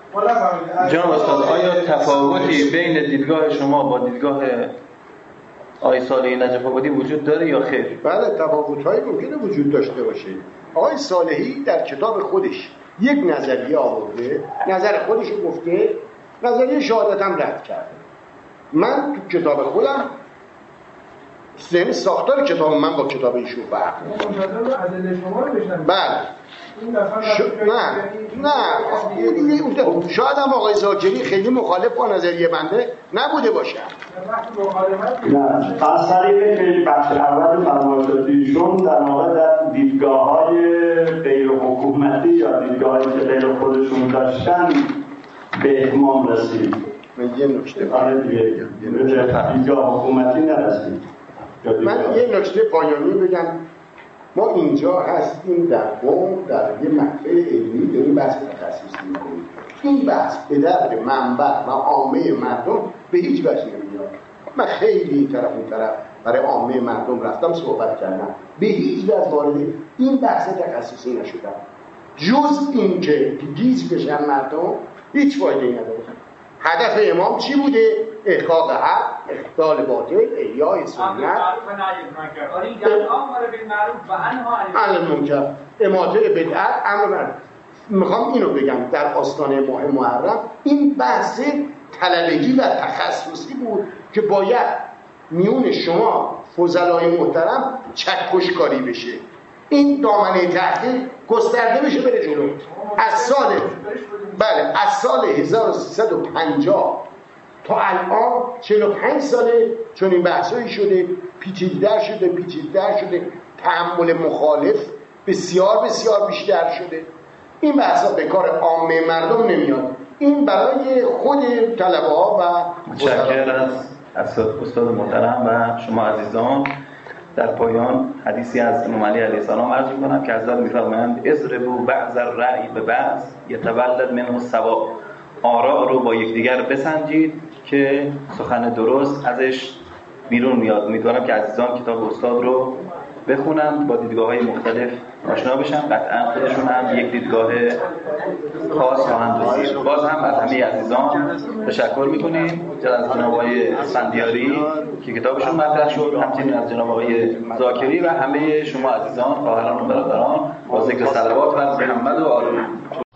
Speaker 7: جناب استاد، آیا تفاوتی بین دیدگاه شما با دیدگاه آقای صالحی نجف آبادی وجود داره یا خیر؟
Speaker 4: بله، تفاوت‌هایی ممکنه وجود داشته باشه. آقای صالحی در کتاب خودش یک نظریه آورده، نظر خودش رو گفته، نظریه شهادت هم رد کرده. من تو کتاب خودم سن ساختار کتاب من با کتاب ایشون فرق داره. بله ش... نه نه شاید هم آقای زاکری خیلی مخالف با نظریه بنده نبوده باشه.
Speaker 5: نه از طریق خیلی بخش اول فرمایشات ایشون در واقع در دیدگاه‌های غیر حکومتی یا دیدگاه‌هایی که غیر خودشون داشتن به اتمام رسید.
Speaker 4: من یه نکته
Speaker 5: آره دیگه دیدگاه حکومتی نرسید.
Speaker 4: من یه نکته پایانی بگم. ما اینجا هستیم در قم، در یه محفل علمی داریم بحث تخصصی می‌کنیم. این بحث به درد منبع و عامه مردم به هیچ وجه نمیاد. من خیلی این طرف اون طرف برای عامه مردم رفتم صحبت کردم، به هیچ وجه وارد این بحث تخصصی نشدم، جز این که گیج بشن مردم هیچ فایده‌ای نداره. هدف امام چی بوده؟ احقاق حق، اخلال باطل، احیای سنت، عن المنکر، اماطه بدعت، امر معروف. میخوام اینو بگم در آستانه ماه محرم این بحث طلبگی و تخصصی بود که باید میون شما فضلای محترم چکش کاری بشه، این دامنه تحقیق گسترده بشه بره جلو. از سال بله از سال هزار و سیصد و پنجاه تا الان چهل و پنج ساله چون این بحثایی شده، پیچیده‌تر شده پیچیده‌تر شده تحمل مخالف بسیار بسیار بیشتر شده. این بحثا به کار عامه مردم نمیاد، این برای خود طلبه‌ها و
Speaker 7: متشکرم از استاد محترم و شما عزیزان. در پایان حدیثی از امام علی علیه السلام عرض می‌کنم که حضرت می‌فرمایند اضربوا بعض الرأی به بعض یتولد منه الصواب. آراء رو با یکدیگر بسنجید که سخن درست ازش بیرون میاد. امیدوارم که عزیزان کتاب استاد رو بخونن، با دیدگاه‌های مختلف آشنا بشن، قطعا خودشون هم یک دیدگاه خاص خواهند داشت. باز هم از همه عزیزان تشکر می‌کنیم، از جناب آقای اسفندیاری که کتابشون مطرح شد، همچنین از جناب آقای زاکری و همه شما عزیزان، خواهران و برادران با ذکر صلوات بر محمد و آل